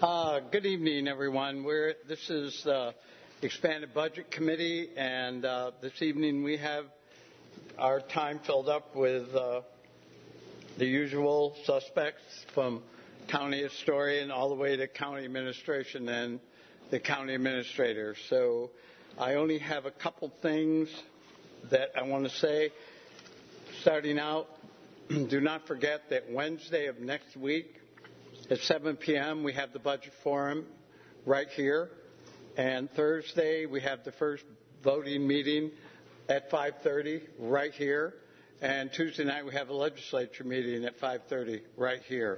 Good evening, everyone. This is the Expanded Budget Committee, and this evening we have our time filled up with the usual suspects from county historian all the way to county administration and the county administrator. So I only have a couple things that I want to say. Starting out, do not forget that Wednesday of next week at 7 p.m. we have the budget forum right here, and Thursday we have the first voting meeting at 5:30 right here, and Tuesday night we have a legislature meeting at 5:30 right here,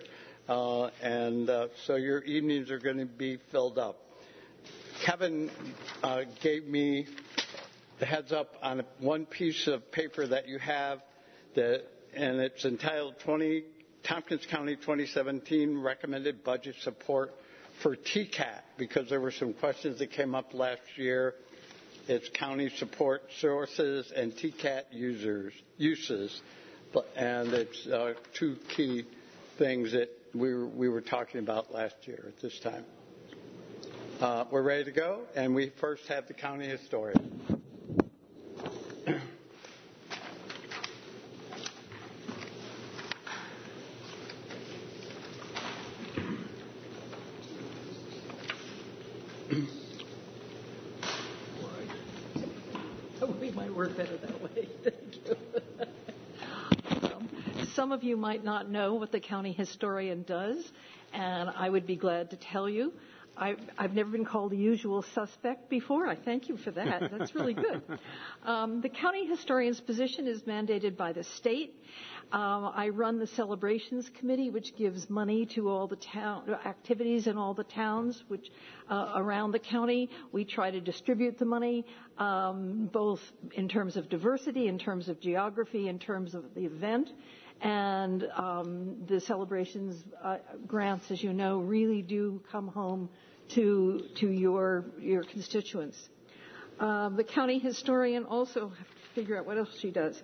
so your evenings are going to be filled up. Kevin gave me the heads up on one piece of paper that you have, and it's entitled Tompkins County 2017 Recommended Budget Support for TCAT, because there were some questions that came up last year. It's county support sources and TCAT uses, and it's two key things that we were talking about last year at this time. We're ready to go, and we first have the county historian. We might work better that way. Thank you. Some of you might not know what the county historian does, and I would be glad to tell you. I've never been called the usual suspect before. I thank you for that. That's really good. The county historian's position is mandated by the state. I run the celebrations committee, which gives money to all the activities in all the towns which around the county. We try to distribute the money, both in terms of diversity, in terms of geography, in terms of the event. And the celebrations grants, as you know, really do come home to your constituents. The county historian also, have to figure out what else she does,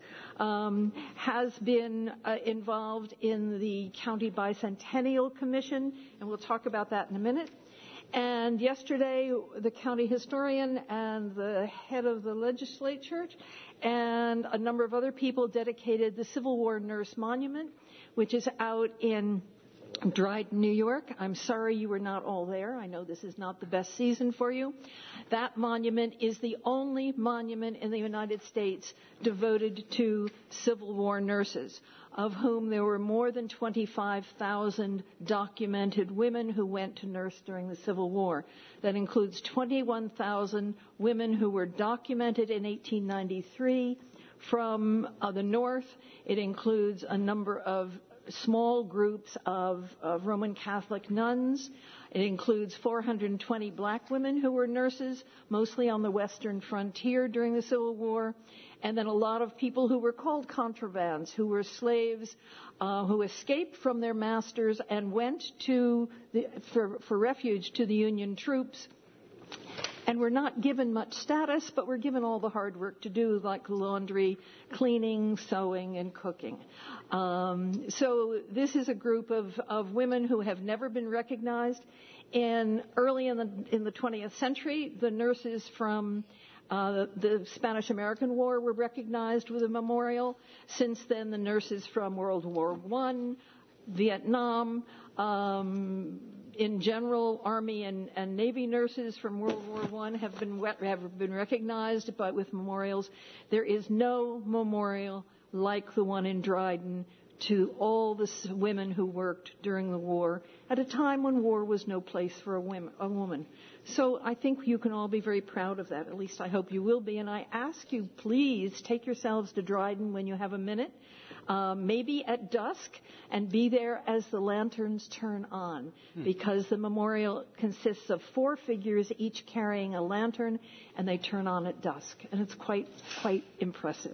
has been involved in the County Bicentennial Commission, and we'll talk about that in a minute. And yesterday, the county historian and the head of the legislature and a number of other people dedicated the Civil War Nurse Monument, which is out in Dryden, New York. I'm sorry you were not all there. I know this is not the best season for you. That monument is the only monument in the United States devoted to Civil War nurses, of whom there were more than 25,000 documented women who went to nurse during the Civil War. That includes 21,000 women who were documented in 1893 from the North. It includes a number of small groups of Roman Catholic nuns. It includes 420 black women who were nurses, mostly on the western frontier during the Civil War, and then a lot of people who were called contrabands, who were slaves, who escaped from their masters and went for refuge to the Union troops, and were not given much status, but were given all the hard work to do, like laundry, cleaning, sewing, and cooking. So this is a group of women who have never been recognized. Early in the 20th century, the nurses from the Spanish-American War were recognized with a memorial. Since then, the nurses from World War I, Vietnam, in general, Army and Navy nurses from World War I have been recognized, but with memorials. There is no memorial like the one in Dryden to all the women who worked during the war at a time when war was no place for a woman. So I think you can all be very proud of that. At least I hope you will be. And I ask you, please take yourselves to Dryden when you have a minute, maybe at dusk, and be there as the lanterns turn on, because the memorial consists of 4 figures, each carrying a lantern, and they turn on at dusk. And it's quite impressive.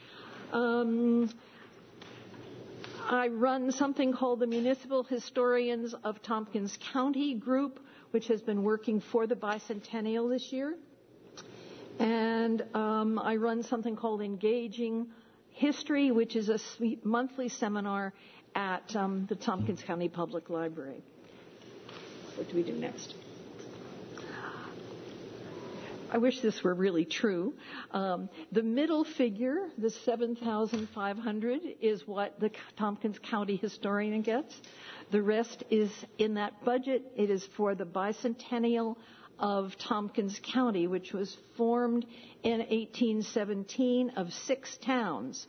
I run something called the Municipal Historians of Tompkins County group, which has been working for the bicentennial this year. And I run something called Engaging History, which is a monthly seminar at the Tompkins County Public Library. What do we do next? I wish this were really true. The middle figure, the $7,500, is what the Tompkins County historian gets. The rest is in that budget. It is for the bicentennial of Tompkins County, which was formed in 1817 of 6 towns: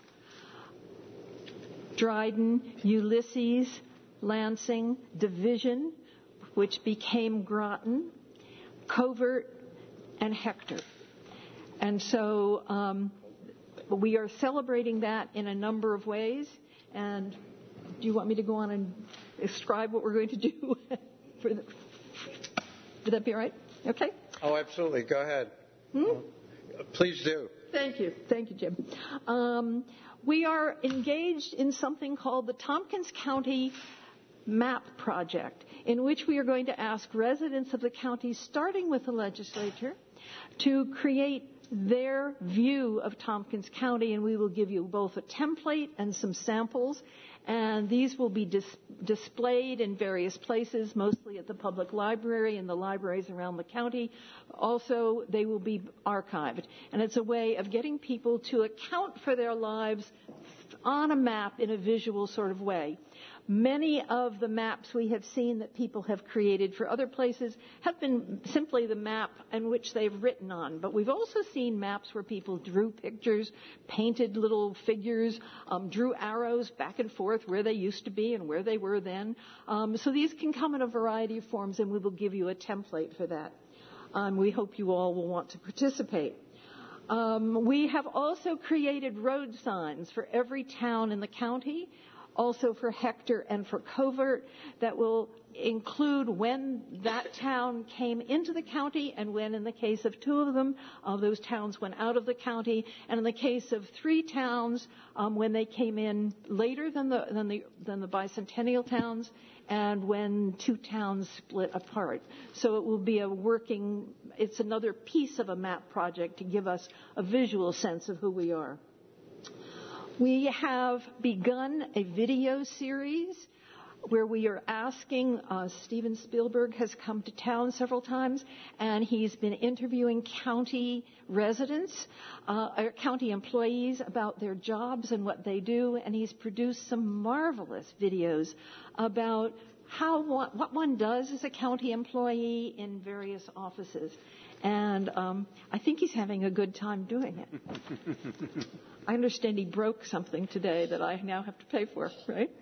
Dryden, Ulysses, Lansing, Division, which became Groton, Covert, and Hector. And so we are celebrating that in a number of ways. And do you want me to go on and describe what we're going to do? Would that be all right? Okay. Oh, absolutely. Go ahead. Please do. Thank you. Thank you, Jim. We are engaged in something called the Tompkins County Map Project, in which we are going to ask residents of the county, starting with the legislature, to create their view of Tompkins County, and we will give you both a template and some samples, and these will be displayed in various places, mostly at the public library and the libraries around the county. Also, they will be archived, and it's a way of getting people to account for their lives on a map in a visual sort of way. Many of the maps we have seen that people have created for other places have been simply the map in which they've written on. But we've also seen maps where people drew pictures, painted little figures, drew arrows back and forth where they used to be and where they were then. So these can come in a variety of forms, and we will give you a template for that. We hope you all will want to participate. We have also created road signs for every town in the county, also for Hector and for Covert, that will include when that town came into the county and when, in the case of 2 of them, those towns went out of the county, and in the case of 3 towns, when they came in later than the bicentennial towns, and when 2 towns split apart. So it will be it's another piece of a map project to give us a visual sense of who we are. We have begun a video series where we are asking, Steven Spielberg has come to town several times, and he's been interviewing county residents, or county employees about their jobs and what they do, and he's produced some marvelous videos about what one does as a county employee in various offices. And I think he's having a good time doing it. I understand he broke something today that I now have to pay for, right?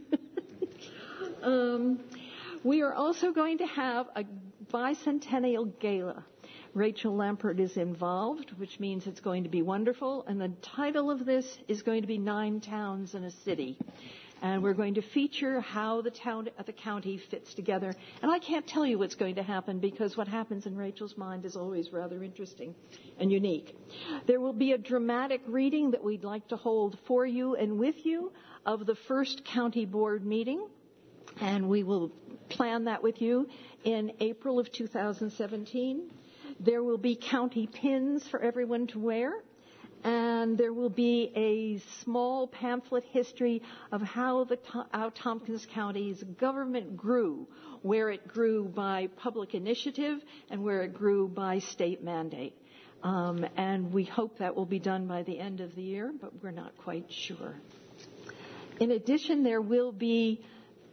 We are also going to have a bicentennial gala. Rachel Lampert is involved, which means it's going to be wonderful. And the title of this is going to be 9 Towns in a City. And we're going to feature how the county fits together. And I can't tell you what's going to happen, because what happens in Rachel's mind is always rather interesting and unique. There will be a dramatic reading that we'd like to hold for you and with you of the first county board meeting. And we will plan that with you in April of 2017. There will be county pins for everyone to wear. And there will be a small pamphlet history of how Tompkins County's government grew, where it grew by public initiative and where it grew by state mandate. And we hope that will be done by the end of the year, but we're not quite sure. In addition, there will be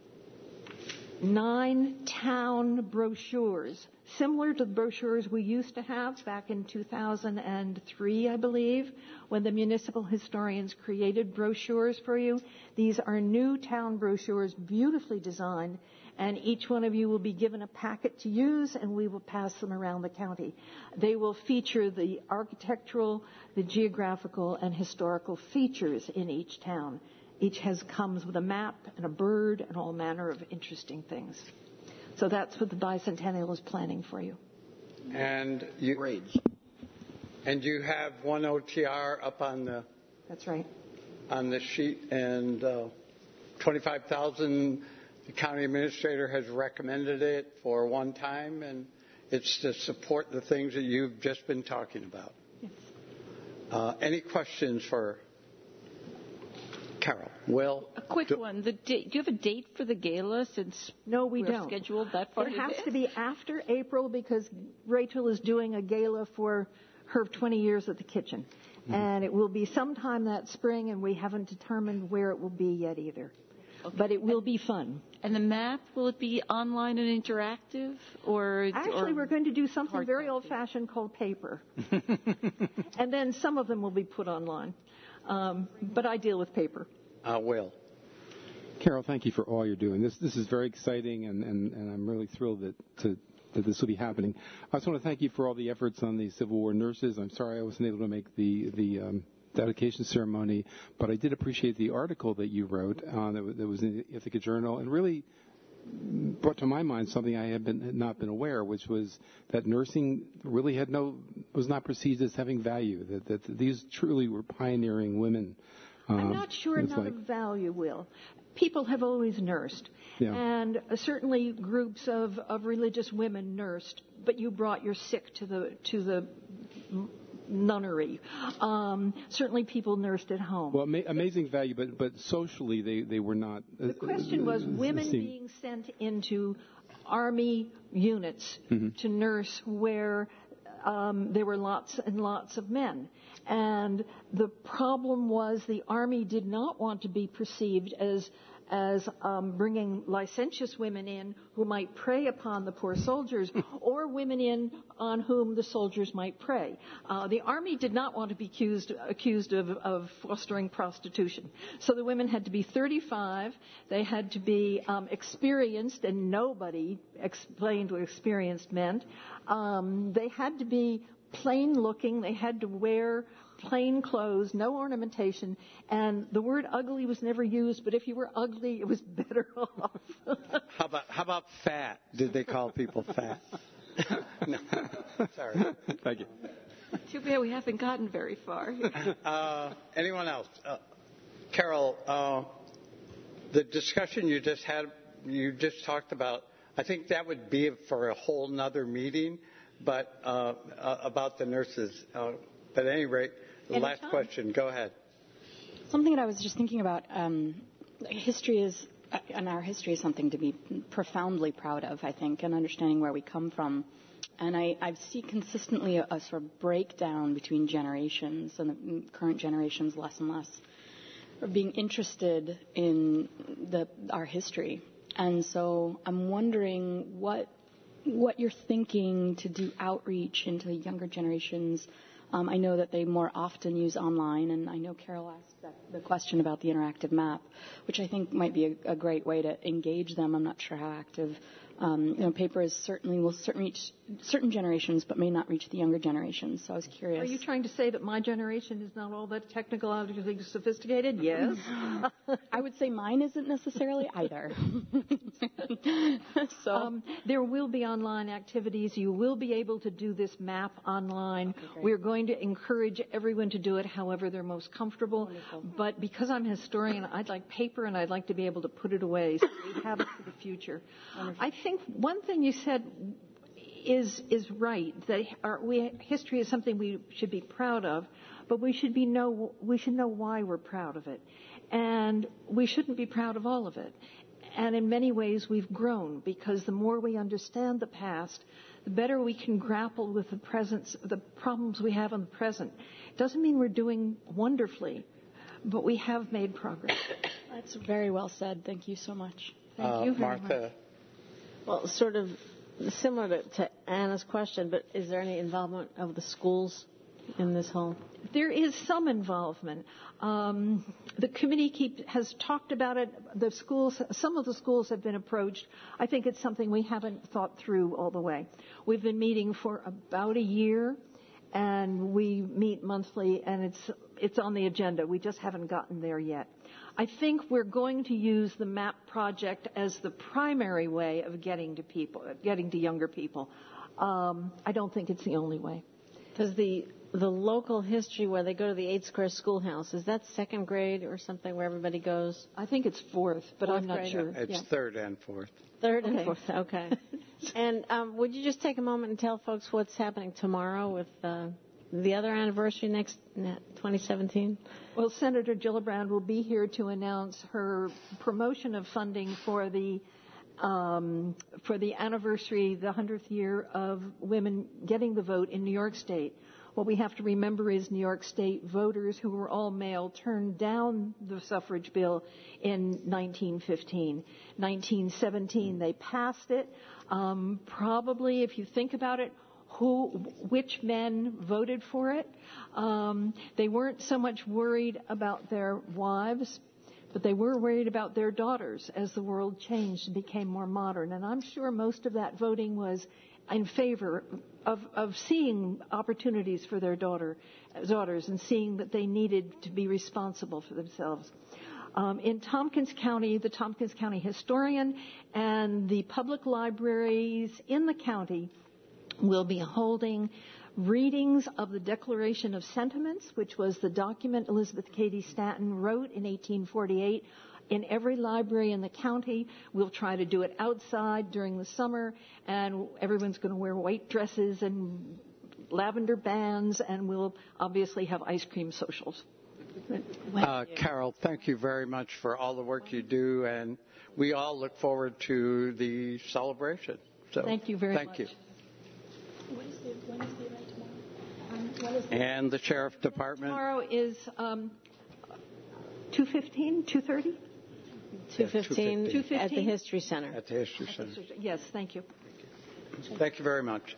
9 town brochures, similar to the brochures we used to have back in 2003, I believe, when the municipal historians created brochures for you. These are new town brochures, beautifully designed, and each one of you will be given a packet to use, and we will pass them around the county. They will feature the architectural, the geographical, and historical features in each town. Each comes with a map and a bird and all manner of interesting things. So that's what the bicentennial is planning for you. And grades. And you have one OTR up on the. That's right. On the sheet, and $25,000. The county administrator has recommended it for one time, and it's to support the things that you've just been talking about. Yes. Any questions for Carol, Will? A quick one. Do you have a date for the gala since No, we we're don't. scheduled that far? It has to be after April because Rachel is doing a gala for her 20 years at the kitchen. And it will be sometime that spring, and we haven't determined where it will be yet either. Okay. But it will be fun. And the map, will it be online and interactive? Actually, we're going to do something very old-fashioned called paper. And then some of them will be put online. But I deal with paper. Will. Carol, thank you for all you're doing. This is very exciting, and I'm really thrilled that this will be happening. I just want to thank you for all the efforts on the Civil War nurses. I'm sorry I wasn't able to make the dedication ceremony, but I did appreciate the article that you wrote that was in the Ithaca Journal, and really brought to my mind something I had not been aware, which was that nursing really was not perceived as having value. That these truly were pioneering women. I'm not sure not of value, Will. People have always nursed, and certainly groups of religious women nursed. But you brought your sick to the nunnery. Certainly, people nursed at home. Well, amazing value, but socially they were not. The question was women being sent into Army units to nurse where there were lots and lots of men. And the problem was the Army did not want to be perceived as bringing licentious women in who might prey upon the poor soldiers, or women in on whom the soldiers might prey. The Army did not want to be accused of fostering prostitution. So the women had to be 35. They had to be experienced, and nobody explained what experienced meant. They had to be plain looking. They had to wear plain clothes, no ornamentation, and the word ugly was never used, but if you were ugly, it was better off. How about fat? Did they call people fat? No. Sorry. Thank you. Too bad we haven't gotten very far. Anyone else? Carol, the discussion you just talked about, I think that would be for a whole nother meeting, but about the nurses. But at any rate, the last question. Go ahead. Something that I was just thinking about. History is, and our history is something to be profoundly proud of, I think, and understanding where we come from. And I see consistently a sort of breakdown between generations, and the current generations less and less are being interested in our history. And so I'm wondering what you're thinking to do outreach into the younger generations. I know that they more often use online, and I know Carol asked the question about the interactive map, which I think might be a great way to engage them. I'm not sure how active. Paper will certainly reach certain generations, but may not reach the younger generations. So I was curious. Are you trying to say that my generation is not all that technologically sophisticated? Yes. I would say mine isn't necessarily either. So there will be online activities. You will be able to do this map online. Okay, we're going to encourage everyone to do it however they're most comfortable. Wonderful. But because I'm a historian, I'd like paper, and I'd like to be able to put it away so we have it for the future. Wonderful. I think one thing you said is right, that history is something we should be proud of, but we should know why we're proud of it. And we shouldn't be proud of all of it. And in many ways we've grown, because the more we understand the past, the better we can grapple with the problems we have in the present. It doesn't mean we're doing wonderfully, but we have made progress. That's very well said. Thank you so much. Thank you very Martha. much. Well, sort of similar to Anna's question, but is there any involvement of the schools in this whole? There is some involvement. The committee has talked about it. Some of the schools have been approached. I think it's something we haven't thought through all the way. We've been meeting for about a year, and we meet monthly, and it's on the agenda. We just haven't gotten there yet. I think we're going to use the MAP project as the primary way of getting to younger people. I don't think it's the only way. Does the local history where they go to the 8 Square Schoolhouse, is that second grade or something where everybody goes? I think it's fourth, but I'm not grade. sure. It's third and fourth. Third and fourth, okay. And would you just take a moment and tell folks what's happening tomorrow with the other anniversary next 2017? Well, Senator Gillibrand will be here to announce her promotion of funding for the anniversary, the 100th year of women getting the vote in New York State. What we have to remember is New York State voters who were all male turned down the suffrage bill in 1915. 1917, they passed it. Probably, if you think about it, which men voted for it? They weren't so much worried about their wives, but they were worried about their daughters as the world changed and became more modern. And I'm sure most of that voting was in favor of seeing opportunities for their daughters and seeing that they needed to be responsible for themselves. In Tompkins County, the Tompkins County historian and the public libraries in the county will be holding readings of the Declaration of Sentiments, which was the document Elizabeth Cady Stanton wrote in 1848. In every library in the county. We'll try to do it outside during the summer, and everyone's going to wear white dresses and lavender bands, and we'll obviously have ice cream socials. Carol, thank you very much for all the work you do, and we all look forward to the celebration. So, thank you very much. Thank you. When is the event tomorrow? And the Sheriff Department? Tomorrow is 2:15, 2:30? 2:15 at the History Center. At the History Center. Yes, thank you. Thank you very much.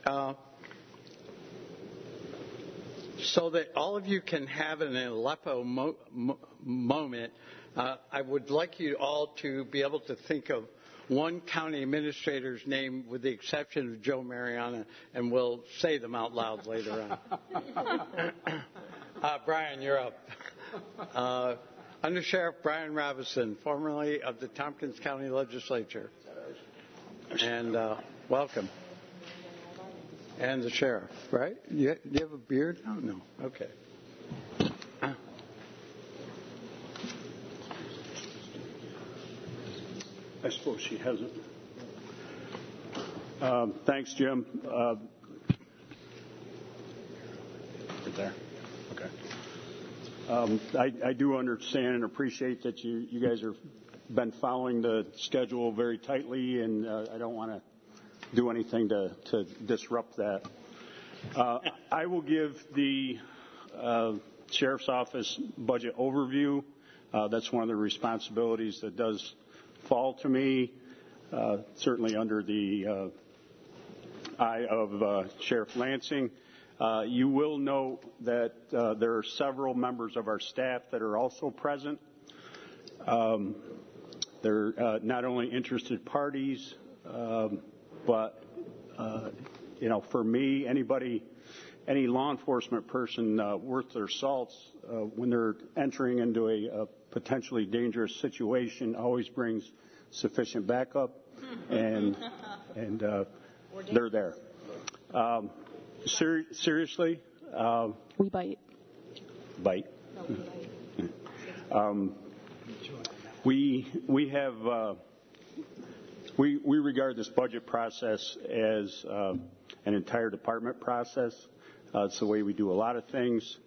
So that all of you can have an Aleppo moment, I would like you all to be able to think of one county administrator's name with the exception of Joe Mariana, and we'll say them out loud later on. Brian, you're up. Under Sheriff Brian Ravison, formerly of the Tompkins County Legislature. And welcome. And the sheriff, right? Do you have a beard? Oh, no. Okay. I suppose she hasn't. Thanks, Jim. Right there. Okay. I do understand and appreciate that you guys have been following the schedule very tightly, and I don't want to do anything to disrupt that. I will give the Sheriff's Office budget overview. That's one of the responsibilities that does fall to me, certainly under the eye of Sheriff Lansing. You will note that there are several members of our staff that are also present. They're not only interested parties, but for me, any law enforcement person worth their salts, when they're entering into a potentially dangerous situation, always brings sufficient backup, and they're there. Seriously, we bite. Bite. We regard this budget process as an entire department process. It's the way we do a lot of things.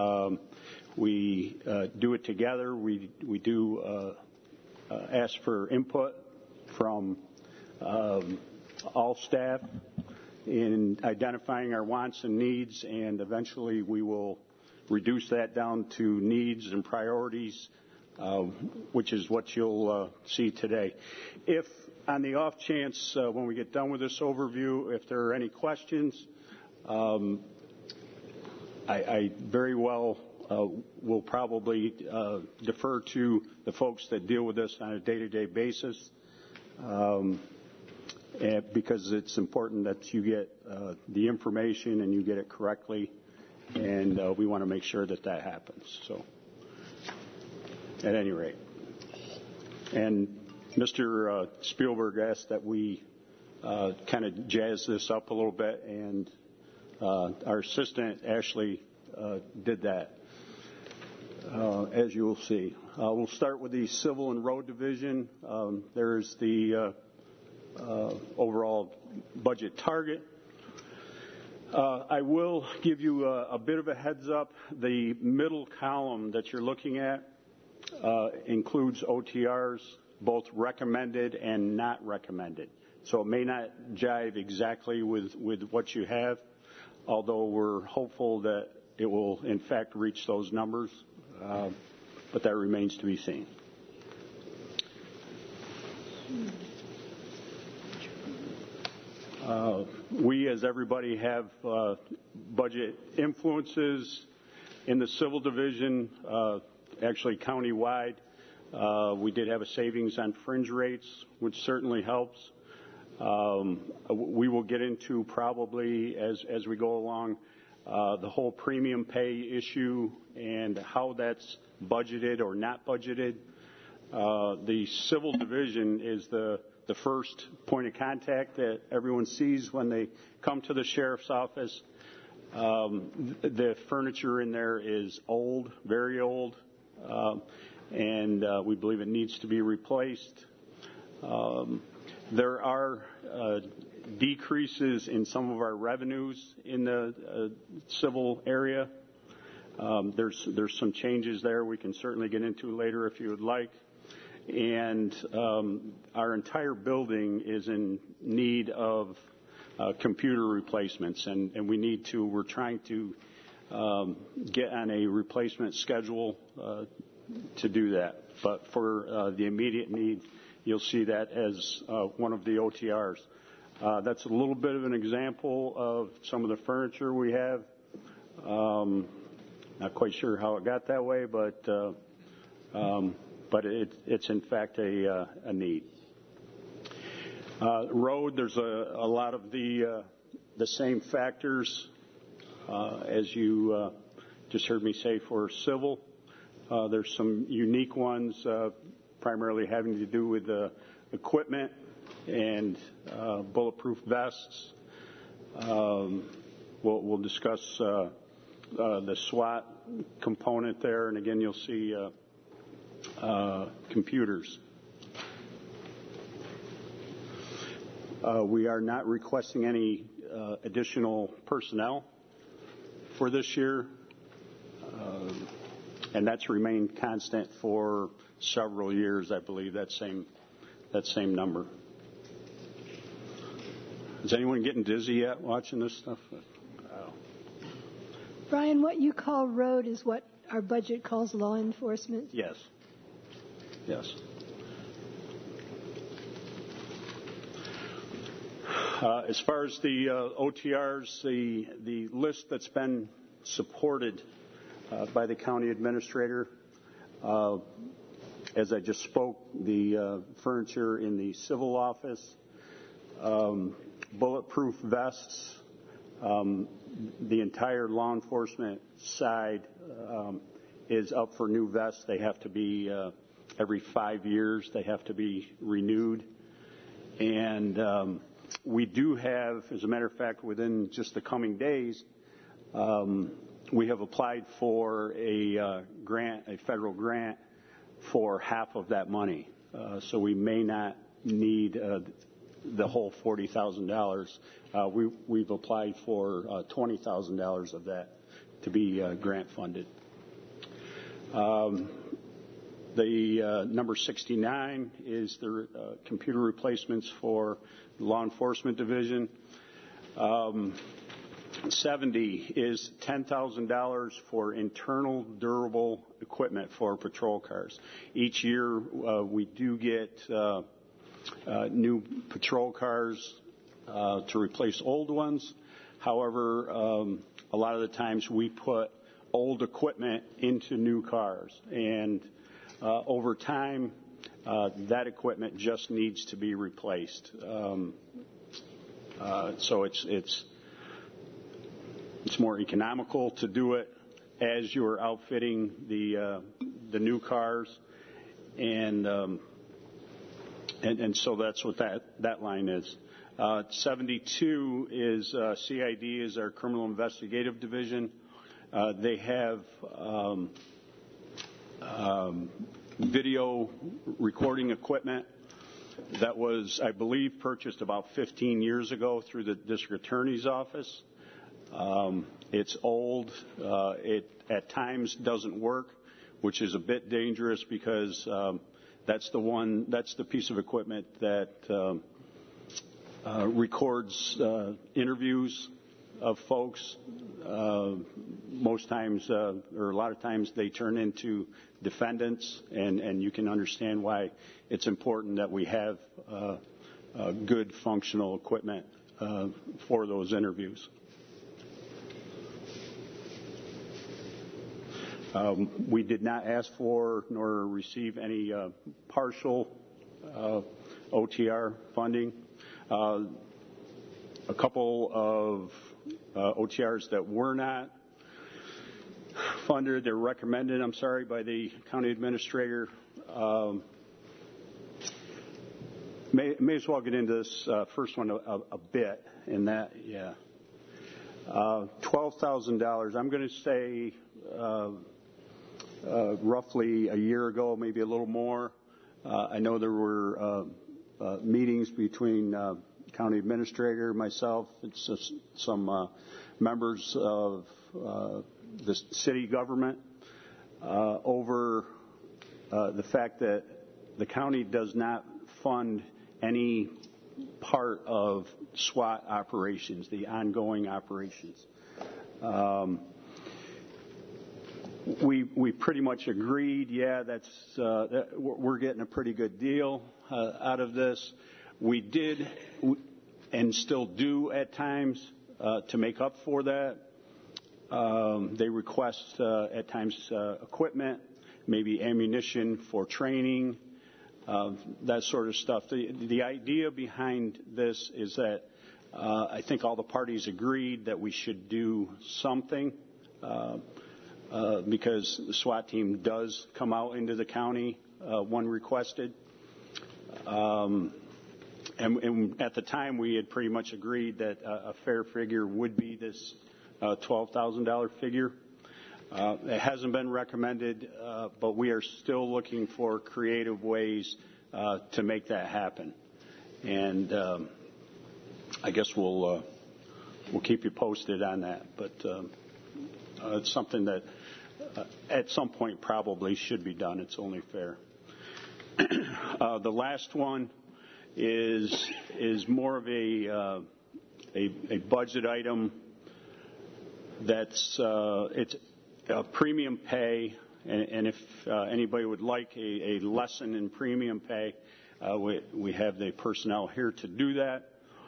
We do it together. We do ask for input from all staff in identifying our wants and needs, and eventually we will reduce that down to needs and priorities, which is what you'll see today. If on the off chance, when we get done with this overview, if there are any questions, I very well will probably defer to the folks that deal with this on a day-to-day basis, because it's important that you get the information and you get it correctly, and we want to make sure that happens. So, at any rate, and Mr. Spielberg asked that we kind of jazz this up a little bit, and our assistant Ashley did that, as you will see. We'll start with the Civil and Road Division. There's the overall budget target. I will give you a bit of a heads up. The middle column that you're looking at includes OTRs, both recommended and not recommended. So it may not jive exactly with what you have, although we're hopeful that it will in fact reach those numbers, but that remains to be seen. We, as everybody, have budget influences in the civil division, actually countywide. We did have a savings on fringe rates, which certainly helps. We will get into probably as we go along the whole premium pay issue and how that's budgeted or not budgeted. The civil division is the first point of contact that everyone sees when they come to the sheriff's office. The furniture in there is old, very old, and we believe it needs to be replaced. There are decreases in some of our revenues in the civil area. There's some changes there we can certainly get into later if you would like. And our entire building is in need of computer replacements, and we're trying to get on a replacement schedule to do that. But for the immediate need, you'll see that as one of the OTRs. That's a little bit of an example of some of the furniture we have. Not quite sure how it got that way, but it's in fact a need. Road, there's a lot of the same factors as you just heard me say for civil. There's some unique ones, primarily having to do with equipment and bulletproof vests. We'll discuss the SWAT component there, and again, you'll see computers. We are not requesting any additional personnel for this year, and that's remained constant for several years, I believe, that same number. Is anyone getting dizzy yet watching this stuff? Brian, what you call road is what our budget calls law enforcement? Yes. As far as the OTRs, the list that's been supported by the county administrator, as I just spoke, the furniture in the civil office, bulletproof vests, the entire law enforcement side is up for new vests. They have to be every 5 years. They have to be renewed. And we do have, as a matter of fact, within just the coming days, we have applied for a grant, a federal grant, for half of that money. So we may not need the whole $40,000. We've applied for $20,000 of that to be grant funded. The number 69 is the computer replacements for the law enforcement division. 70 is $10,000 for internal durable equipment for patrol cars. Each year we do get new patrol cars to replace old ones. However, a lot of the times we put old equipment into new cars, and over time that equipment just needs to be replaced. So it's more economical to do it as you're outfitting the new cars, and so that's what that line is. 72 is CID, is our criminal investigative division. They have video recording equipment that was, I believe, purchased about 15 years ago through the district attorney's office. It's old. It at times doesn't work, which is a bit dangerous because that's the piece of equipment that records interviews of folks. Most times, or a lot of times, they turn into defendants, and you can understand why it's important that we have good functional equipment for those interviews. We did not ask for nor receive any partial OTR funding. A couple of OTRs that were not funded, they're recommended, by the county administrator. May as well get into this first one a bit, in that, $12,000. I'm going to say roughly a year ago, maybe a little more. I know there were meetings between county administrator, myself, and some members of the city government over the fact that the county does not fund any part of SWAT operations, the ongoing operations. We pretty much agreed, we're getting a pretty good deal out of this. We did and still do at times to make up for that. They request at times equipment, maybe ammunition for training, that sort of stuff. The idea behind this is that I think all the parties agreed that we should do something because the SWAT team does come out into the county when requested. And at the time, we had pretty much agreed that a fair figure would be this $12,000 figure. It hasn't been recommended, but we are still looking for creative ways to make that happen. And I guess we'll keep you posted on that. But it's something that at some point probably should be done. It's only fair. The last one is more of a budget item. It's a premium pay, and if anybody would like a lesson in premium pay, we have the personnel here to do that.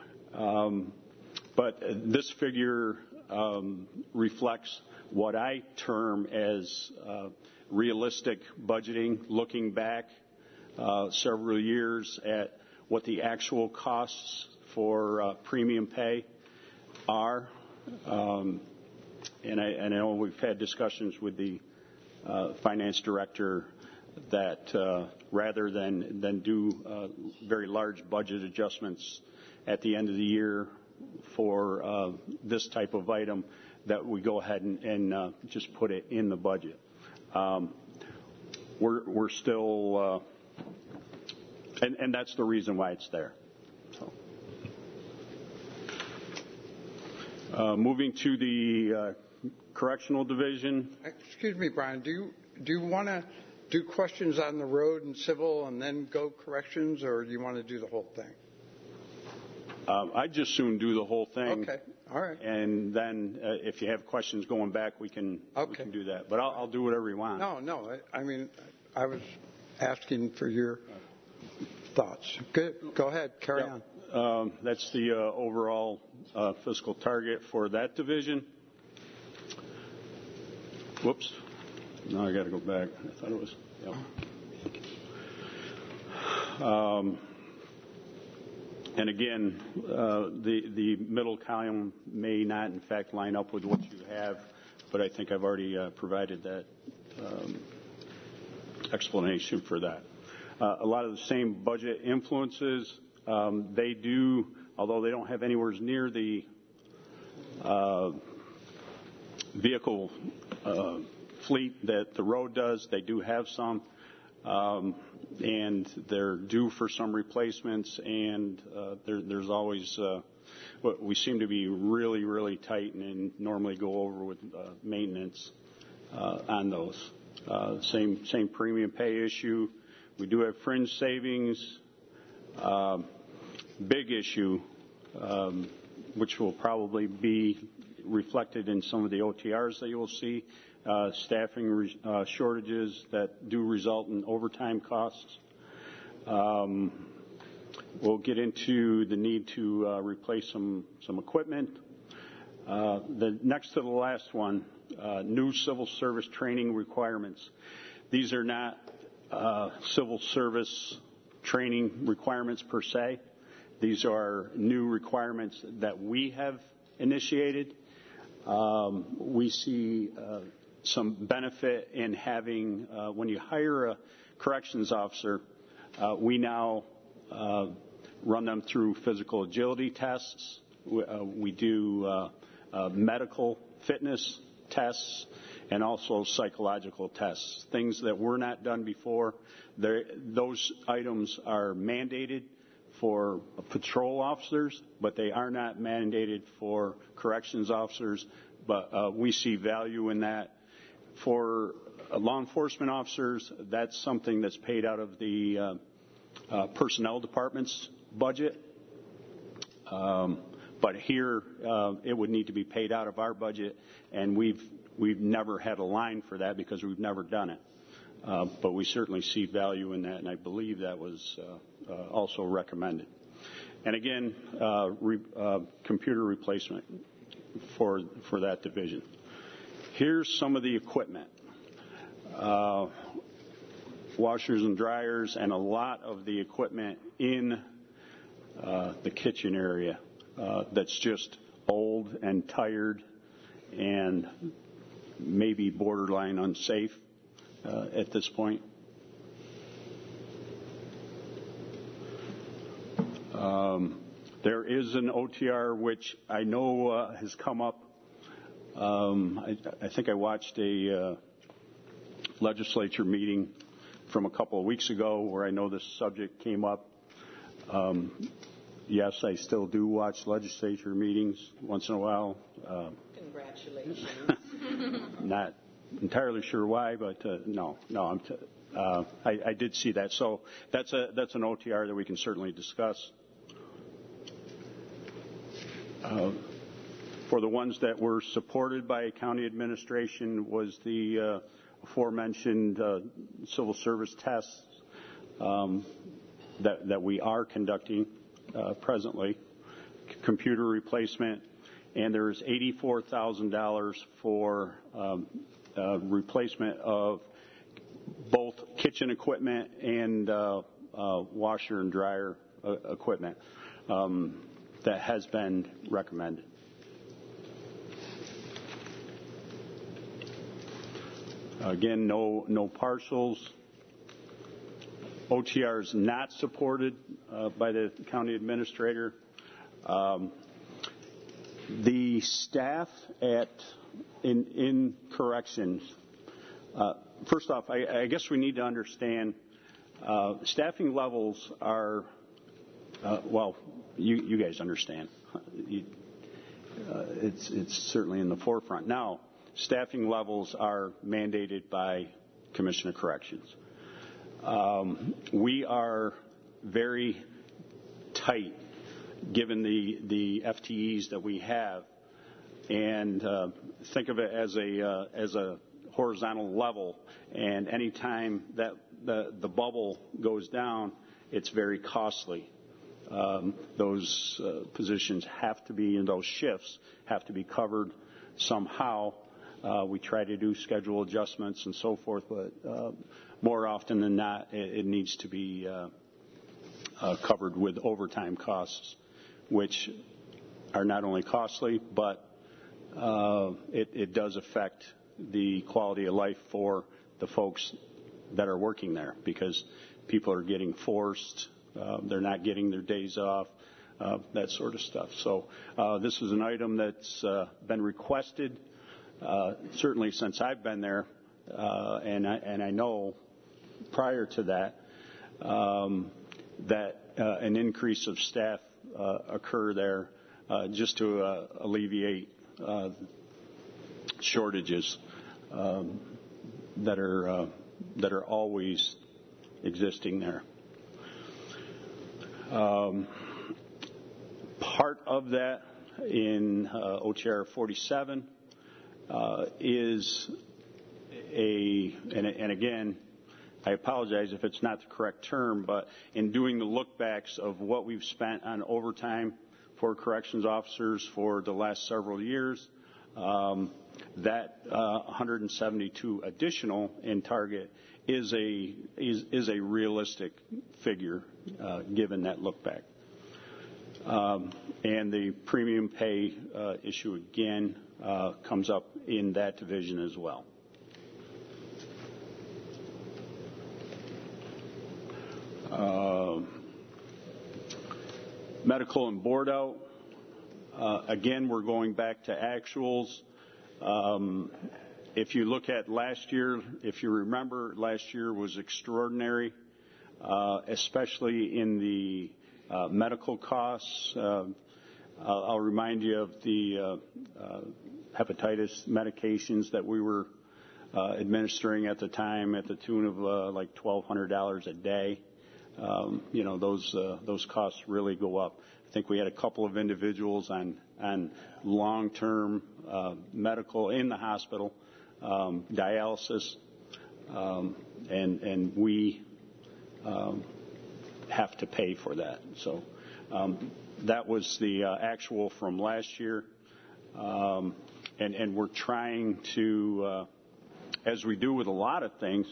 But this figure reflects what I term as realistic budgeting, looking back several years at what the actual costs for premium pay are. And I know we've had discussions with the finance director that rather than do very large budget adjustments at the end of the year for this type of item, that we go ahead and just put it in the budget. We're still, and that's the reason why it's there. So, moving to the correctional division. Excuse me, Brian. Do you want to do questions on the road and civil and then go corrections, or do you want to do the whole thing? I'd just soon do the whole thing. Okay. All right. And then if you have questions going back, we can do that. But I'll do whatever you want. No. I mean, I was asking for your thoughts. Good. Go ahead. Carry on. That's the overall fiscal target for that division. Whoops. No, I got to go back. I thought it was. Yep. And again, the middle column may not, in fact, line up with what you have, but I think I've already provided that explanation for that. A lot of the same budget influences. They do, although they don't have anywhere near the vehicle fleet that the road does, they do have some. and they're due for some replacements, and there's always we seem to be really, really tight and normally go over with maintenance on those. Same premium pay issue. We do have fringe savings. Big issue, which will probably be reflected in some of the OTRs that you will see, staffing shortages that do result in overtime costs. We'll get into the need to replace some equipment. The next to the last one, new civil service training requirements. These are not civil service training requirements per se. These are new requirements that we have initiated. We see some benefit in having, when you hire a corrections officer, we now run them through physical agility tests. We do medical fitness tests and also psychological tests, things that were not done before. Those items are mandated for patrol officers, but they are not mandated for corrections officers. But we see value in that. For law enforcement officers, that's something that's paid out of the personnel department's budget. But here, it would need to be paid out of our budget, and we've never had a line for that because we've never done it. But we certainly see value in that, and I believe that was also recommended. And again, computer replacement for that division. Here's some of the equipment. Washers and dryers, and a lot of the equipment in the kitchen area that's just old and tired and maybe borderline unsafe at this point. There is an OTR which I know has come up. I think I watched a legislature meeting from a couple of weeks ago where I know this subject came up. Yes, I still do watch legislature meetings once in a while. Congratulations. Not entirely sure why, but no. I did see that. So that's an OTR that we can certainly discuss. For the ones that were supported by county administration was the aforementioned civil service tests that we are conducting presently, computer replacement, and there's $84,000 for replacement of both kitchen equipment and washer and dryer equipment that has been recommended. Again, no partials. OTRs not supported by the county administrator. The staff in corrections. First off, I guess we need to understand staffing levels are well. You guys understand. It's certainly in the forefront now. Staffing levels are mandated by Commission of Corrections. We are very tight given the FTEs that we have, and think of it as a horizontal level. And any time that the bubble goes down, it's very costly. Those positions have to be, in those shifts, have to be covered somehow. We try to do schedule adjustments and so forth, but more often than not, it needs to be covered with overtime costs, which are not only costly, but it does affect the quality of life for the folks that are working there, because people are getting forced, they're not getting their days off, that sort of stuff. So this is an item that's been requested certainly since I've been there, and I know prior to that, that an increase of staff occur there just to alleviate shortages that are always existing there. Part of that in OTR 47 is and again, I apologize if it's not the correct term, but in doing the look backs of what we've spent on overtime for corrections officers for the last several years, that 172 additional in target is a realistic figure given that look back. And the premium pay issue again comes up in that division as well. Medical and board out. Again, we're going back to actuals. If you look at last year, if you remember, last year was extraordinary, especially in the medical costs. I'll remind you of the hepatitis medications that we were administering at the time at the tune of like $1,200 a day. Those costs really go up. I think we had a couple of individuals on long-term medical in the hospital, dialysis, and we have to pay for that. So that was the actual from last year, and we're trying to, as we do with a lot of things,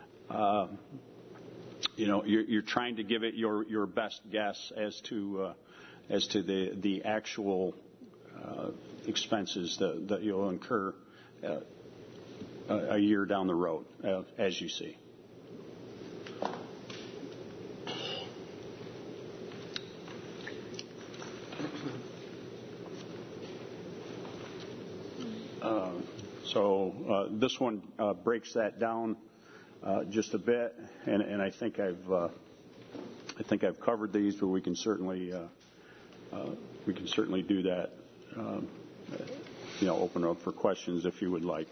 you're trying to give it your best guess as to the actual expenses that you'll incur a year down the road, as you see. So this one breaks that down just a bit, and I think I've covered these, but we can certainly do that. Open up for questions if you would like.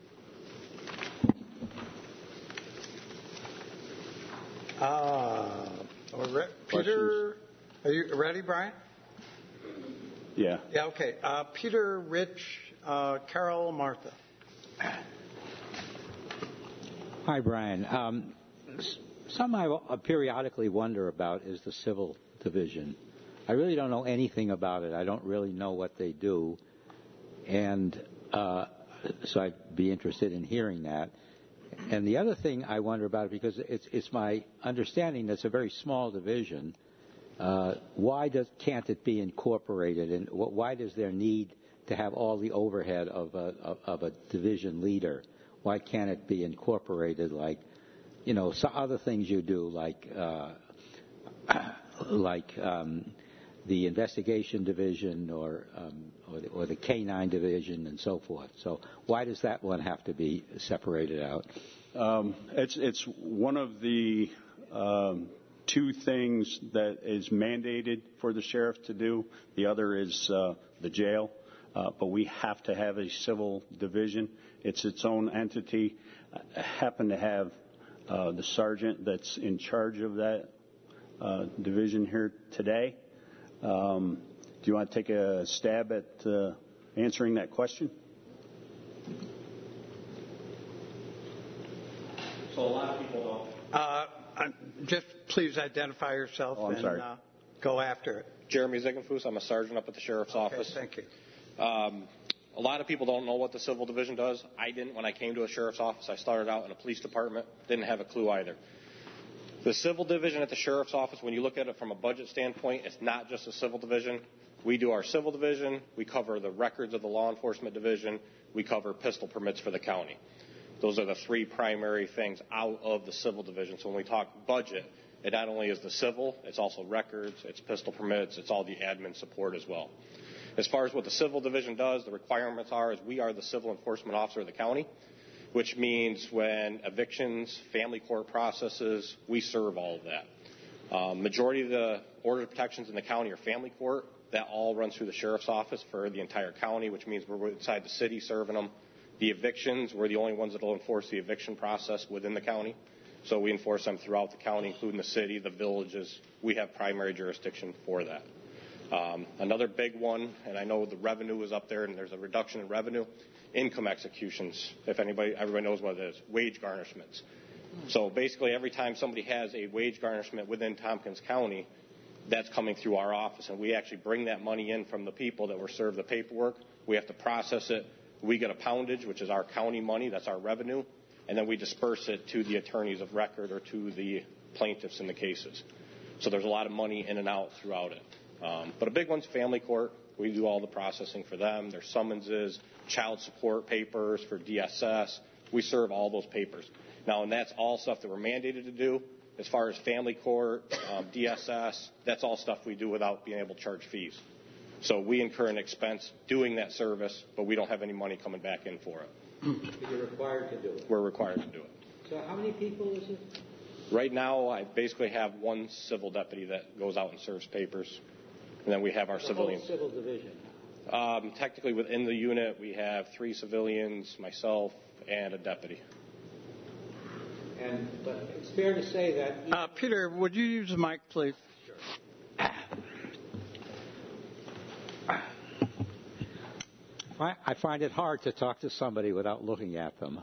Peter, are you ready, Brian? Yeah. Yeah. Okay. Peter, Rich, Carol, Martha. Hi, Brian. Something I periodically wonder about is the civil division. I really don't know anything about it. I don't really know what they do. And so I'd be interested in hearing that. And the other thing I wonder about, because it's my understanding that it's a very small division, why can't it be incorporated? And why does there need to have all the overhead of a division leader? Why can't it be incorporated like, some other things you do, like the investigation division or the K-9 division and so forth? So why does that one have to be separated out? It's one of the two things that is mandated for the sheriff to do. The other is the jail. But we have to have a civil division. It's its own entity. I happen to have the sergeant that's in charge of that division here today. Do you want to take a stab at answering that question? So a lot of people don't. Just please identify yourself and go after it. Jeremy Ziegenfuss. I'm a sergeant up at the sheriff's office. Thank you. A lot of people don't know what the civil division does. I didn't when I came to a sheriff's office. I started out in a police department. Didn't have a clue either. The civil division at the sheriff's office, when you look at it from a budget standpoint, it's not just a civil division. We do our civil division. We cover the records of the law enforcement division. We cover pistol permits for the county. Those are the three primary things out of the civil division. So when we talk budget, it not only is the civil, it's also records, it's pistol permits, it's all the admin support as well. As far as what the civil division does, the requirements are is we are the civil enforcement officer of the county. which means when evictions, family court processes, we serve all of that. Majority of the order of protections in the county are family court. That all runs through the sheriff's office for the entire county, which means we're inside the city serving them. The evictions, we're the only ones that will enforce the eviction process within the county. So we enforce them throughout the county, including the city, the villages. We have primary jurisdiction for that. Another big one, and I know the revenue is up there and there's a reduction in revenue, income executions. If everybody knows what it is, wage garnishments. So basically every time somebody has a wage garnishment within Tompkins County, that's coming through our office, and we actually bring that money in from the people that were served the paperwork. We have to process it. We get a poundage, which is our county money. That's our revenue. And then we disperse it to the attorneys of record or to the plaintiffs in the cases. So there's a lot of money in and out throughout it. But a big one's family court. We do all the processing for them. There's summonses, child support papers for DSS. We serve all those papers. Now, and that's all stuff that we're mandated to do. As far as family court, DSS, that's all stuff we do without being able to charge fees. So we incur an expense doing that service, but we don't have any money coming back in for it. But you're required to do it. We're required to do it. So how many people is it? Right now, I basically have one civil deputy that goes out and serves papers. And then we have our civilians. Civil division. Technically, within the unit, we have 3 civilians, myself, and a deputy. But it's fair to say that... Peter, would you use the mic, please? Sure. I find it hard to talk to somebody without looking at them.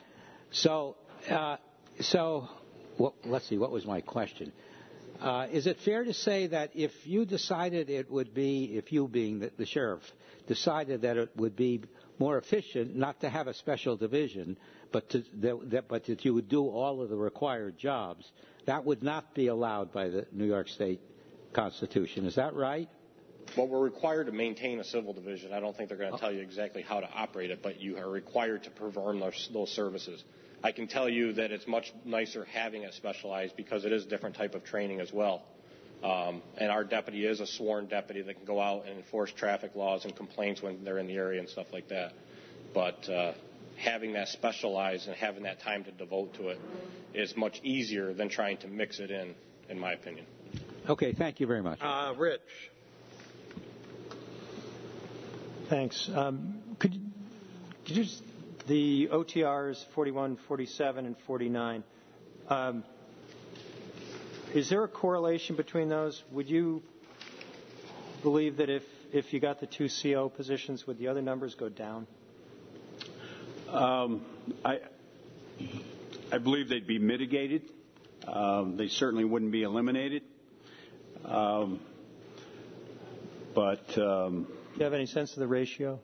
Let's see, what was my question? Is it fair to say that if you decided it would be, if you being the sheriff, decided that it would be more efficient not to have a special division, but that you would do all of the required jobs, that would not be allowed by the New York State Constitution. Is that right? Well, we're required to maintain a civil division. I don't think they're going to tell you exactly how to operate it, but you are required to perform those services. I can tell you that it's much nicer having it specialized because it is a different type of training as well. And our deputy is a sworn deputy that can go out and enforce traffic laws and complaints when they're in the area and stuff like that. But having that specialized and having that time to devote to it is much easier than trying to mix it in my opinion. Okay, thank you very much. Rich. Thanks. Could you just, the OTRs 41, 47, and 49, is there a correlation between those? Would you believe that if you got the 2 CO positions, would the other numbers go down? I believe they'd be mitigated. They certainly wouldn't be eliminated. Do you have any sense of the ratio?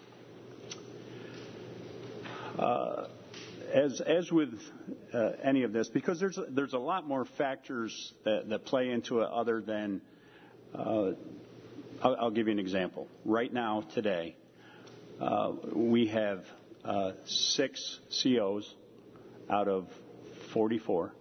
As with any of this, because there's a lot more factors that play into it other than, I'll give you an example. Right now, today, we have 6 COs out of 44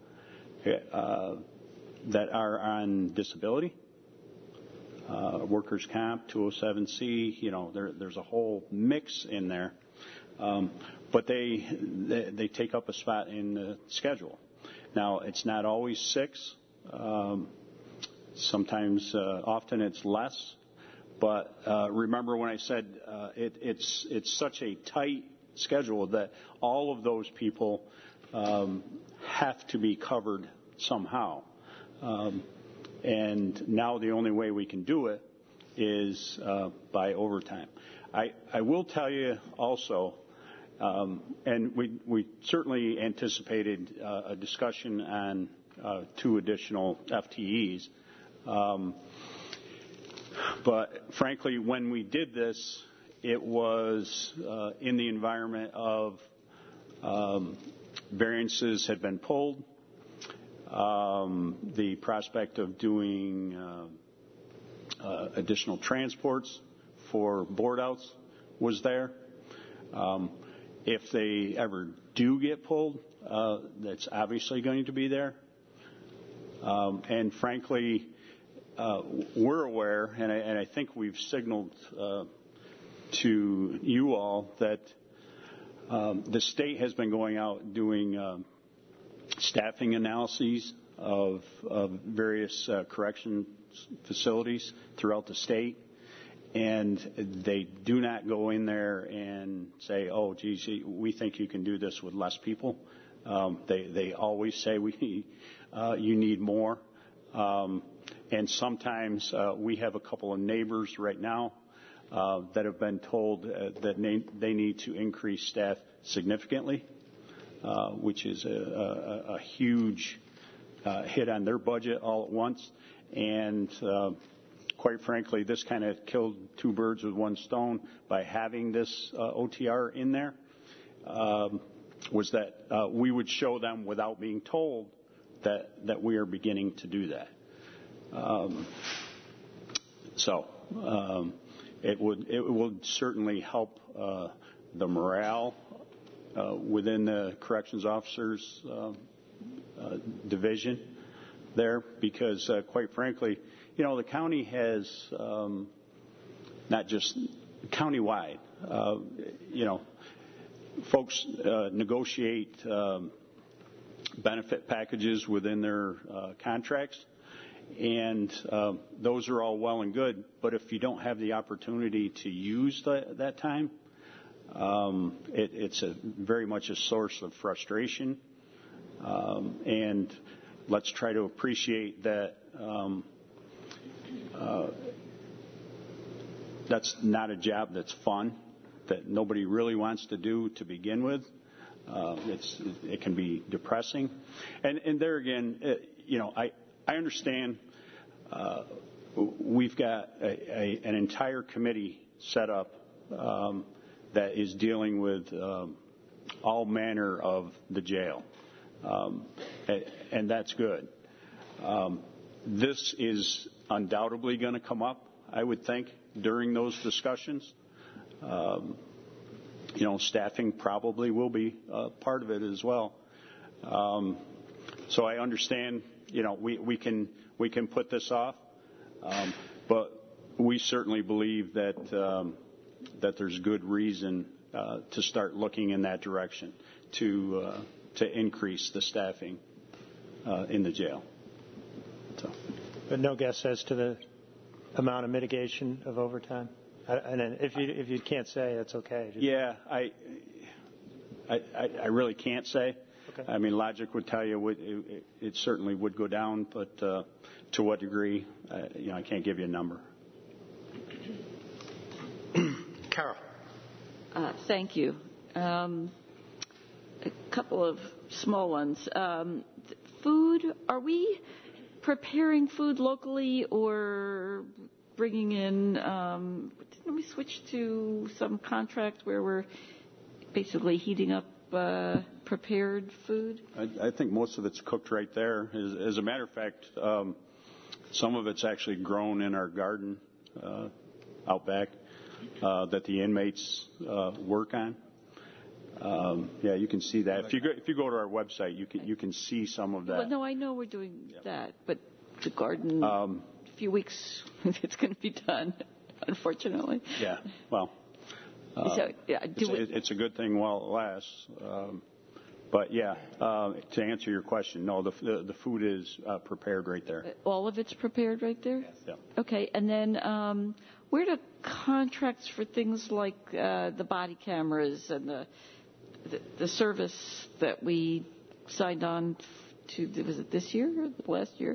that are on disability. Workers' comp, 207C, there's a whole mix in there. But they take up a spot in the schedule. Now, it's not always 6. Sometimes, often it's less. But remember when I said it's such a tight schedule that all of those people have to be covered somehow. And now the only way we can do it is by overtime. I will tell you also, and we certainly anticipated a discussion on 2 additional FTEs. But frankly, when we did this, it was in the environment of variances had been pulled. The prospect of doing additional transports for board outs was there. If they ever do get pulled, that's obviously going to be there. And frankly, we're aware, and I think we've signaled to you all that The state has been going out doing staffing analyses of various correction facilities throughout the state, and they do not go in there and say, "Oh, geez, we think you can do this with less people." They always say you need more, and sometimes we have a couple of neighbors right now that have been told that they need to increase staff significantly, which is a huge hit on their budget all at once. And quite frankly, this kind of killed two birds with one stone by having this OTR in there, was that we would show them without being told that we are beginning to do that. It would certainly help the morale within the corrections officers division there, because quite frankly, the county has not just countywide, folks negotiate benefit packages within their contracts. And those are all well and good, but if you don't have the opportunity to use that time, it's very much a source of frustration. And let's try to appreciate that that's not a job that's fun, that nobody really wants to do to begin with. It can be depressing. And there again, I understand we've got an entire committee set up that is dealing with all manner of the jail, and that's good. This is undoubtedly going to come up, I would think, during those discussions. Staffing probably will be part of it as well. So I understand, we can put this off, but we certainly believe that there's good reason to start looking in that direction to increase the staffing in the jail. So. But no guess as to the amount of mitigation of overtime. And if you can't say, that's okay. Yeah, I really can't say. Okay. I mean, logic would tell you it certainly would go down, but to what degree, I can't give you a number. Carol. Thank you. A couple of small ones. Food, are we preparing food locally or bringing in, didn't we switch to some contract where we're basically heating up prepared food? I think most of it's cooked right there. As a matter of fact, some of it's actually grown in our garden out back that the inmates work on. Yeah, you can see that. If you go to our website, you can see some of that. Well, no, I know we're doing that, but the garden, a few weeks, it's going to be done, unfortunately. Yeah, well, it's a good thing while it lasts. But yeah, to answer your question, no, the food is prepared right there. All of it's prepared right there? Yes. Yeah. Okay, and then where do contracts for things like the body cameras and the service that we signed on to, was it this year or last year,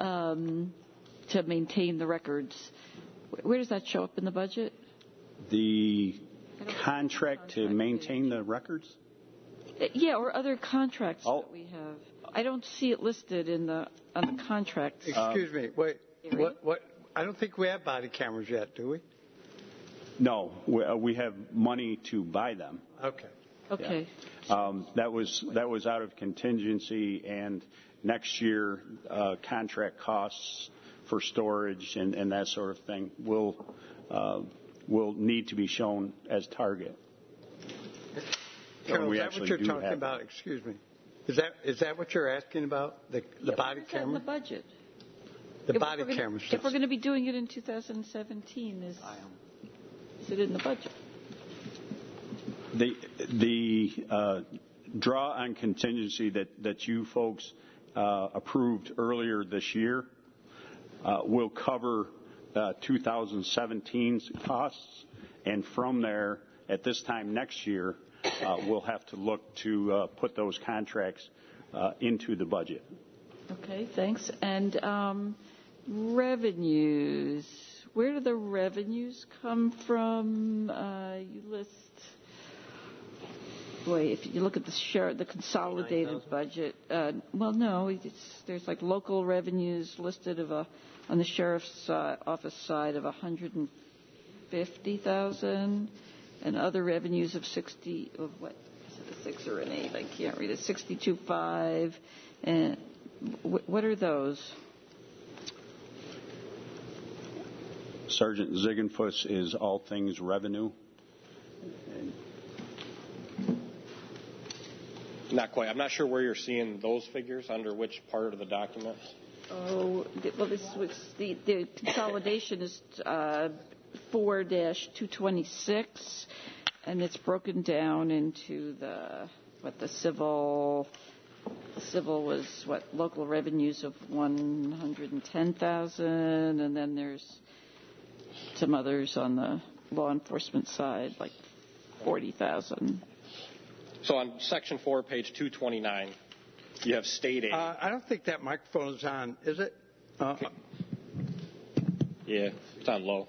to maintain the records, where does that show up in the budget? The contract to maintain the records? Yeah, or other contracts that we have. I don't see it listed on the contract. Excuse me. Wait. What? I don't think we have body cameras yet, do we? No, we have money to buy them. Okay. Okay. Yeah. That was out of contingency, and next year contract costs for storage and that sort of thing will need to be shown as target. Carol, is that what you're talking about? Excuse me. Is that what you're asking about? The body camera? In the budget. The body cameras. If we're going to be doing it in 2017, is it in the budget? The draw on contingency that you folks approved earlier this year will cover 2017's costs, and from there, at this time next year, we'll have to look to put those contracts into the budget. Okay, thanks. And revenues. Where do the revenues come from? You list. Boy, if you look at the consolidated budget, there's like local revenues listed on the sheriff's office side of $150,000, and other revenues of 60. Of what? Is it a 6 or an 8? I can't read it. 62.5. And what are those? Sergeant Ziegenfuss is all things revenue. Not quite. I'm not sure where you're seeing those figures, under which part of the document. Oh, well, this was the consolidation is 4-226, and it's broken down into the civil. The civil was local revenues of $110,000, and then there's some others on the law enforcement side, like $40,000. So on section 4, page 229, you have state aid. I don't think that microphone is on, is it? Yeah, it's on low.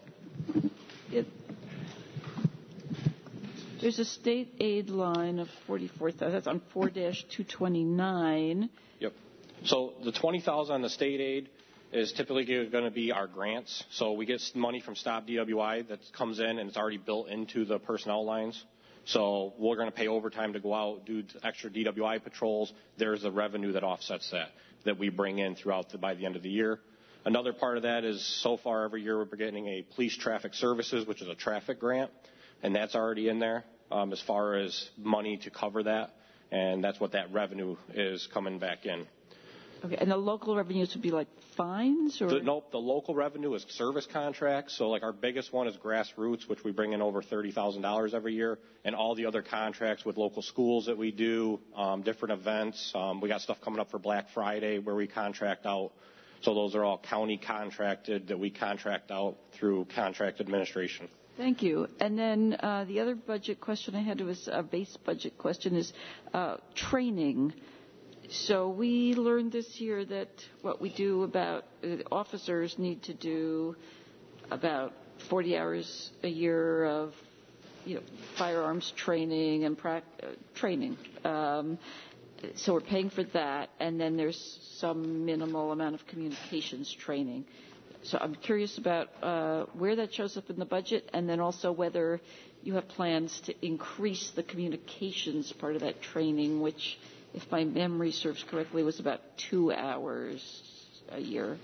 There's a state aid line of $44,000. That's on 4-229. Yep. So the $20,000 on the state aid is typically going to be our grants. So we get money from Stop DWI that comes in and it's already built into the personnel lines. So we're going to pay overtime to go out, do extra DWI patrols. There's the revenue that offsets that we bring in by the end of the year. Another part of that is so far every year we're getting a police traffic services, which is a traffic grant, and that's already in there as far as money to cover that, and that's what that revenue is coming back in. Okay, and the local revenues would be like fines? Or? Nope, the local revenue is service contracts. So like our biggest one is grassroots, which we bring in over $30,000 every year, and all the other contracts with local schools that we do, different events. We got stuff coming up for Black Friday where we contract out. So those are all county contracted that we contract out through contract administration. Thank you. And then the other budget question I had was a base budget question is training. So we learned this year that what we do about officers need to do about 40 hours a year of firearms training and training. So we're paying for that, and then there's some minimal amount of communications training. So I'm curious about where that shows up in the budget, and then also whether you have plans to increase the communications part of that training, which, if my memory serves correctly, was about 2 hours a year.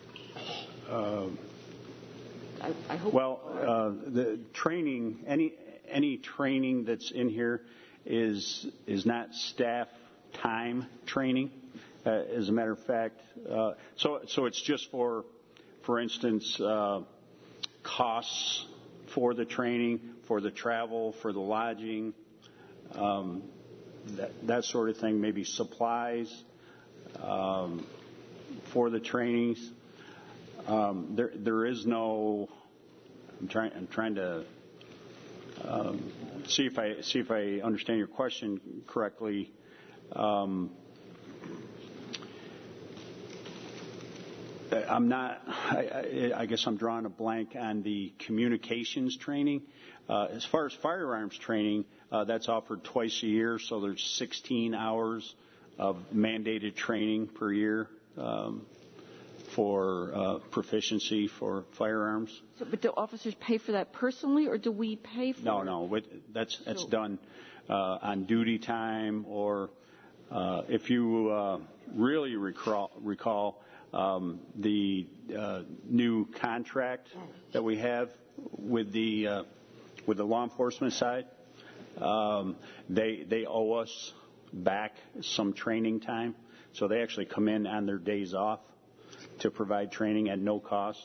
I hope. Well, the training, any training that's in here is not staff time training. As a matter of fact, so it's just for instance, costs for the training, for the travel, for the lodging. That sort of thing, maybe supplies for the trainings. There is no. I'm trying to see if I understand your question correctly. I'm not. I guess I'm drawing a blank on the communications training. As far as firearms training, that's offered twice a year, so there's 16 hours of mandated training per year for proficiency for firearms. So, but do officers pay for that personally, or do we pay for it? No. That's done on duty time, or if you really recall the new contract that we have with the law enforcement side. They owe us back some training time, so they actually come in on their days off to provide training at no cost.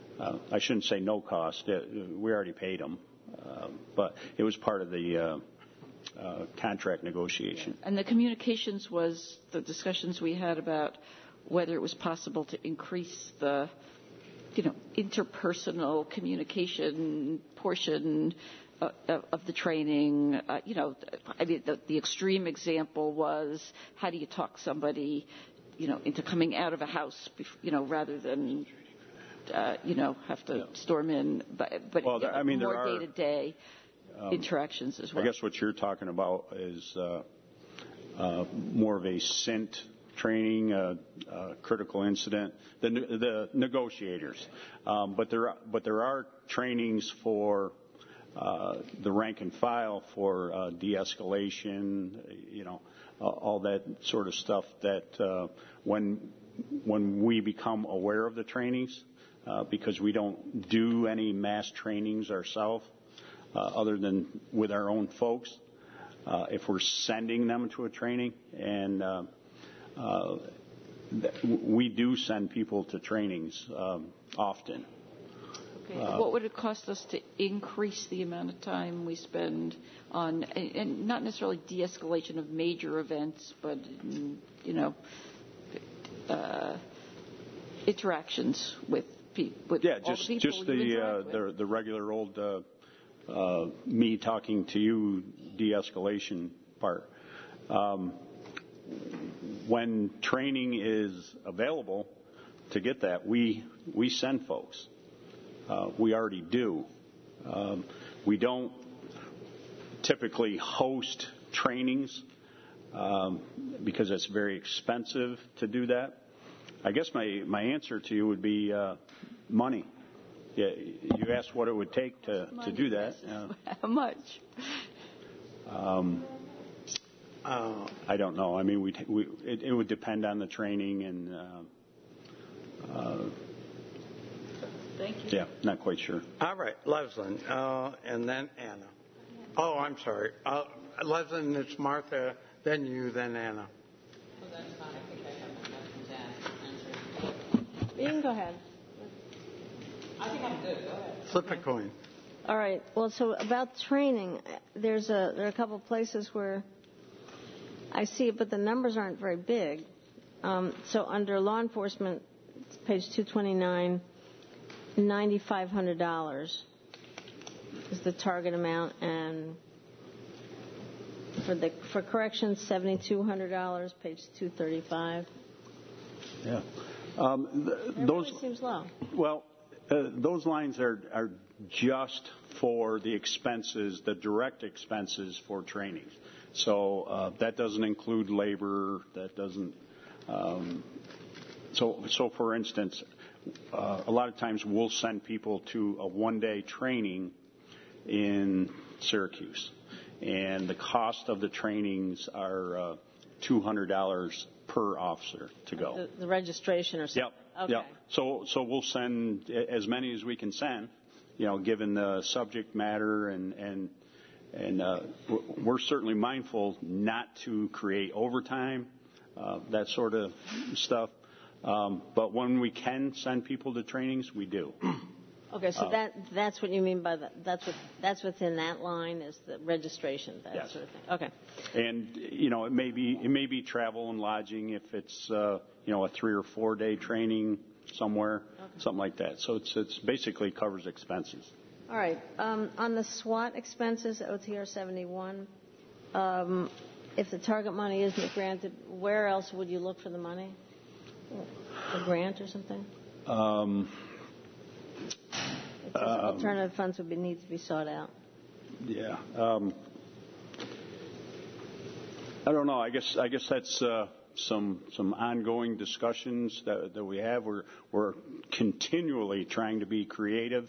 I shouldn't say no cost. We already paid them, but it was part of the contract negotiation. And the communications was the discussions we had about whether it was possible to increase the, interpersonal communication portion of the training. The extreme example was, how do you talk somebody, into coming out of a house, rather than, have to storm in. But more day-to-day interactions as well. I guess what you're talking about is more of a CINT training, critical incident, the negotiators. But there are trainings for the rank and file for de-escalation, all that sort of stuff that when we become aware of the trainings, because we don't do any mass trainings ourselves, other than with our own folks, if we're sending them to a training, and we do send people to trainings often. Okay. What would it cost us to increase the amount of time we spend on, and not necessarily de-escalation of major events, but interactions with people? Yeah, just the regular old me talking to you de-escalation part. When training is available to get that, we send folks. We already do. We don't typically host trainings because it's very expensive to do that. I guess my answer to you would be money. Yeah, you asked what it would take to do that. How much? I don't know. I mean, it would depend on the training and. Thank you. Yeah, not quite sure. All right, Leslin, and then Anna. Oh, I'm sorry. Leslin, it's Martha, then you, then Anna. Oh, that's fine. I think I have my questions answered. You can go ahead. I think I'm good. Go ahead. Flip a coin. All right. Well, so about training, there are a couple of places where I see it, but the numbers aren't very big. So under law enforcement, page 229, $9,500 is the target amount, and for corrections, $7,200, page 235. Yeah. That seems low. Well, those lines are just for the expenses, the direct expenses for trainings. So that doesn't include labor. That doesn't. So for instance, a lot of times we'll send people to a one-day training in Syracuse, and the cost of the trainings are $200 per officer to go. The registration or something. Yep. Okay. Yep. So we'll send as many as we can send, given the subject matter, and we're certainly mindful not to create overtime, that sort of stuff. But when we can send people to trainings, we do. Okay, so that's what you mean by that's within that line is the registration, that yes. sort of thing. Okay. And it may be travel and lodging if it's a 3 or 4 day training somewhere, something like that. So it's basically covers expenses. All right. On the SWAT expenses, OTR 71, if the target money isn't granted, where else would you look for the money? A grant or something? Alternative funds would need to be sought out. Yeah. I don't know. I guess that's some ongoing discussions that we have. We're continually trying to be creative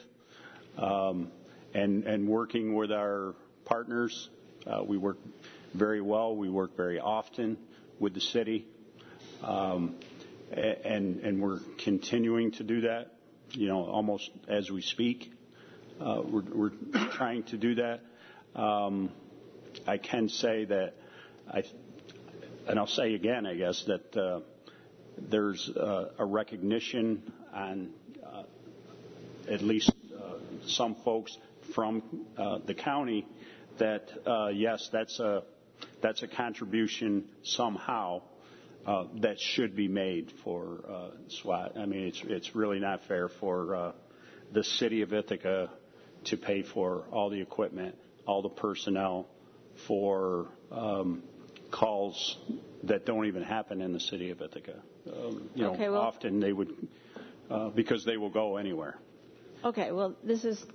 and working with our partners. We work very well. We work very often with the city, and we're continuing to do that. Almost as we speak, we're trying to do that. I can say that and I'll say again, I guess, that there's a recognition on at least some folks from the county that yes, that's a contribution somehow that should be made for SWAT. I mean, it's really not fair for the city of Ithaca to pay for all the equipment, all the personnel for calls that don't even happen in the city of Ithaca. Often they would, because they will go anywhere. Okay, well, this is,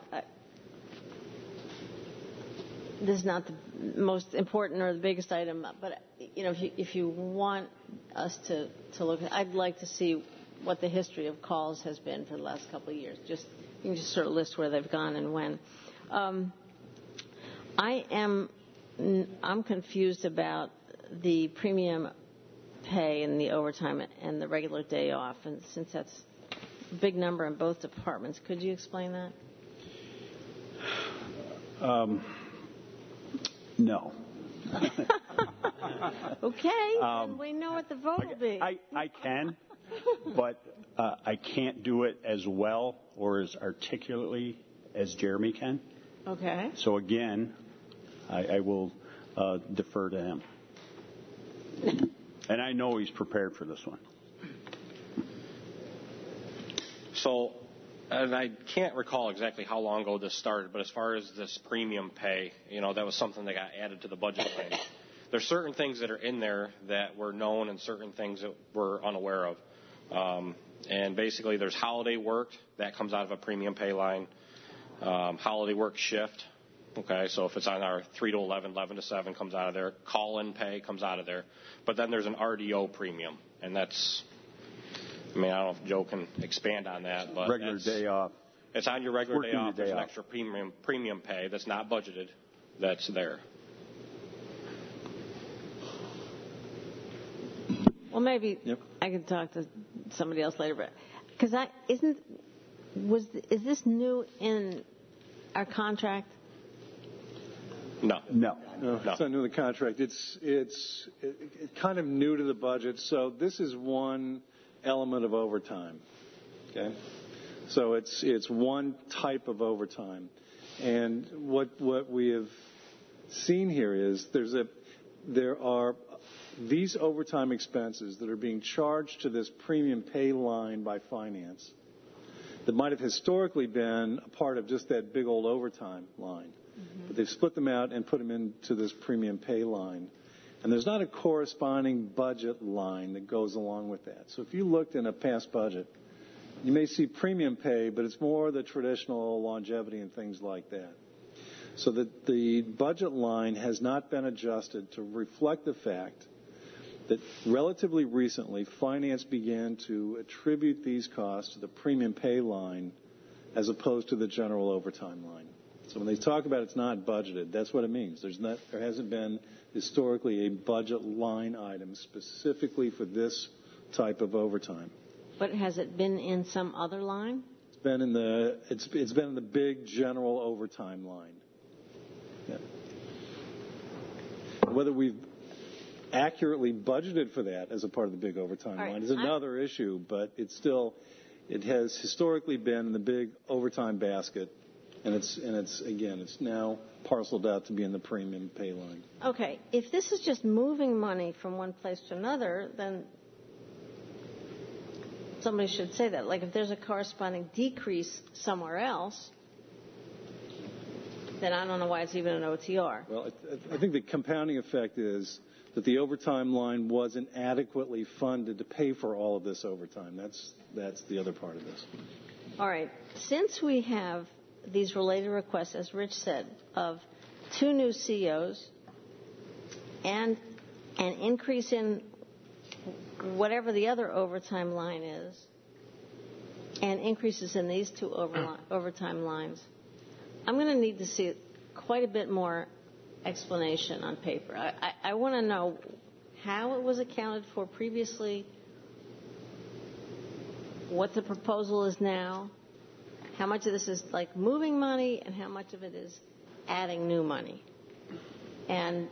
this is not the most important or the biggest item, but, if you want us to look at, I'd like to see what the history of calls has been for the last couple of years. You can just sort of list where they've gone and when. I'm confused about the premium pay and the overtime and the regular day off, and since that's a big number in both departments, could you explain that? No. Okay, then we know what the vote will be. I can, but I can't do it as well or as articulately as Jeremy can. Okay. So again, I will defer to him. And I know he's prepared for this one. So, and I can't recall exactly how long ago this started, but as far as this premium pay, that was something that got added to the budget plan. There's certain things that are in there that were known and certain things that we're unaware of. And basically there's holiday work, that comes out of a premium pay line. Holiday work shift, okay, so if it's on our 3 to 11, 11 to 7 comes out of there. Call-in pay comes out of there. But then there's an RDO premium, and that's, I don't know if Joe can expand on that. But regular day off. It's on your regular day off. There's an extra premium pay that's not budgeted that's there. Well, maybe I can talk to somebody else later, but because is this new in our contract? No. It's not new in the contract. It's kind of new to the budget. So this is one element of overtime. Okay, so it's one type of overtime, and what we have seen here is there are these overtime expenses that are being charged to this premium pay line by finance that might have historically been a part of just that big old overtime line. Mm-hmm. But they've split them out and put them into this premium pay line. And there's not a corresponding budget line that goes along with that. So if you looked in a past budget, you may see premium pay, but it's more the traditional longevity and things like that. So that the budget line has not been adjusted to reflect the fact that relatively recently, finance began to attribute these costs to the premium pay line as opposed to the general overtime line. So when they talk about it's not budgeted, that's what it means. There hasn't been historically a budget line item specifically for this type of overtime. But has it been in some other line? It's been in the big general overtime line. Yeah. Whether we've accurately budgeted for that as a part of the big overtime line is another issue, but it has historically been in the big overtime basket, and it's now parceled out to be in the premium pay line. Okay, if this is just moving money from one place to another, then somebody should say that. Like if there's a corresponding decrease somewhere else, then I don't know why it's even an OTR. Well, I think the compounding effect is that the overtime line wasn't adequately funded to pay for all of this overtime. That's the other part of this. All right. Since we have these related requests, as Rich said, of 2 new COs and an increase in whatever the other overtime line is, and increases in these 2 overtime lines, I'm going to need to see quite a bit more explanation on paper. I want to know how it was accounted for previously, what the proposal is now, how much of this is like moving money, and how much of it is adding new money. And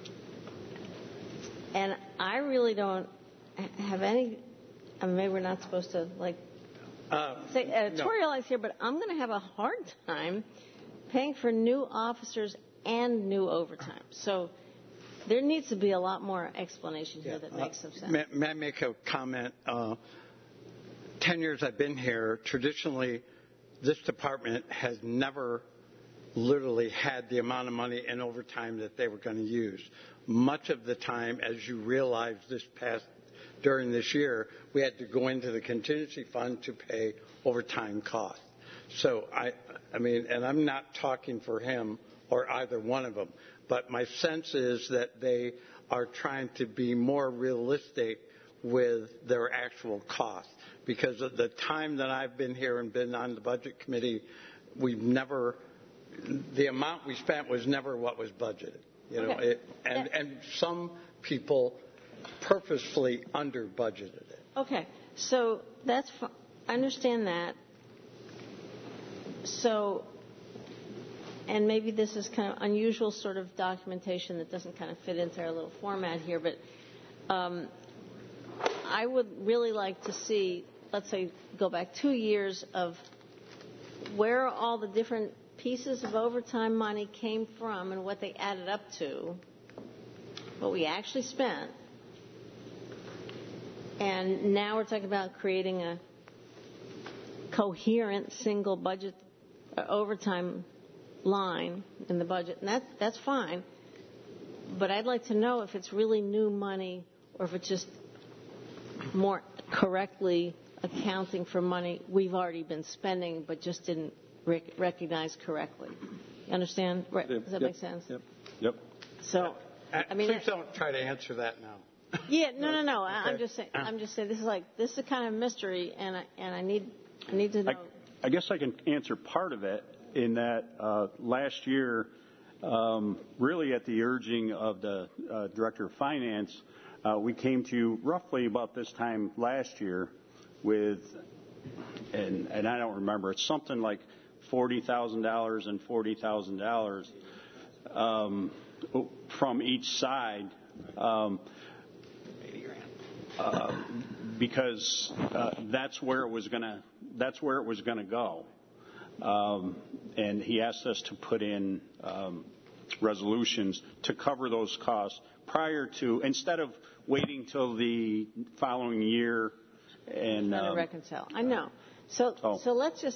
I really don't have any, maybe we're not supposed to say editorialize here, but I'm going to have a hard time paying for new officers and new overtime. So there needs to be a lot more explanation here that makes some sense. May I make a comment? 10 years I've been here, traditionally, this department has never literally had the amount of money in overtime that they were going to use. Much of the time, as you realize during this year, we had to go into the contingency fund to pay overtime costs. So, I mean, and I'm not talking for him or either one of them, but my sense is that they are trying to be more realistic with their actual costs. Because of the time that I've been here and been on the budget committee, the amount we spent was never what was budgeted. You know, and some people purposefully under budgeted it. Okay, so I understand that. So, and maybe this is kind of unusual sort of documentation that doesn't kind of fit into our little format here, but I would really like to see, let's say, go back 2 years of where all the different pieces of overtime money came from and what they added up to, what we actually spent. And now we're talking about creating a coherent single budget overtime line in the budget, and that's fine. But I'd like to know if it's really new money or if it's just more correctly accounting for money we've already been spending but just didn't recognize correctly. You understand? Right. Does that make sense? Yep. So, I mean, please don't try to answer that now. Yeah, no. Okay. I'm just saying this is a kind of mystery, and I need to know. I guess I can answer part of it in that last year, really at the urging of the Director of Finance, we came to you roughly about this time last year with, and I don't remember, it's something like $40,000 and $40,000 from each side. Because that's where it was going to go, and he asked us to put in resolutions to cover those costs prior to, instead of waiting till the following year and trying to reconcile. I know. So let's just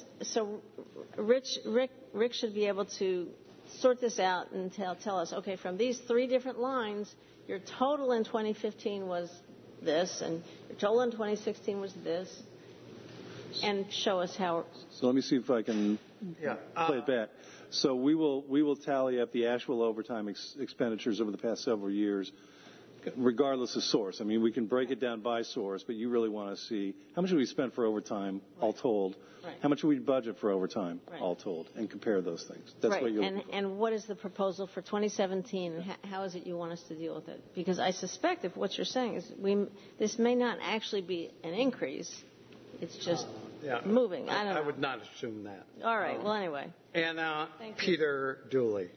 Rick should be able to sort this out and tell us, okay, from these 3 different lines, your total in 2015 was this, and your total in 2016 was this, and show us how. So let me see if I can play it back. So we will tally up the actual overtime expenditures over the past several years, regardless of source. I mean, we can break it down by source, but you really want to see how much we spent for overtime, all told. Right. How much we budget for overtime, all told, and compare those things. That's right. what you're and what is the proposal for 2017, and how is it you want us to deal with it? Because I suspect if what you're saying is this may not actually be an increase, it's just moving. I don't know. I would not assume that. All right. Well, anyway. And Peter Dooley.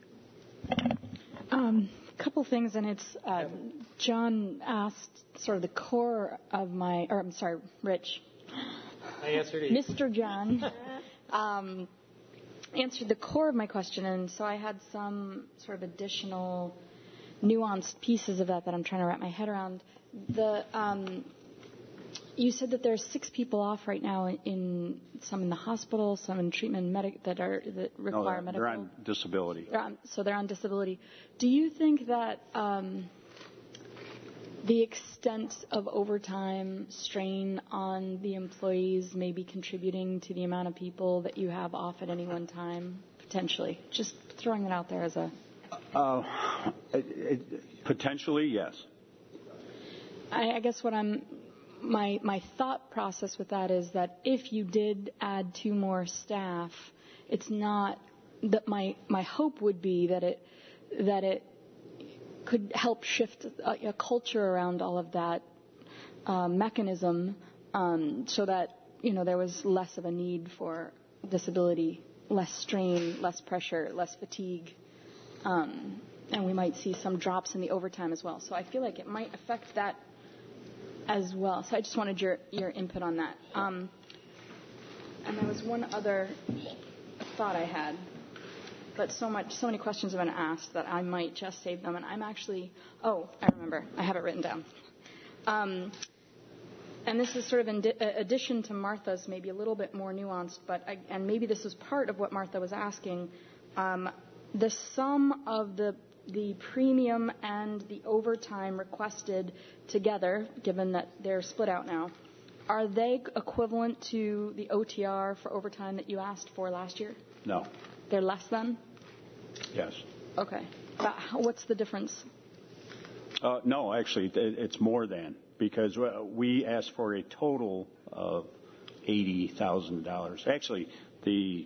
Couple things, and it's John asked sort of the core of Rich. I answered it. Mr. John answered the core of my question, and so I had some sort of additional nuanced pieces of that I'm trying to wrap my head around. You said that there's 6 people off right now, some in the hospital, some in treatment that require medical. They're on disability. So they're on disability. Do you think that the extent of overtime strain on the employees may be contributing to the amount of people that you have off at any one time, potentially? Just throwing it out there as a... Potentially, yes. I guess my thought process with that is that if you did add 2 more staff, it's not that my hope would be that it could help shift a culture around all of that mechanism, so that there was less of a need for disability, less strain, less pressure, less fatigue, and we might see some drops in the overtime as well. So I feel like it might affect that as well. So I just wanted your input on that. And there was one other thought I had, but so many questions have been asked that I might just save them. And I'm actually, I remember. I have it written down. And this is sort of in addition to Martha's, maybe a little bit more nuanced, and maybe this is part of what Martha was asking. The sum of the premium and the overtime requested together, given that they're split out now, are they equivalent to the OTR for overtime that you asked for last year? No. They're less than? Yes. Okay. What's the difference? No, actually, it's more than, because we asked for a total of $80,000. Actually, the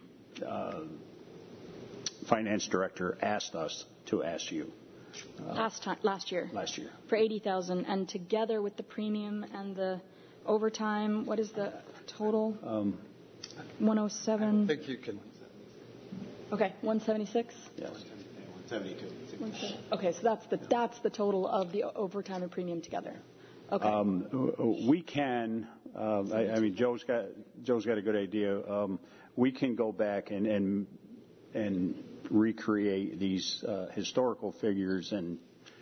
finance director asked us to ask you. Last year. Last year. For $80,000, and together with the premium and the overtime, what is the total? 107. I don't think you can. Okay, 176. Yes. 172. Okay, so that's the total of the overtime and premium together. Okay. We can. I mean, Joe's got a good idea. We can go back and recreate these historical figures and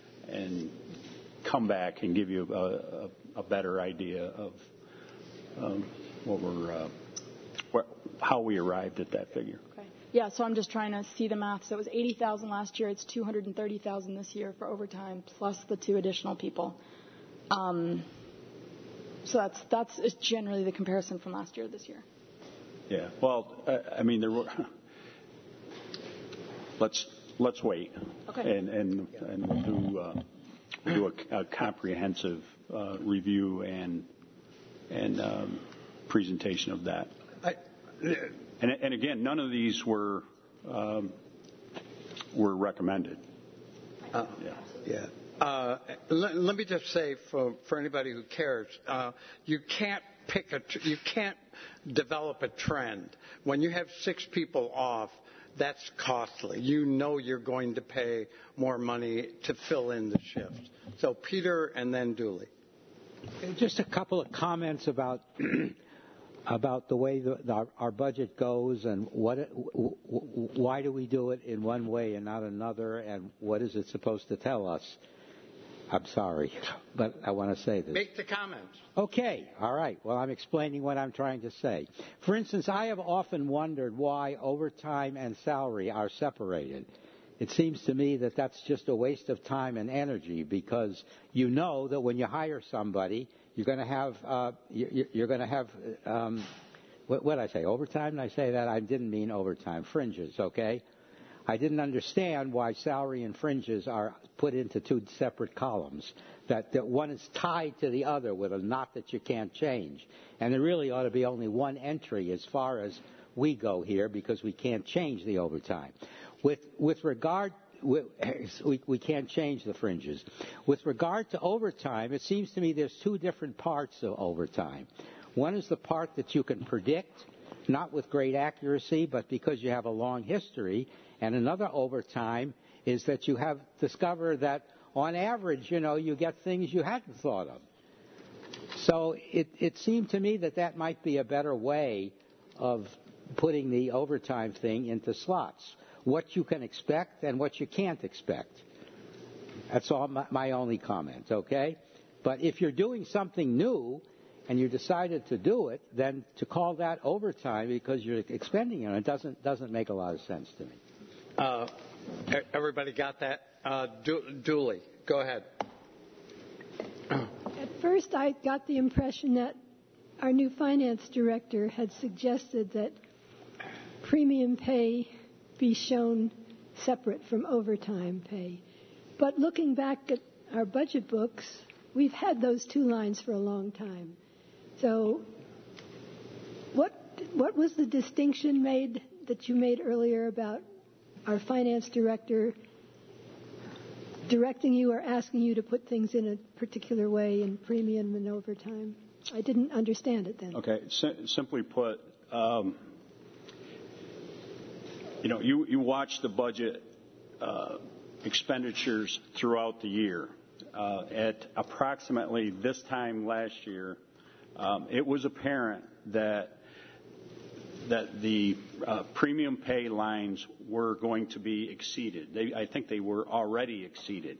come back and give you a better idea of how we arrived at that figure. Okay. Yeah, so I'm just trying to see the math. So it was $80,000 last year. It's $230,000 this year for overtime plus the 2 additional people. So that's generally the comparison from last year to this year. Yeah. Well, I mean, there were. Let's wait. Okay. And we'll do a comprehensive review and presentation of that. And again, none of these were recommended. Yeah. Let me just say for anybody who cares, you can't develop a trend. When you have 6 people off, that's costly. You know you're going to pay more money to fill in the shifts. So Peter and then Dooley. Just a couple of comments about the way our budget goes and why do we do it in one way and not another, and what is it supposed to tell us? I'm sorry, but I want to say this. Make the comments. Okay, all right. Well, I'm explaining what I'm trying to say. For instance, I have often wondered why overtime and salary are separated. It seems to me that that's just a waste of time and energy, because you know that when you hire somebody, you're going to have what did I say? Overtime? Did I say that? I didn't mean overtime. Fringes, okay? I didn't understand why salary and fringes are put into 2 separate columns, that one is tied to the other with a knot that you can't change. And there really ought to be only one entry as far as we go here, because we can't change the overtime. With regard, we can't change the fringes. With regard to overtime, it seems to me there's 2 different parts of overtime. One is the part that you can predict, not with great accuracy, but because you have a long history. And another overtime is that you have discovered that on average, you get things you hadn't thought of. So it seemed to me that might be a better way of putting the overtime thing into slots. What you can expect and what you can't expect. That's all my only comment, okay? But if you're doing something new and you decided to do it, then to call that overtime because you're expending it doesn't make a lot of sense to me. Everybody got that? Dooley, go ahead. At first, I got the impression that our new finance director had suggested that premium pay be shown separate from overtime pay. But looking back at our budget books, we've had those 2 lines for a long time. So what was the distinction that you made earlier about our finance director directing you or asking you to put things in a particular way in premium and overtime? I didn't understand it then. Okay. Simply put, you watch the budget expenditures throughout the year. At approximately this time last year, it was apparent that that the premium pay lines were going to be exceeded. I think they were already exceeded.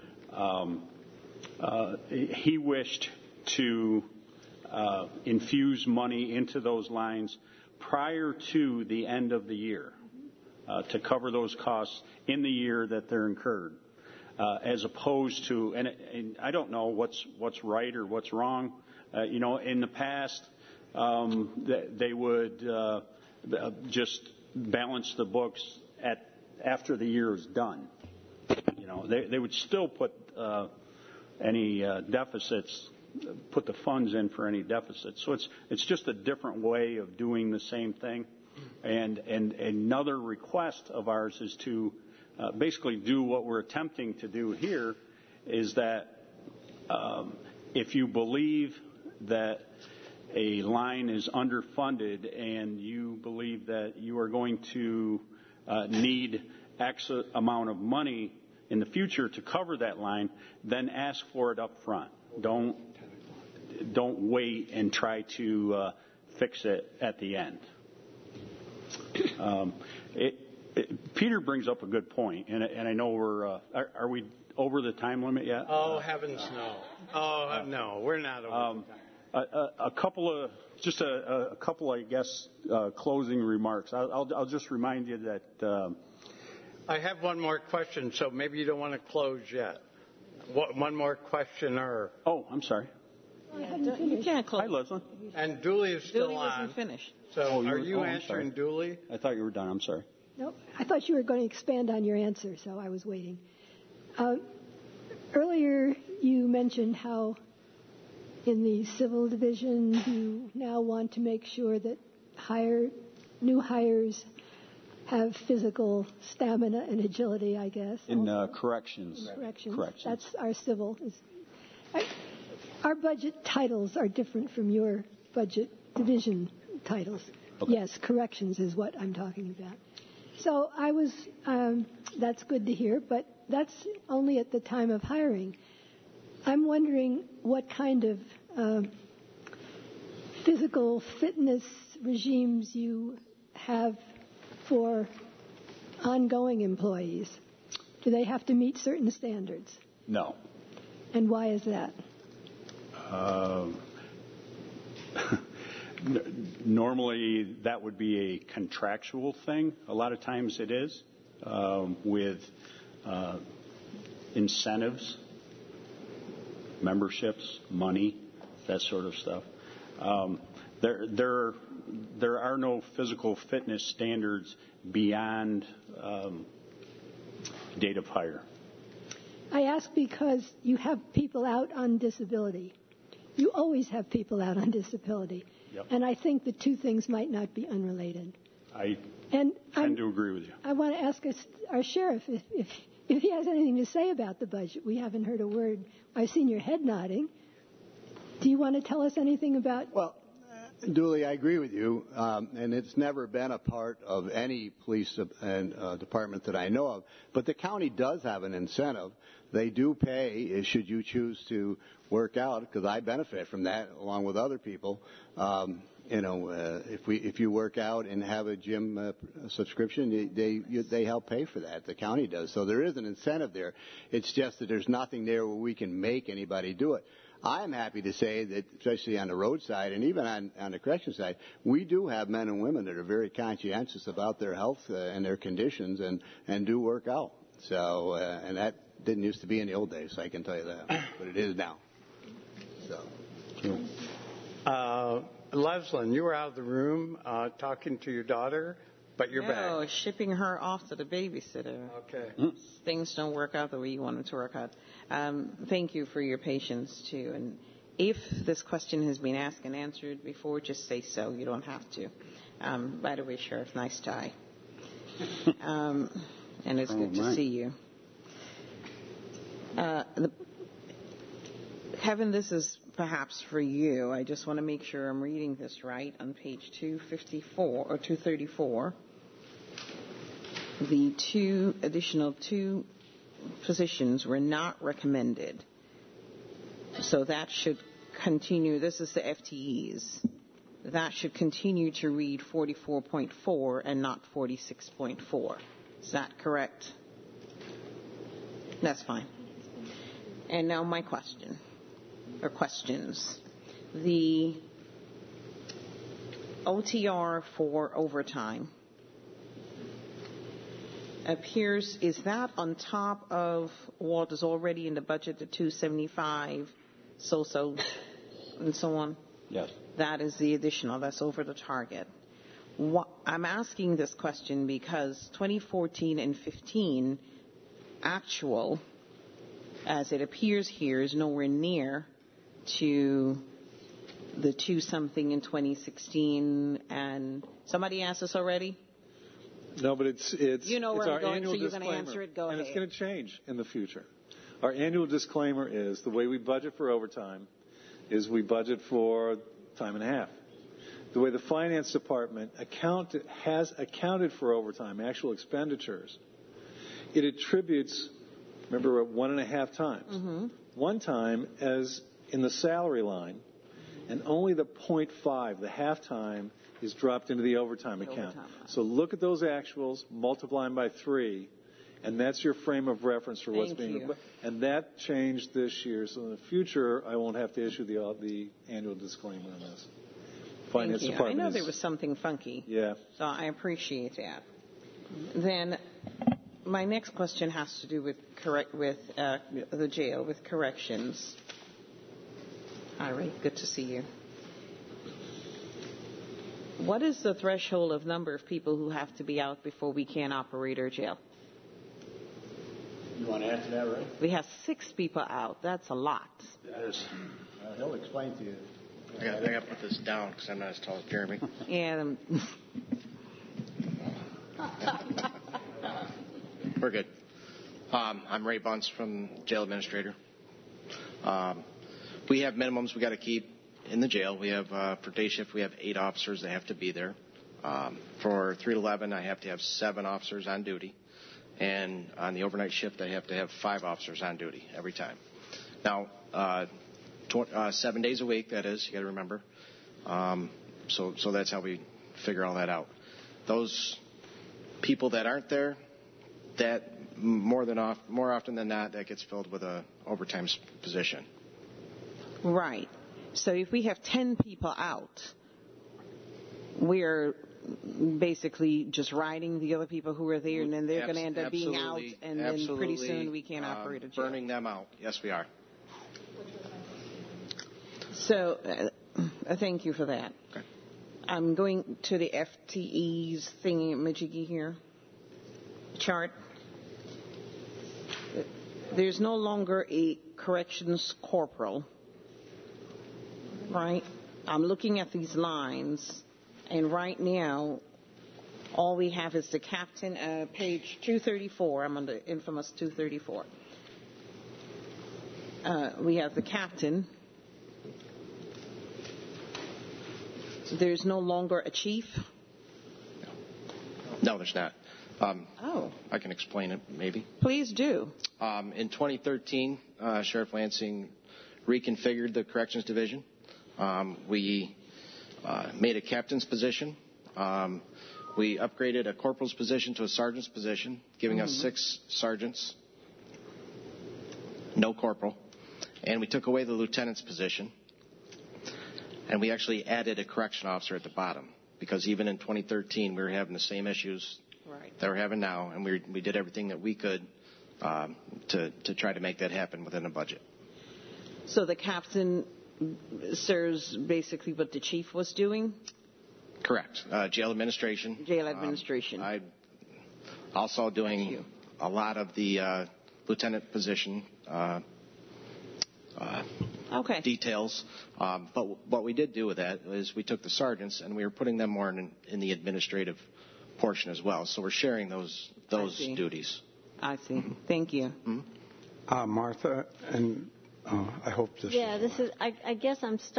He wished to infuse money into those lines prior to the end of the year to cover those costs in the year that they're incurred, as opposed to, and I don't know what's right or what's wrong. In the past, they would just balance the books after the year is done. They would still put any deficits, put the funds in for any deficits. So it's just a different way of doing the same thing. And another request of ours is to basically do what we're attempting to do here, is that if you believe that a line is underfunded and you believe that you are going to need X amount of money in the future to cover that line, then ask for it up front. Don't wait and try to fix it at the end. Peter brings up a good point, and I know are we over the time limit yet? Oh, heavens no. Oh, no, we're not over the time. A couple, I guess, closing remarks. I'll just remind you that. I have one more question, so maybe you don't want to close yet. One more questioner. Oh, I'm sorry. You can't close. Hi, Leslie. And Dooley is still Dooley on. wasn't finished. So are you answering Dooley? I thought you were done. I'm sorry. No, I thought you were going to expand on your answer, so I was waiting. Earlier, you mentioned how in the civil division you now want to make sure that new hires have physical stamina and agility, I guess. In corrections. Corrections. That's our civil. Our budget titles are different from your budget division titles. Okay. Yes, corrections is what I'm talking about. So that's good to hear, but that's only at the time of hiring. I'm wondering what kind of physical fitness regimes you have for ongoing employees. Do they have to meet certain standards? No. And why is that? Normally, that would be a contractual thing. A lot of times it is, with incentives, memberships, money, that sort of stuff. There are no physical fitness standards beyond date of hire. I ask because you have people out on disability. You always have people out on disability. Yep. And I think the two things might not be unrelated. I tend to agree with you. I want to ask our sheriff if he has anything to say about the budget. We haven't heard a word. I've seen your head nodding. Do you want to tell us anything about... Well, Dooley, I agree with you, and it's never been a part of any police department that I know of. But the county does have an incentive. They do pay, should you choose to work out, because I benefit from that along with other people. If you work out and have a gym subscription, they help pay for that. The county does. So there is an incentive there. It's just that there's nothing there where we can make anybody do it. I am happy to say that, especially on the road side and even on the correction side, we do have men and women that are very conscientious about their health and their conditions and do work out. So, and that didn't used to be in the old days, I can tell you that, but it is now. So. Leslyn, you were out of the room talking to your daughter, but you're back. No, shipping her off to the babysitter. Okay. Things don't work out the way you want them to work out. Thank you for your patience, too. And if this question has been asked and answered before, just say so. You don't have to. By the way, Sheriff, nice tie. And it's good to see you. Kevin, this is perhaps for you. I just want to make sure I'm reading this right. On page 254 or 234, the two additional positions were not recommended. So that should continue. This is the FTEs. that should continue to read 44.4 and not 46.4. Is that correct? That's fine. And now my question, or questions. The OTR for overtime appears, is that on top of what is already in the budget, the 275, so, and so on? Yes. That is the additional, that's over the target. I'm asking this question because 2014 and 15 actual, as it appears here, is nowhere near to the 2-something in 2016. And somebody asked us already? No, but it's you know where it's I'm our going, annual so you're going disclaimer, to answer it. Go and ahead. It's going to change in the future. Our annual disclaimer is the way we budget for overtime is we budget for time and a half. The way the finance department has accounted for overtime, actual expenditures, it attributes, remember, 1.5 times. Mm-hmm. One time as in the salary line, and only the 0.5, the half time, is dropped into the overtime account. So look at those actuals, multiply them by 3, and that's your frame of reference for what's being required. And that changed this year. So in the future, I won't have to issue the annual disclaimer on this. Finance Thank you. department. I know there was something funky. Yeah. So I appreciate that. Then my next question has to do with the jail, with corrections. Ari, good to see you. What is the threshold of number of people who have to be out before we can operate our jail? You want to answer that, Ray? We have 6 people out. That's a lot. That is. He'll explain to you. I got to put this down because I'm not as tall as Jeremy. And We're good. I'm Ray Bunce from Jail Administrator. We have minimums we got to keep in the jail. We have, for day shift, we have 8 officers that have to be there. For 3 to 11, I have to have 7 officers on duty. And on the overnight shift, I have to have 5 officers on duty every time. Now, 7 days a week, that is, you got to remember. So that's how we figure all that out. Those people that aren't there, that more often than not, that gets filled with a overtime position. Right. So if we have 10 people out, we're basically just riding the other people who are there, and then they're going to end up being out, and then pretty soon we can't operate a jail. Burning them out. Yes, we are. So thank you for that. Okay. I'm going to the FTEs thingy-majiggy here. Chart. There's no longer a corrections corporal, right? I'm looking at these lines, and right now, all we have is the captain, page 234. I'm on the infamous 234. We have the captain. There's no longer a chief? No, there's not. I can explain it, maybe. Please do. In 2013, Sheriff Lansing reconfigured the Corrections Division. We made a captain's position. We upgraded a corporal's position to a sergeant's position, giving us 6 sergeants, no corporal. And we took away the lieutenant's position. And we actually added a correction officer at the bottom, because even in 2013, we were having the same issues that we're having now, and we did everything that we could to try to make that happen within the budget. So the captain serves basically what the chief was doing? Correct. Jail administration. Jail administration. I also doing a lot of the lieutenant position details. But what we did do with that is we took the sergeants and we were putting them more in the administrative portion as well. So we're sharing those duties. I see. Thank you. Mm-hmm. Martha, and I hope this. Yeah, this is. I guess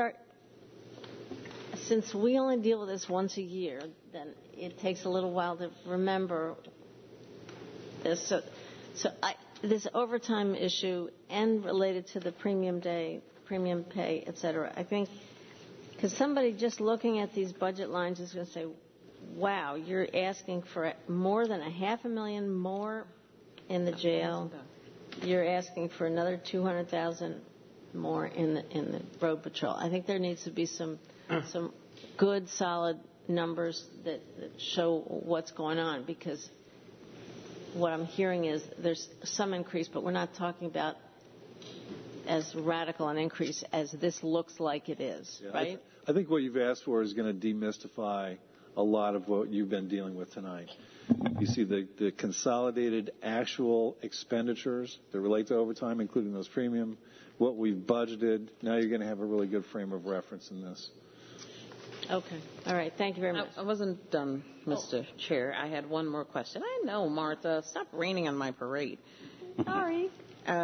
since we only deal with this once a year, then it takes a little while to remember this. So this overtime issue and related to the premium day, premium pay, et cetera, I think Because somebody just looking at these budget lines is going to say, wow, you're asking for more than $500,000 more in the jail. You're asking for another $200,000 more in the road patrol. I think there needs to be some good, solid numbers that show what's going on, because what I'm hearing is there's some increase, but we're not talking about as radical an increase as this looks like it is, right? I think what you've asked for is going to demystify a lot of what you've been dealing with tonight. You see the consolidated actual expenditures that relate to overtime, including those premium, what we've budgeted. Now you're going to have a really good frame of reference in this. Okay. All right. Thank you very much. I wasn't done, Mr. Chair. I had one more question. I know, Martha. Stop raining on my parade. Sorry.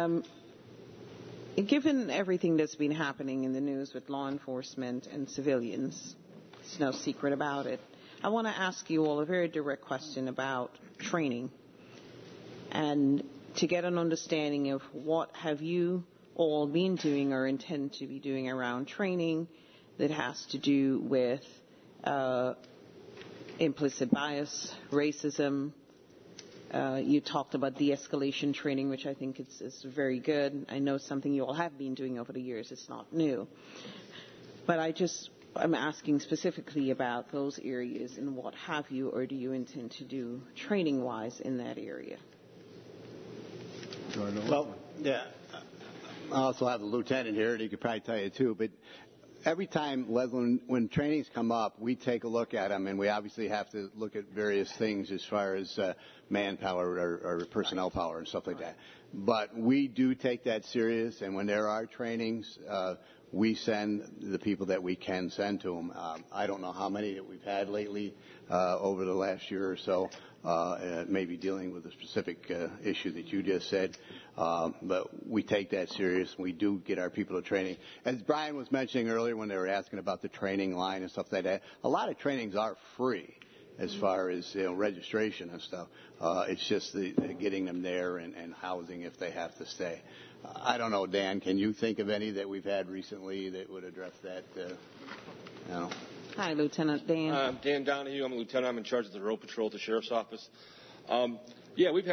Given everything that's been happening in the news with law enforcement and civilians, there's no secret about it. I want to ask you all a very direct question about training, and to get an understanding of what have you all been doing or intend to be doing around training that has to do with implicit bias, racism. You talked about de-escalation training, which I think is very good. I know something you all have been doing over the years. It's not new. But I'm asking specifically about those areas and what have you or do you intend to do training-wise in that area? Well, yeah. I also have the lieutenant here, and he could probably tell you too, but every time, Leslie, when trainings come up, we take a look at them, and we obviously have to look at various things as far as manpower or personnel power and stuff like that. But we do take that serious, and when there are trainings, we send the people that we can send to them. I don't know how many that we've had lately over the last year or so, maybe dealing with a specific issue that you just said. But we take that serious. We do get our people to training. As Brian was mentioning earlier when they were asking about the training line and stuff like that, a lot of trainings are free as far as registration and stuff. It's just the getting them there and housing if they have to stay. I don't know, Dan, can you think of any that we've had recently that would address that? Hi, Lieutenant Dan. Dan Donahue. I'm a lieutenant. I'm in charge of the road patrol at the sheriff's office. Yeah, we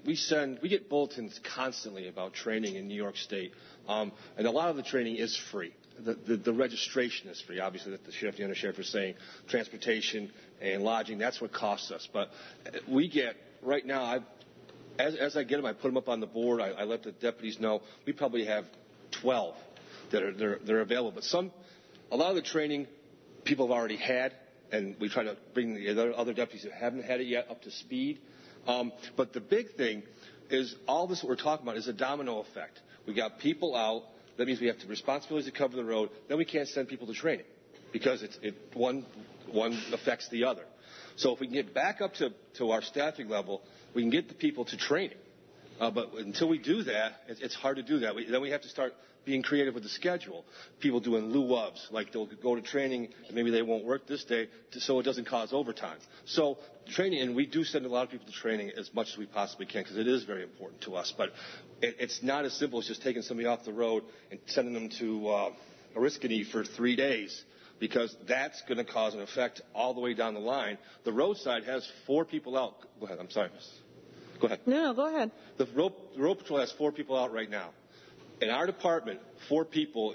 get bulletins constantly about training in New York State, and a lot of the training is free. The registration is free. Obviously, that the sheriff, the undersheriff is saying transportation and lodging. That's what costs us. But we get right now. As I get them, I put them up on the board. I let the deputies know. We probably have 12 that are available. But a lot of the training people have already had, and we try to bring the other deputies that haven't had it yet up to speed. But the big thing is all this what we're talking about is a domino effect. We got people out. That means we have the responsibilities to cover the road. Then we can't send people to training because one affects the other. So if we can get back up to our staffing level, we can get the people to training. But until we do that, it's hard to do that. Then we have to start being creative with the schedule. People doing lieu-ofs, like they'll go to training and maybe they won't work this day so it doesn't cause overtime. So training, and we do send a lot of people to training as much as we possibly can because it is very important to us. But it's not as simple as just taking somebody off the road and sending them to Oriskany for 3 days, because that's going to cause an effect all the way down the line. The roadside has 4 people out. Go ahead. I'm sorry, miss. Go ahead. No, go ahead. The road patrol has 4 people out right now. In our department, 4 people,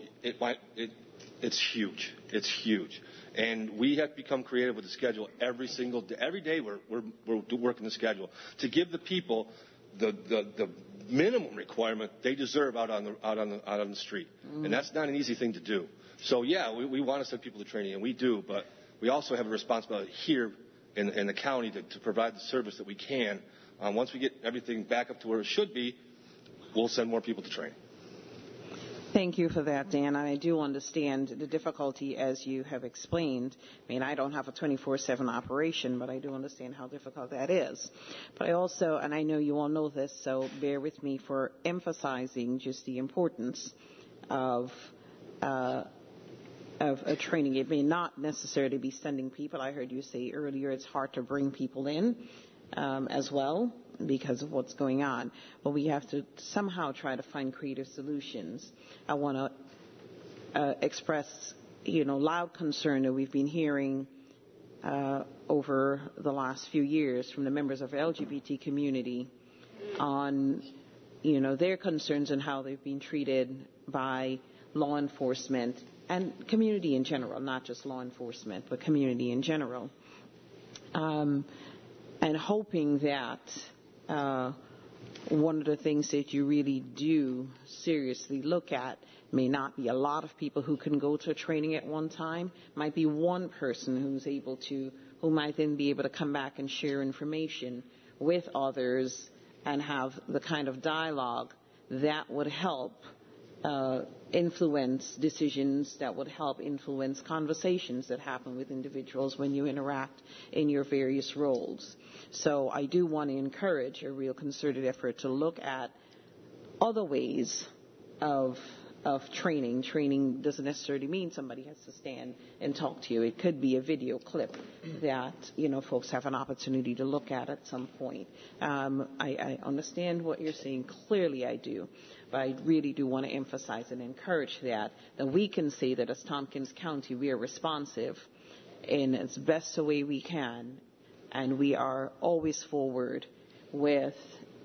it's huge. It's huge. And we have to become creative with the schedule every single day. Every day we're working the schedule to give the people the minimum requirement they deserve out on the street. And that's not an easy thing to do. So, yeah, we want to send people to training, and we do, but we also have a responsibility here in the county to provide the service that we can. Once we get everything back up to where it should be, we'll send more people to training. Thank you for that, Dan. I do understand the difficulty as you have explained. I mean, I don't have a 24/7 operation, but I do understand how difficult that is. But I also, and I know you all know this, so bear with me for emphasizing just the importance of a training. It may not necessarily be sending people. I heard you say earlier it's hard to bring people in as well because of what's going on. But we have to somehow try to find creative solutions. I want to express loud concern that we've been hearing over the last few years from the members of the LGBT community on, their concerns and how they've been treated by law enforcement and community in general, not just law enforcement, but community in general. And hoping that one of the things that you really do seriously look at may not be a lot of people who can go to a training at one time, might be one person who might then be able to come back and share information with others and have the kind of dialogue that would help influence decisions, that would help influence conversations that happen with individuals when you interact in your various roles. So I do want to encourage a real concerted effort to look at other ways of training. Training doesn't necessarily mean somebody has to stand and talk to you. It could be a video clip that, folks have an opportunity to look at some point. I understand what you're saying. Clearly I do. But I really do want to emphasize and encourage that we can say that as Tompkins County, we are responsive in as best a way we can, and we are always forward with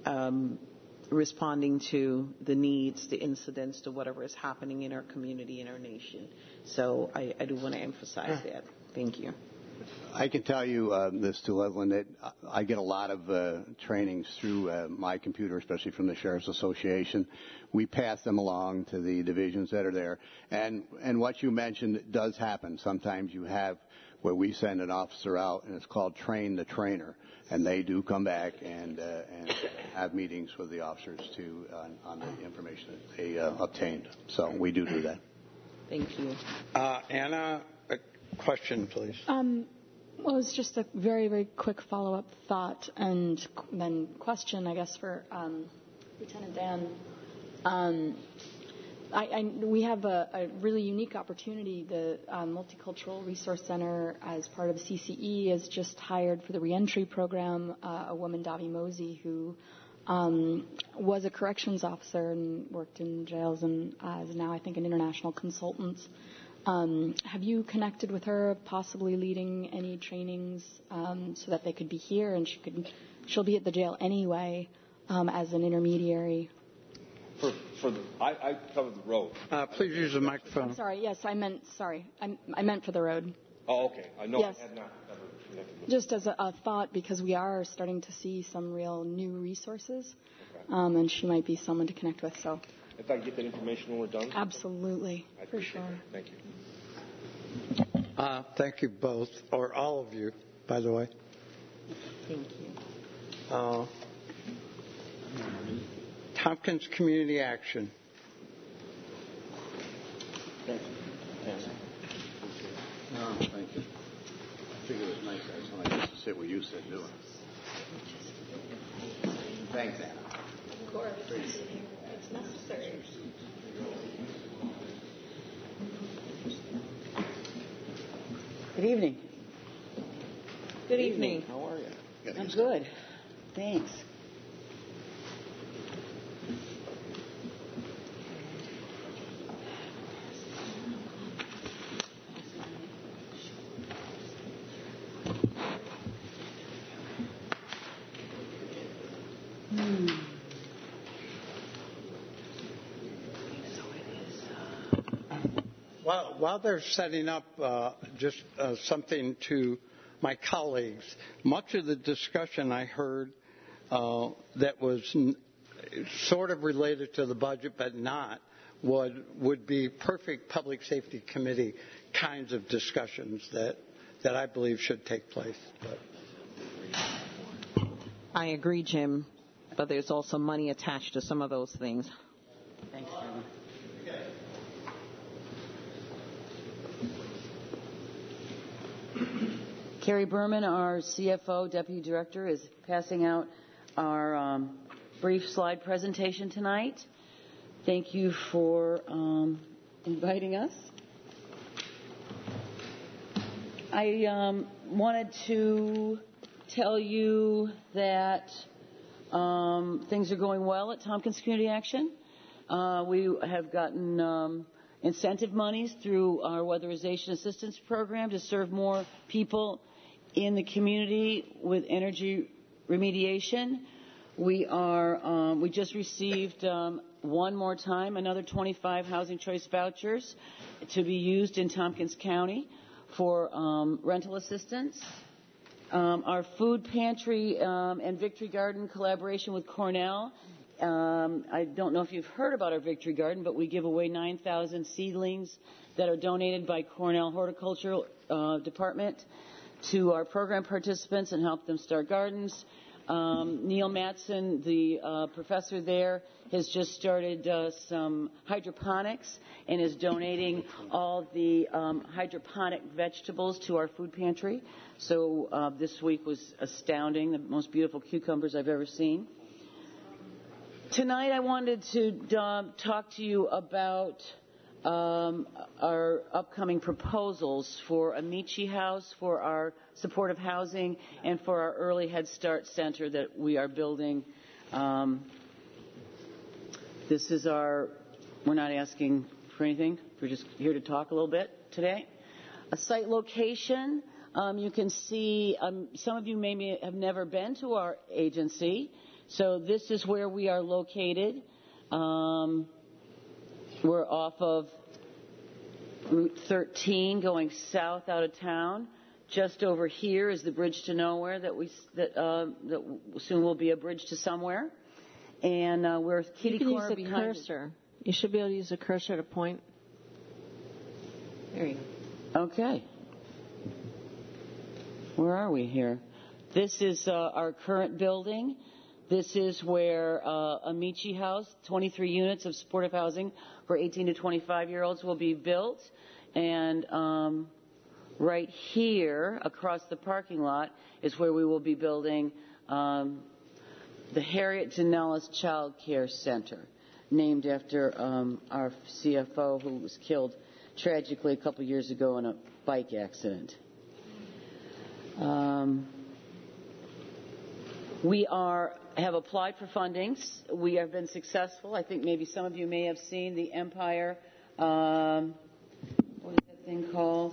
responding to the needs, the incidents, to whatever is happening in our community, in our nation. So I do want to emphasize that. Thank you. I can tell you this to Leslyn, that I get a lot of trainings through my computer, especially from the Sheriff's Association. We pass them along to the divisions that are there. And what you mentioned does happen. Sometimes you have where we send an officer out, and it's called Train the Trainer. And they do come back and have meetings with the officers on the information that they obtained. So we do that. Thank you. Anna, a question, please. Well, it's just a very, very quick follow-up thought and then question, I guess, for Lieutenant Dan. We have a really unique opportunity. The Multicultural Resource Center, as part of CCE, has just hired for the reentry program a woman, Davi Mosey, who was a corrections officer and worked in jails and is now, I think, an international consultant. Have you connected with her, possibly leading any trainings so that they could be here, and she'll be at the jail anyway as an intermediary? I covered the road. Please use the microphone. I'm sorry. Yes, I meant for the road. Oh, okay. I know. Yes. I had not ever connected with Just as a thought, because we are starting to see some real new resources, and she might be someone to connect with. So. If I can get that information when we're done. Absolutely, for sure. That. Thank you. Thank you both, or all of you, by the way. Thank you. Tompkins Community Action. Thank you. No, thank you. I figured it was nice. I just wanted to sit where you sit doing it. Thanks, Anna. Of course. It's necessary. Good evening. Good evening. How are you? I'm good. Thanks. While they're setting up, just something to my colleagues, much of the discussion I heard that was sort of related to the budget but not would be perfect public safety committee kinds of discussions that I believe should take place. I agree, Jim, but there's also money attached to some of those things. Thanks, Anna. Carrie Berman, our CFO, Deputy Director, is passing out our brief slide presentation tonight. Thank you for inviting us. I wanted to tell you that things are going well at Tompkins Community Action. We have gotten incentive monies through our weatherization assistance program to serve more people in the community with energy remediation. We just received one more time another 25 Housing Choice vouchers to be used in Tompkins County for rental assistance. Our food pantry and Victory Garden collaboration with Cornell. I don't know if you've heard about our Victory Garden, but we give away 9,000 seedlings that are donated by Cornell Horticultural Department to our program participants and help them start gardens. Neil Matson, the professor there, has just started some hydroponics and is donating all the hydroponic vegetables to our food pantry. So this week was astounding, the most beautiful cucumbers I've ever seen. Tonight I wanted to talk to you about our upcoming proposals for Amici House, for our supportive housing, and for our early Head Start Center that we are building. This is we're not asking for anything. We're just here to talk a little bit today. A site location. You can see, some of you maybe have never been to our agency. So this is where we are located. We're off of Route 13 going south out of town. Just over here is the Bridge to Nowhere that soon will be a bridge to somewhere. And we're kitty corner behind. You can use a cursor. You should be able to use a cursor to point. There you go. Okay. Where are we here? This is our current building. This is where Amici House, 23 units of supportive housing for 18 to 25-year-olds will be built. And right here, across the parking lot, is where we will be building the Harriet Janellis Child Care Center, named after our CFO who was killed tragically a couple years ago in a bike accident. We have applied for fundings. We have been successful. I think maybe some of you may have seen the Empire, what is that thing called?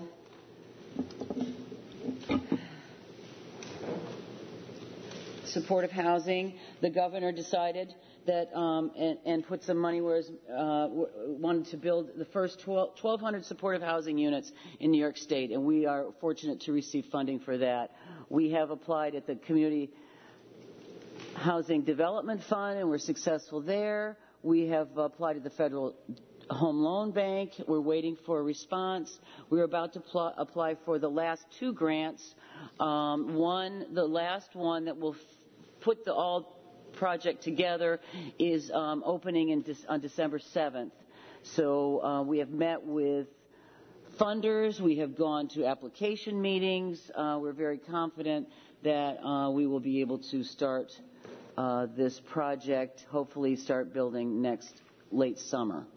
Supportive housing. The governor decided that and put some money where wanted to build the first 1,200 supportive housing units in New York State, and we are fortunate to receive funding for that. We have applied at the Community Housing Development Fund, and we're successful there. We have applied at the Federal Home Loan Bank. We're waiting for a response. We're about to apply for the last two grants. The last one that will put the all project together is opening on December 7th. So we have met with funders. We have gone to application meetings. We're very confident that we will be able to start this project, hopefully start building late summer.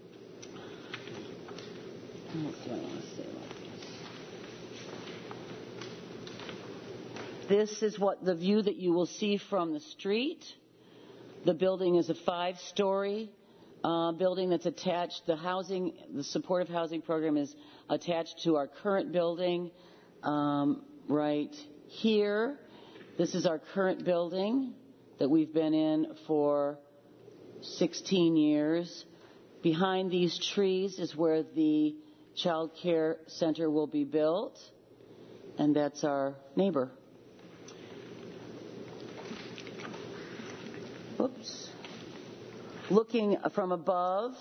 What do I want to say about this? This is what the view that you will see from the street. The building is a 5-story building that's attached. The supportive housing program is attached to our current building right here. This is our current building that we've been in for 16 years. Behind these trees is where the child care center will be built, and that's our neighbor. Oops. Looking from above,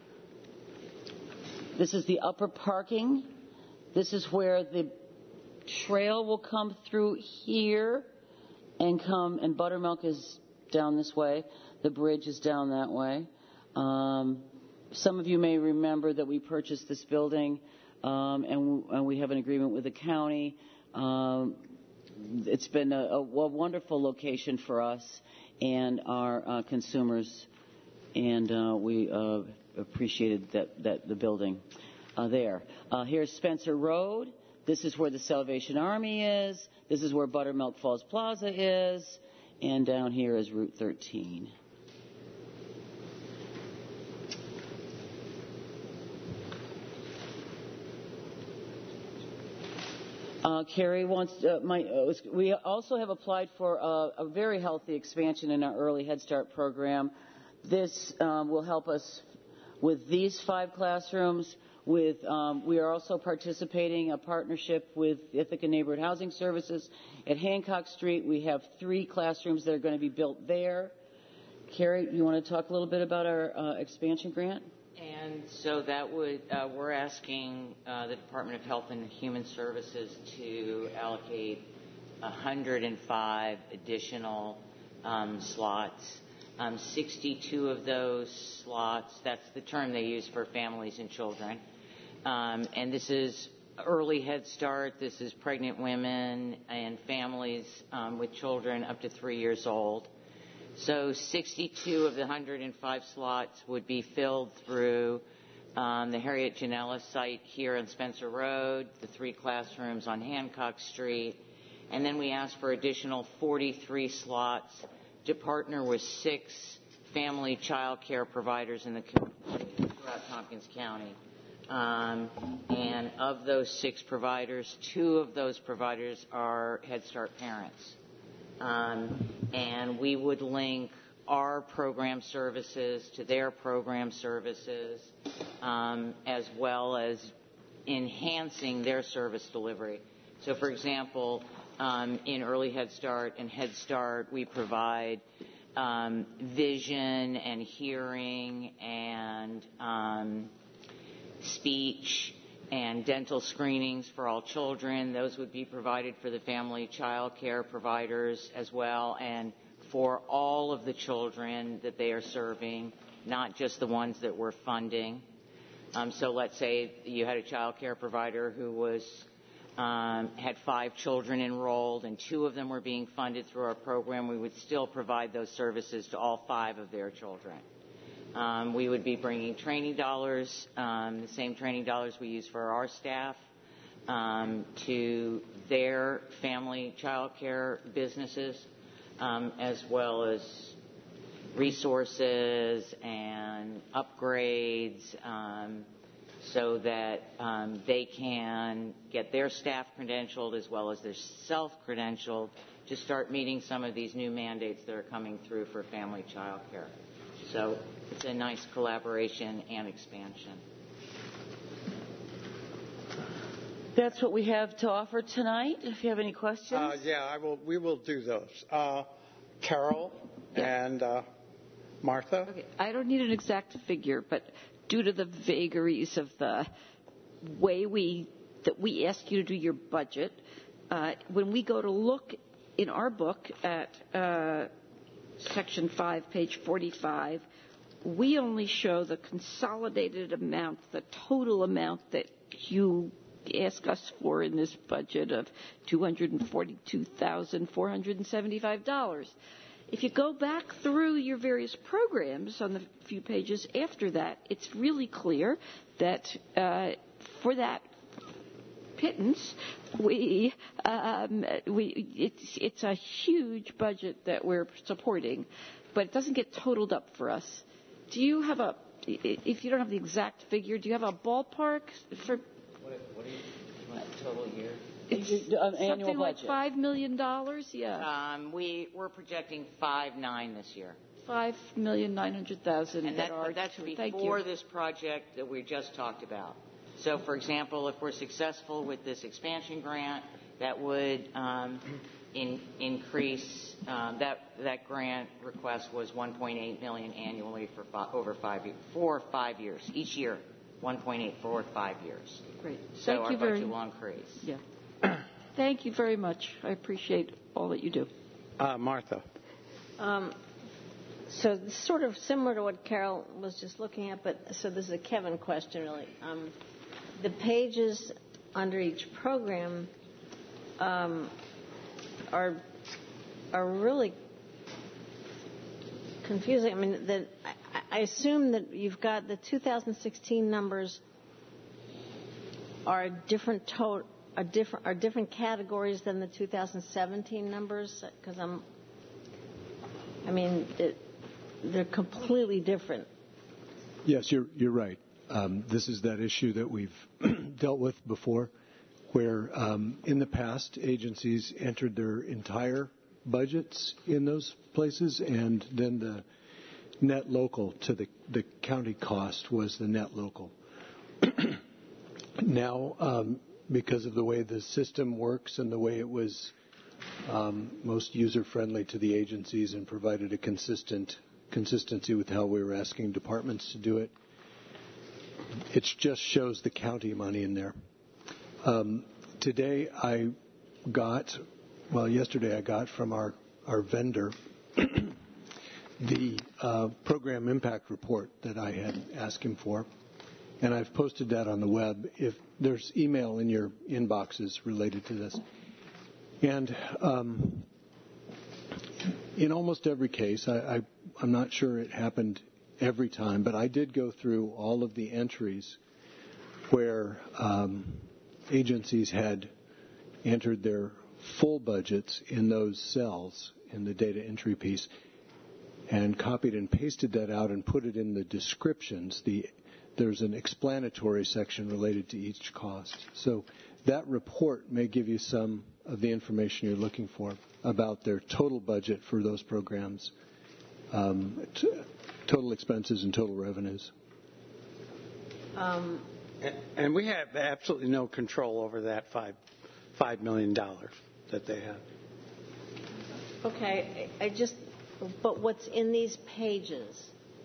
this is the upper parking. This is where the trail will come through here and Buttermilk is down this way. The bridge is down that way. Some of you may remember that we purchased this building, and we have an agreement with the county. It's been a wonderful location for us and our consumers, and we appreciated the building there. Here's Spencer Road. This is where the Salvation Army is. This is where Buttermilk Falls Plaza is. And down here is Route 13. Carrie wants. We also have applied for a very healthy expansion in our early Head Start program. This will help us with these 5 classrooms. We are also participating in a partnership with Ithaca Neighborhood Housing Services at Hancock Street. We have 3 classrooms that are going to be built there. Carrie, you want to talk a little bit about our expansion grant? And so that would, we're asking the Department of Health and Human Services to allocate 105 additional slots. 62 of those slots, that's the term they use for families and children. And this is early Head Start. This is pregnant women and families with children up to 3 years old. So 62 of the 105 slots would be filled through the Harriet Janella site here on Spencer Road, the 3 classrooms on Hancock Street, and then we asked for additional 43 slots to partner with 6 family child care providers in the community throughout Tompkins County. And of those 6 providers, 2 of those providers are Head Start parents. And we would link our program services to their program services, as well as enhancing their service delivery. So, for example, in Early Head Start and Head Start, we provide vision and hearing and speech and dental screenings for all children. Those would be provided for the family child care providers as well, and for all of the children that they are serving, not just the ones that we're funding. So let's say you had a child care provider who had 5 children enrolled and 2 of them were being funded through our program. We would still provide those services to all 5 of their children. We would be bringing training dollars, the same training dollars we use for our staff, to their family child care businesses, as well as resources and upgrades, so that they can get their staff credentialed as well as their self-credentialed to start meeting some of these new mandates that are coming through for family child care. So it's a nice collaboration and expansion. That's what we have to offer tonight. If you have any questions. We will do those. Carol and Martha? Okay. I don't need an exact figure, but due to the vagaries of the way that we ask you to do your budget, when we go to look in our book at Section 5, page 45, we only show the consolidated amount, the total amount that you ask us for in this budget of $242,475. If you go back through your various programs on the few pages after that, it's really clear that for that pittance, it's a huge budget that we're supporting, but it doesn't get totaled up for us. Do you have if you don't have the exact figure, do you have a ballpark for? What do you want total year? Something like $5 million, yeah. We're projecting 5.9 this year. $5,900,000. And that's before this project that we just talked about. So, for example, if we're successful with this expansion grant, that would increase. That grant request was $1.8 million annually for 5 years. Each year, 1.8 for 5 years. Great. So our budget will increase. Yeah. Thank you very much. I appreciate all that you do. Martha. So sort of similar to what Carol was just looking at, but so this is a Kevin question, really. The pages under each program are really confusing. I mean, I assume that you've got the 2016 numbers are different categories than the 2017 numbers, because they're completely different. Yes, you're right. This is that issue that we've dealt with before. where in the past agencies entered their entire budgets in those places, and then the net local to the county cost was the net local. Now, because of the way the system works and the way it was most user-friendly to the agencies and provided a consistency with how we were asking departments to do it, it just shows the county money in there. Today yesterday I got from our vendor the program impact report that I had asked him for, and I've posted that on the web. If there's email in your inboxes related to this. And in almost every case, I'm not sure it happened every time, but I did go through all of the entries where agencies had entered their full budgets in those cells in the data entry piece and copied and pasted that out and put it in the descriptions. There's an explanatory section related to each cost. So that report may give you some of the information you're looking for about their total budget for those programs, total expenses and total revenues. And we have absolutely no control over that $5 million that they have. Okay, but what's in these pages?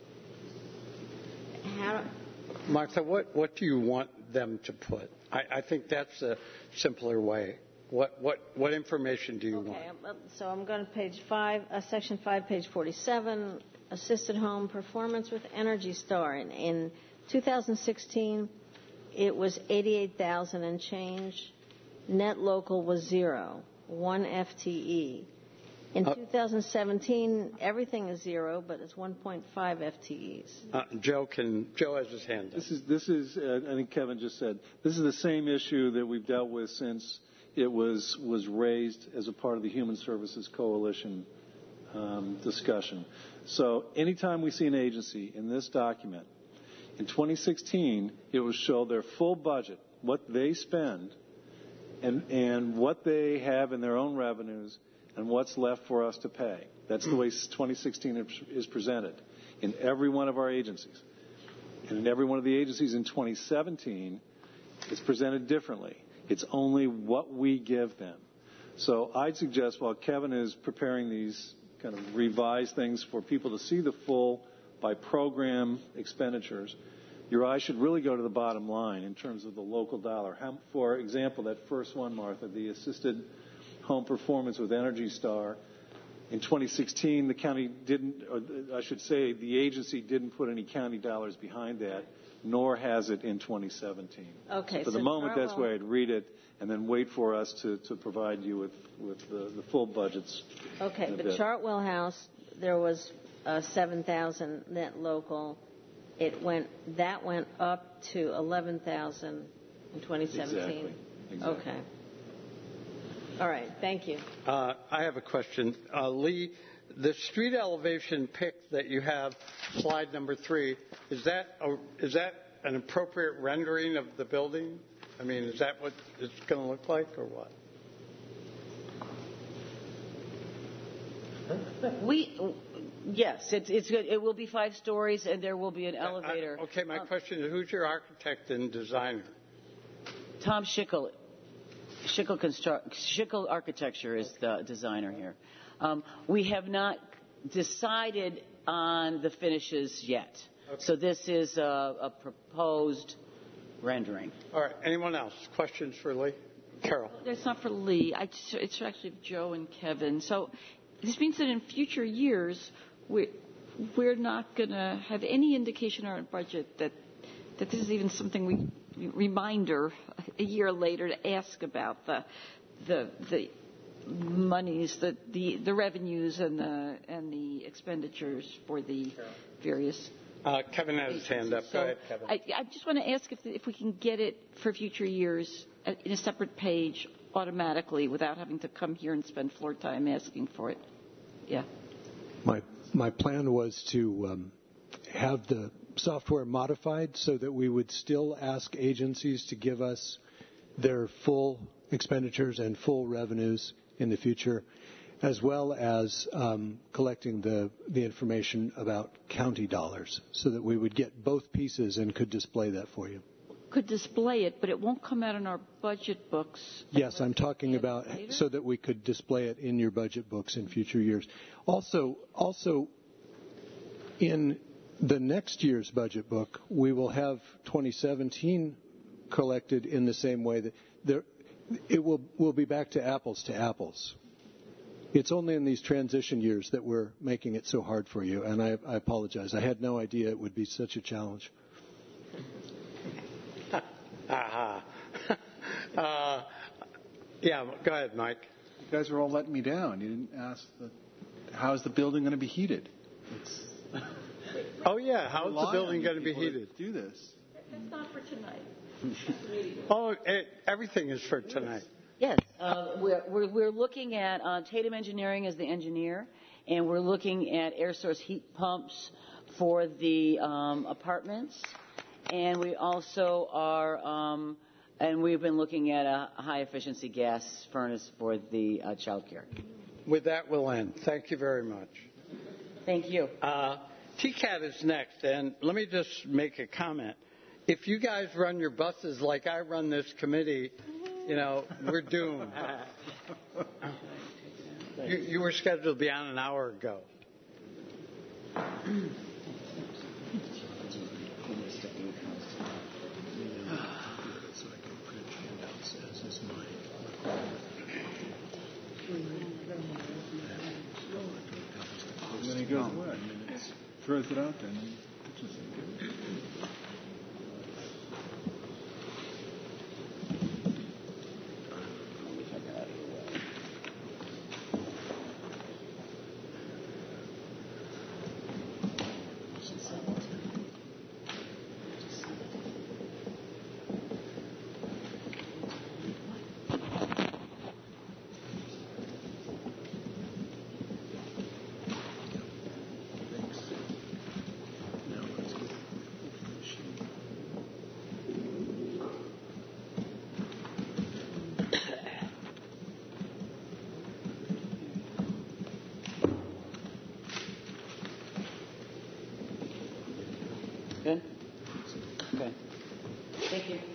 Martha, what do you want them to put? I think that's a simpler way. What information do you want? So I'm going to page 5, section 5, page 47, assisted home performance with Energy Star. In 2016, it was 88,000 and change. Net local was 0, 1 FTE. In 2017, everything is 0, but it's 1.5 FTEs. Joe has his hand up. This is I think Kevin just said, this is the same issue that we've dealt with since it was raised as a part of the Human Services Coalition discussion. So anytime we see an agency in this document, in 2016, it will show their full budget, what they spend, and what they have in their own revenues, and what's left for us to pay. That's the way 2016 is presented in every one of our agencies. And in every one of the agencies in 2017, it's presented differently. It's only what we give them. So I'd suggest while Kevin is preparing these kind of revised things for people to see the full by program expenditures, your eye should really go to the bottom line in terms of the local dollar. For example, that first one, Martha, the assisted home performance with Energy Star. In 2016, the county didn't, or I should say the agency didn't put any county dollars behind that, nor has it in 2017. Okay. So for the moment, that's where I'd read it and then wait for us to provide you with the full budgets. Okay, but Chartwell House, there was 7,000 net local. That went up to 11,000 in 2017. Exactly. Okay. All right. Thank you. I have a question. Lee, the street elevation pic that you have, slide number 3, is that an appropriate rendering of the building? I mean, is that what it's going to look like or what? Yes, it's good. It will be 5 stories, and there will be an elevator. Okay, my question is, who's your architect and designer? Tom Schickel. Schickel Architecture is the designer here. We have not decided on the finishes yet. Okay. So this is a proposed rendering. All right. Anyone else? Questions for Lee? Carol. That's not for Lee. It's actually Joe and Kevin. So this means that in future years, we're not going to have any indication in our budget that this is even something reminder a year later to ask about the monies, the revenues and the expenditures for the various. Kevin has his hand up. Go ahead, Kevin. I just want to ask if we can get it for future years in a separate page automatically without having to come here and spend floor time asking for it. Yeah. My plan was to have the software modified so that we would still ask agencies to give us their full expenditures and full revenues in the future, as well as collecting the information about county dollars so that we would get both pieces and could display that for you. Could display it, but it won't come out in our budget books. Yes, I'm talking about so that we could display it in your budget books in future years. Also, in the next year's budget book, we will have 2017 collected in the same way that we'll be back to apples. It's only in these transition years that we're making it so hard for you, and I apologize. I had no idea it would be such a challenge. Yeah, go ahead, Mike. You guys are all letting me down. You didn't ask how's the building going to be heated? Oh, yeah, how's the building going to be heated? Do this. That's not for tonight. Everything is for tonight. Yes, we're looking at Tatum Engineering as the engineer, and we're looking at air source heat pumps for the apartments, and we also are, and we've been looking at a high efficiency gas furnace for the child care. With that, we'll end. Thank you very much. Thank you. TCAT is next, and let me just make a comment. If you guys run your buses like I run this committee, we're doomed. You were scheduled to be on an hour ago. When he goes away, it throws it out there. Good? Okay. Thank you.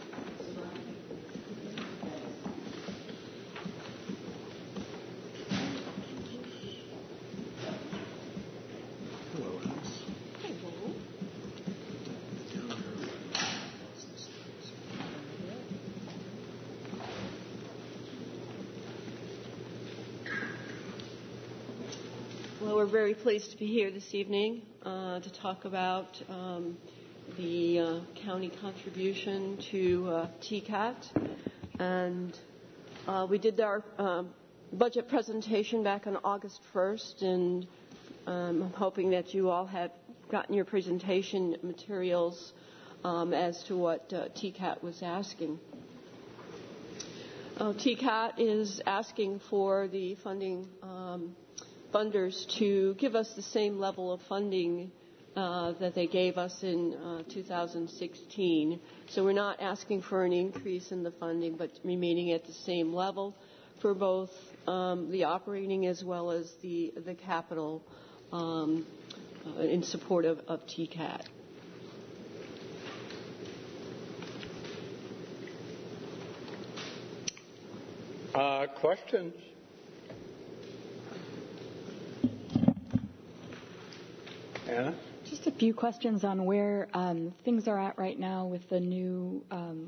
Well, we're very pleased to be here this evening to talk about the county contribution to TCAT. And we did our budget presentation back on August 1st, and I'm hoping that you all have gotten your presentation materials as to what TCAT was asking. TCAT is asking for the funders to give us the same level of funding that they gave us in 2016. So we're not asking for an increase in the funding, but remaining at the same level for both the operating as well as the capital in support of TCAT. Questions? Anna? Just a few questions on where things are at right now with the new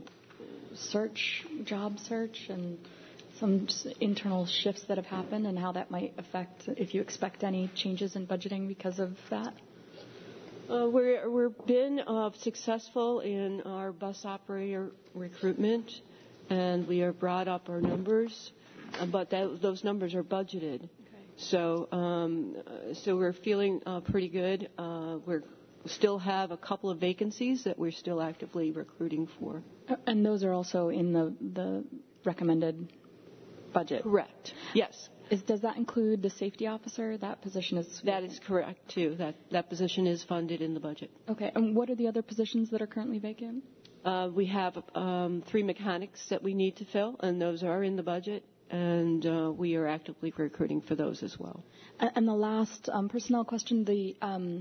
job search, and some internal shifts that have happened, and how that might affect, if you expect any changes in budgeting because of that. We've been successful in our bus operator recruitment, and we have brought up our numbers, but those numbers are budgeted. So we're feeling pretty good. We still have a couple of vacancies that we're still actively recruiting for. And those are also in the recommended budget? Correct. Yes. Does that include the safety officer? That position is... That is correct, too. That position is funded in the budget. Okay. And what are the other positions that are currently vacant? We have 3 mechanics that we need to fill, and those are in the budget, and we are actively recruiting for those as well. And the last personnel question, the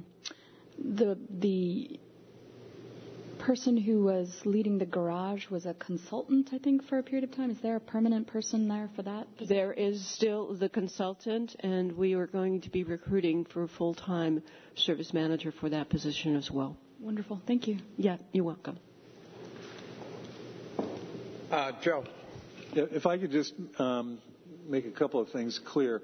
person who was leading the garage was a consultant, I think, for a period of time. Is there a permanent person there for that? There is still the consultant, and we are going to be recruiting for a full-time service manager for that position as well. Wonderful. Thank you. Yeah, you're welcome. Joe. If I could just make a couple of things clear.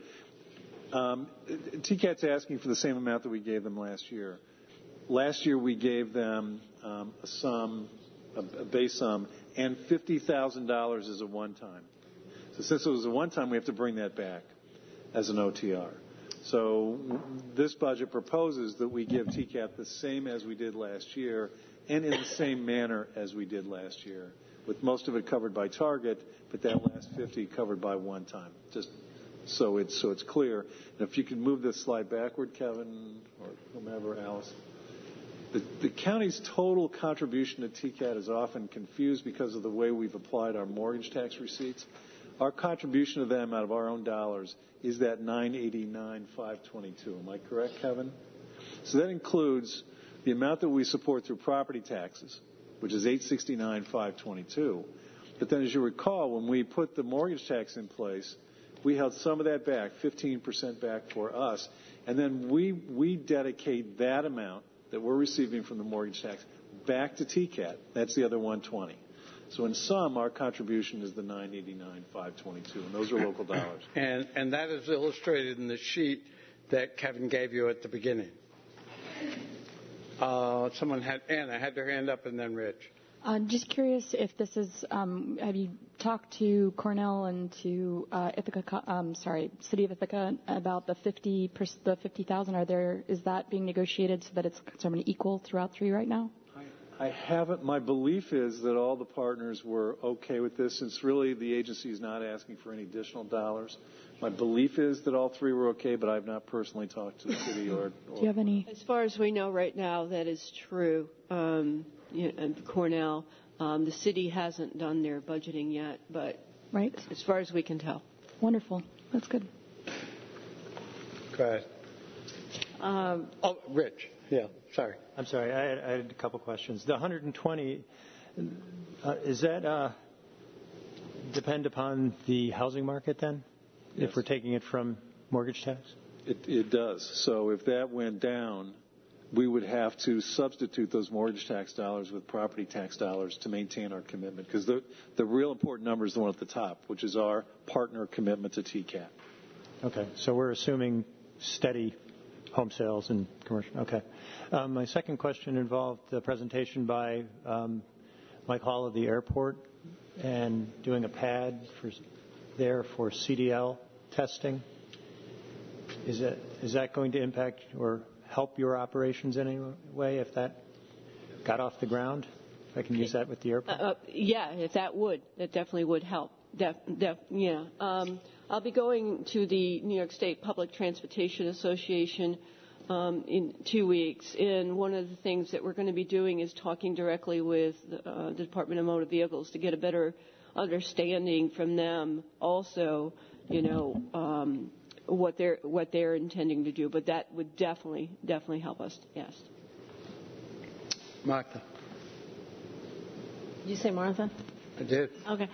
TCAT's asking for the same amount that we gave them last year. Last year we gave them a base sum, and $50,000 as a one-time. So since it was a one-time, we have to bring that back as an OTR. So this budget proposes that we give TCAT the same as we did last year and in the same manner as we did last year, with most of it covered by target, but that last 50 covered by one-time. Just so it's clear. And if you could move this slide backward, Kevin, or whomever, Alice. The county's total contribution to TCAT is often confused because of the way we've applied our mortgage tax receipts. Our contribution to them out of our own dollars is that $989,522. Am I correct, Kevin? So that includes the amount that we support through property taxes, which is $869,522. But then, as you recall, when we put the mortgage tax in place, we held some of that back, 15% back for us, and then we dedicate that amount that we're receiving from the mortgage tax back to TCAT. That's the other 120. So in sum, our contribution is the $989,522, and those are local dollars. And that is illustrated in the sheet that Kevin gave you at the beginning. Anna had their hand up, and then Rich. Just curious if this is, have you talked to Cornell and to City of Ithaca about the 50,000? Is that being negotiated so that it's sort of equal throughout 3 right now? I haven't. My belief is that all the partners were okay with this, since really the agency is not asking for any additional dollars. My belief is that all 3 were okay, but I've not personally talked to the city or. Do you have any? As far as we know right now, that is true. And Cornell, the city hasn't done their budgeting yet, but right. As far as we can tell. Wonderful. That's good. Go ahead. Rich. Yeah, sorry. I'm sorry. I had a couple questions. The 120, is that depend upon the housing market then? Yes. If we're taking it from mortgage tax? It does. So if that went down, we would have to substitute those mortgage tax dollars with property tax dollars to maintain our commitment. Because the real important number is the one at the top, which is our partner commitment to TCAT. Okay. So we're assuming steady home sales and commercial. Okay. My second question involved the presentation by Mike Hall of the airport and doing a pad for CDL testing. Is that going to impact or help your operations in any way if that got off the ground? If I can use that with the airport? Yeah, if that definitely would help. Yeah. I'll be going to the New York State Public Transportation Association in 2 weeks, and one of the things that we're going to be doing is talking directly with the Department of Motor Vehicles to get a better understanding from them also, what they're intending to do. But that would definitely help us, yes. Martha. Did you say Martha? I did. Okay.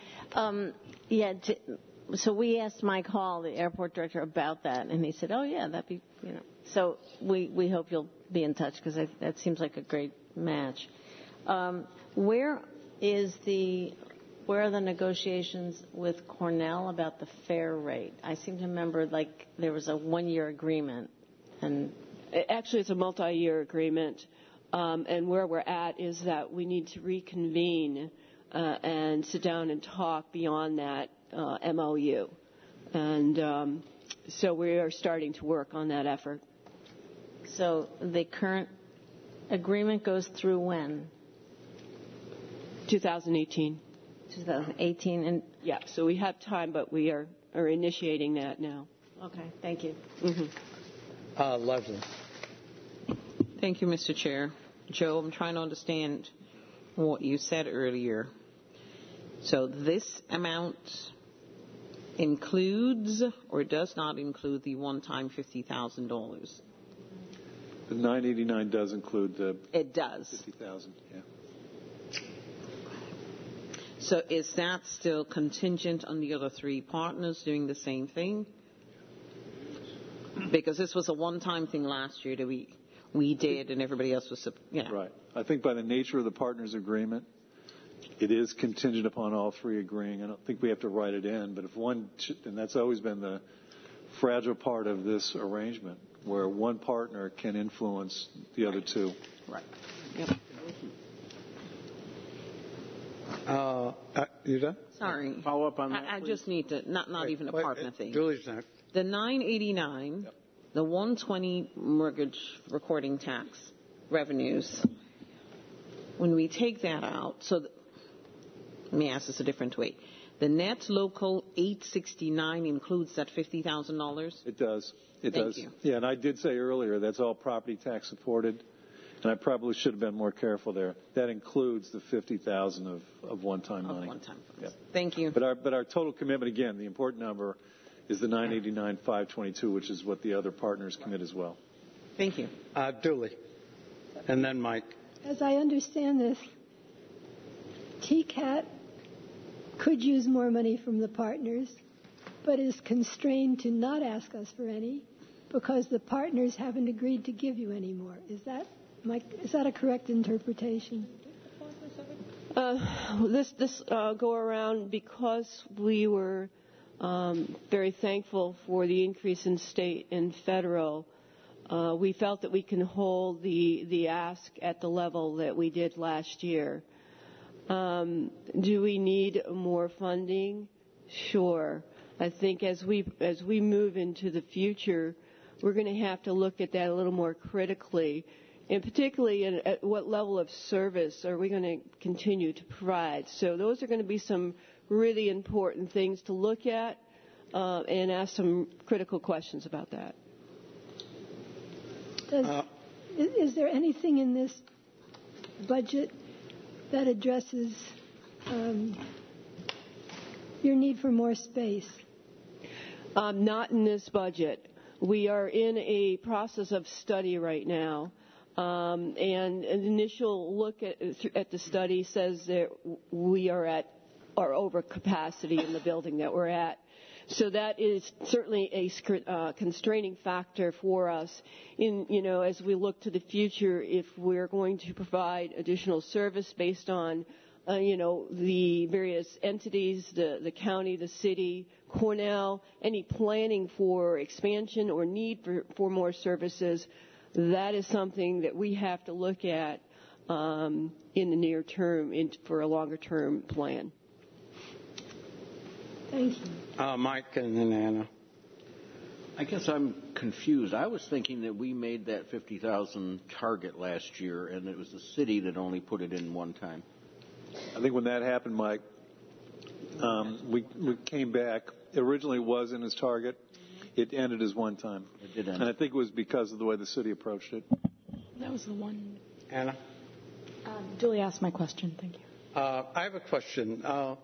So we asked Mike Hall, the airport director, about that, and he said, "Oh yeah, that'd be, So we hope you'll be in touch because that seems like a great match. Where are the negotiations with Cornell about the fare rate? I seem to remember there was a 1-year agreement, and actually it's a multi-year agreement. And where we're at is that we need to reconvene and sit down and talk beyond that MOU. And so we are starting to work on that effort. So the current agreement goes through when? 2018. 2018. And yeah, so we have time, but we are initiating that now. Okay, thank you. Mm-hmm. Leslie. Thank you, Mr. Chair. Joe, I'm trying to understand what you said earlier. So this amount includes or does not include the one-time $50,000? The 989 does include the. It does. 50,000. Yeah. So is that still contingent on the other three partners doing the same thing? Because this was a one-time thing last year that we did, and everybody else was. Yeah. Right. I think by the nature of the partners' agreement, it is contingent upon all three agreeing. I don't think we have to write it in, but if one, and that's always been the fragile part of this arrangement, where one partner can influence the other two. Right. Yep. You done? Sorry. Follow up on that. I just need to, not even a partner thing. Julie's next. The 989, the 120 mortgage recording tax revenues, when we take that out, let me ask this a different way. The net local 869 includes that $50,000? It does. It Thank does. you. Yeah, and I did say earlier that's all property tax supported, and I probably should have been more careful there. That includes the $50,000 of one-time money. One-time funds. Yeah. Thank you. But our total commitment, again, the important number is the 989,522, which is what the other partners commit as well. Thank you. Dooley. And then Mike. As I understand this, TCAT could use more money from the partners, but is constrained to not ask us for any because the partners haven't agreed to give you any more. Is that a correct interpretation? This go around, because we were very thankful for the increase in state and federal, we felt that we can hold the ask at the level that we did last year. Do we need more funding? Sure. I think as we move into the future, we're going to have to look at that a little more critically, and particularly at what level of service are we going to continue to provide. So those are going to be some really important things to look at and ask some critical questions about that. Is there anything in this budget that addresses your need for more space? Not in this budget. We are in a process of study right now, and an initial look at the study says that we are at our overcapacity in the building that we're at. So that is certainly a constraining factor for us as we look to the future, if we're going to provide additional service based on the various entities, the county, the city, Cornell, any planning for expansion or need for more services. That is something that we have to look at in the near term for a longer term plan. Thank you. Mike and then Anna. I guess I'm confused. I was thinking that we made that 50,000 target last year, and it was the city that only put it in one time. I think when that happened, Mike, we came back. It originally was in his target. It ended as one time. It did end. And I think it was because of the way the city approached it. That was the one. Anna? Julie asked my question. Thank you. I have a question.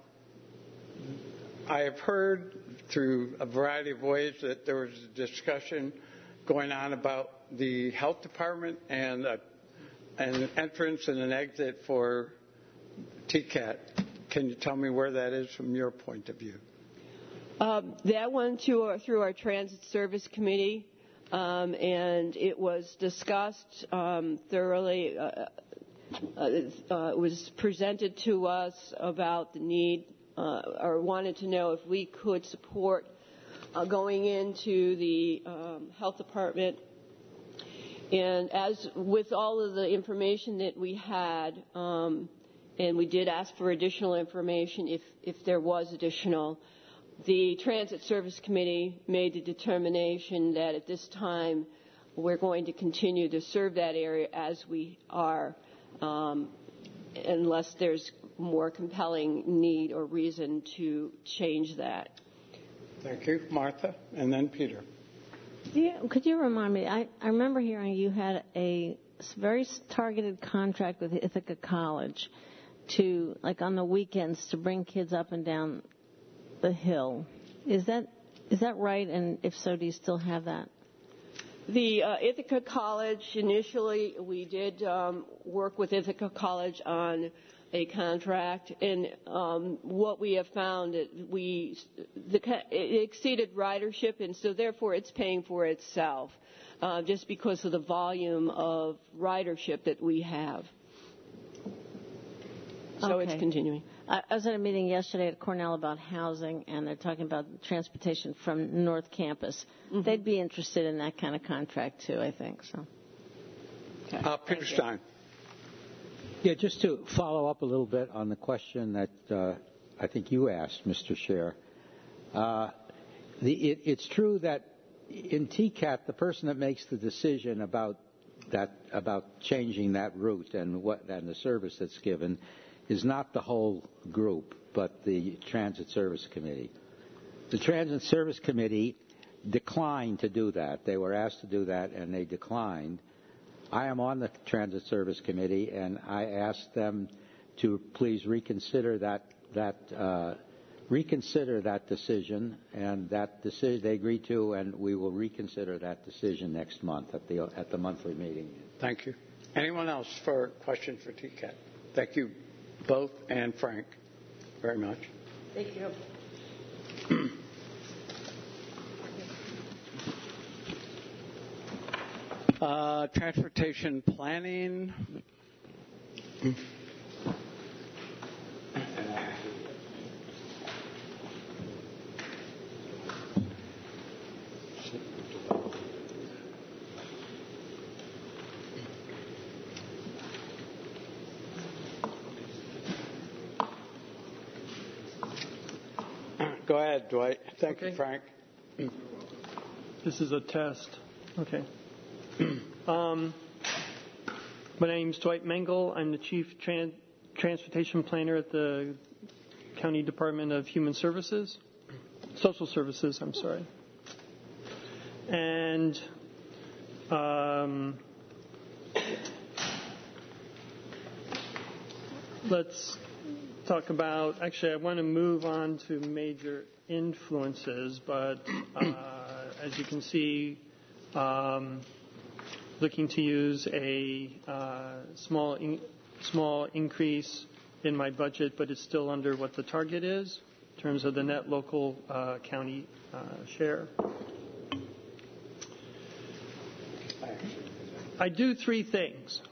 I have heard through a variety of ways that there was a discussion going on about the health department and an entrance and an exit for TCAT. Can you tell me where that is from your point of view? That went through our Transit Service Committee, and it was discussed thoroughly. It was presented to us about the need, or wanted to know if we could support going into the health department. And as with all of the information that we had, and we did ask for additional information if there was additional, the Transit Service Committee made the determination that at this time we're going to continue to serve that area as we are, unless there's more compelling need or reason to change that. Thank you. Martha, and then Peter. Could you remind me, I remember hearing you had a very targeted contract with Ithaca College. to, like on the weekends, to bring kids up and down the hill. Is that right? And if so, do you still have that? The Ithaca College, initially we did work with Ithaca College on a contract, and what we have found, it exceeded ridership, and so therefore it's paying for itself, just because of the volume of ridership that we have. So Okay. it's continuing. I was at a meeting yesterday at Cornell about housing, and they're talking about transportation from North Campus. Mm-hmm. They'd be interested in that kind of contract too, I think. So. Peter Stein. Yeah, just to follow up a little bit on the question that I think you asked, Mr. Chair. It's true that in TCAT, the person that makes the decision about changing that route and the service that's given is not the whole group, but the Transit Service Committee. The Transit Service Committee declined to do that. They were asked to do that, and they declined. I am on the Transit Service Committee, and I asked them to please reconsider that decision, and that decision they agreed to, and we will reconsider that decision next month at the monthly meeting. Thank you. Anyone else for a question for TCAT? Thank you both and Frank very much. Thank you. Transportation planning. Go ahead, Dwight. Thank you, Frank. This is a test. Okay. My name is Dwight Mengel. I'm the Chief Transportation Planner at the County Department of Human Services. Social Services, I'm sorry. And let's talk about, actually I want to move on to major influences, but as you can see, looking to use a small increase in my budget, but it's still under what the target is in terms of the net local county share. I do three things.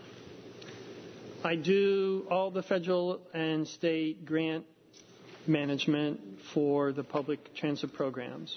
I do all the federal and state grant management for the public transit programs.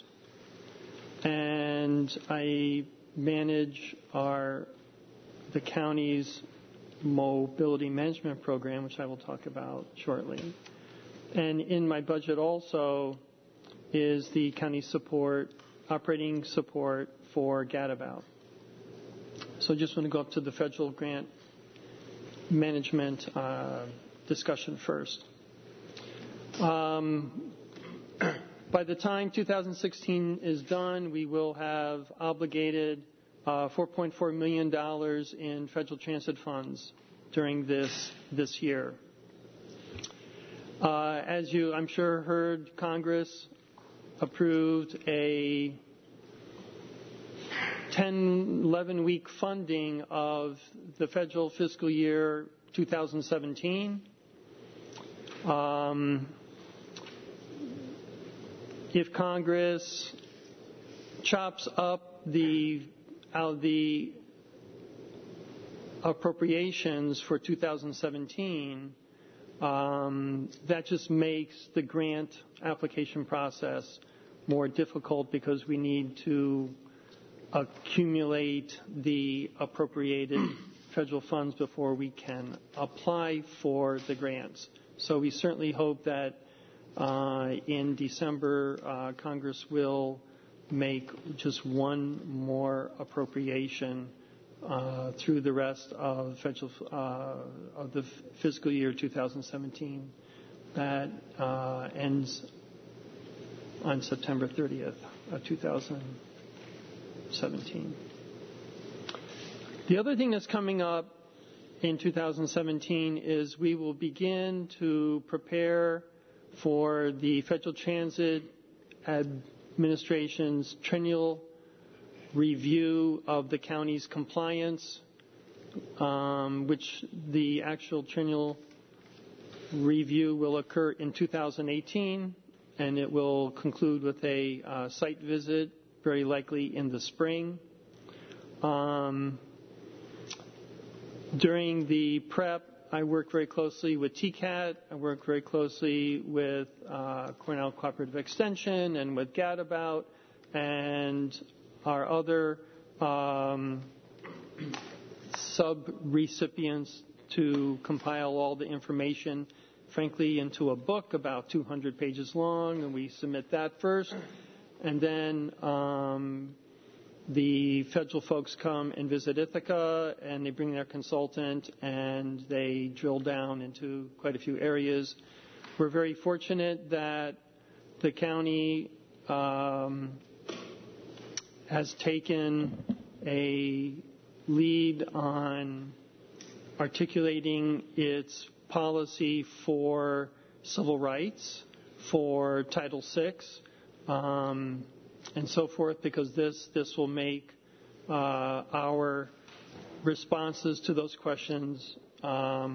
And I manage the county's mobility management program, which I will talk about shortly. And in my budget also is the county operating support for Gadabout. So I just want to go up to the federal grant management discussion first. By the time 2016 is done, we will have obligated $4.4 million in federal transit funds during this year. As you, I'm sure, heard, Congress approved a 11-week funding of the federal fiscal year 2017. If Congress chops up the appropriations for 2017, that just makes the grant application process more difficult because we need to accumulate the appropriated federal funds before we can apply for the grants. So we certainly hope that in December, Congress will make just one more appropriation through the rest of the fiscal year 2017 that ends on September 30th of 2017. The other thing that's coming up in 2017 is we will begin to prepare for the Federal Transit Administration's triennial review of the county's compliance, which the actual triennial review will occur in 2018, and it will conclude with a site visit, very likely in the spring. During the prep, I work very closely with TCAT. I work very closely with Cornell Cooperative Extension and with Gadabout and our other sub-recipients to compile all the information, frankly, into a book about 200 pages long, and we submit that first. And then the federal folks come and visit Ithaca, and they bring their consultant, and they drill down into quite a few areas. We're very fortunate that the county has taken a lead on articulating its policy for civil rights, for Title VI, and so forth, because this will make our responses to those questions a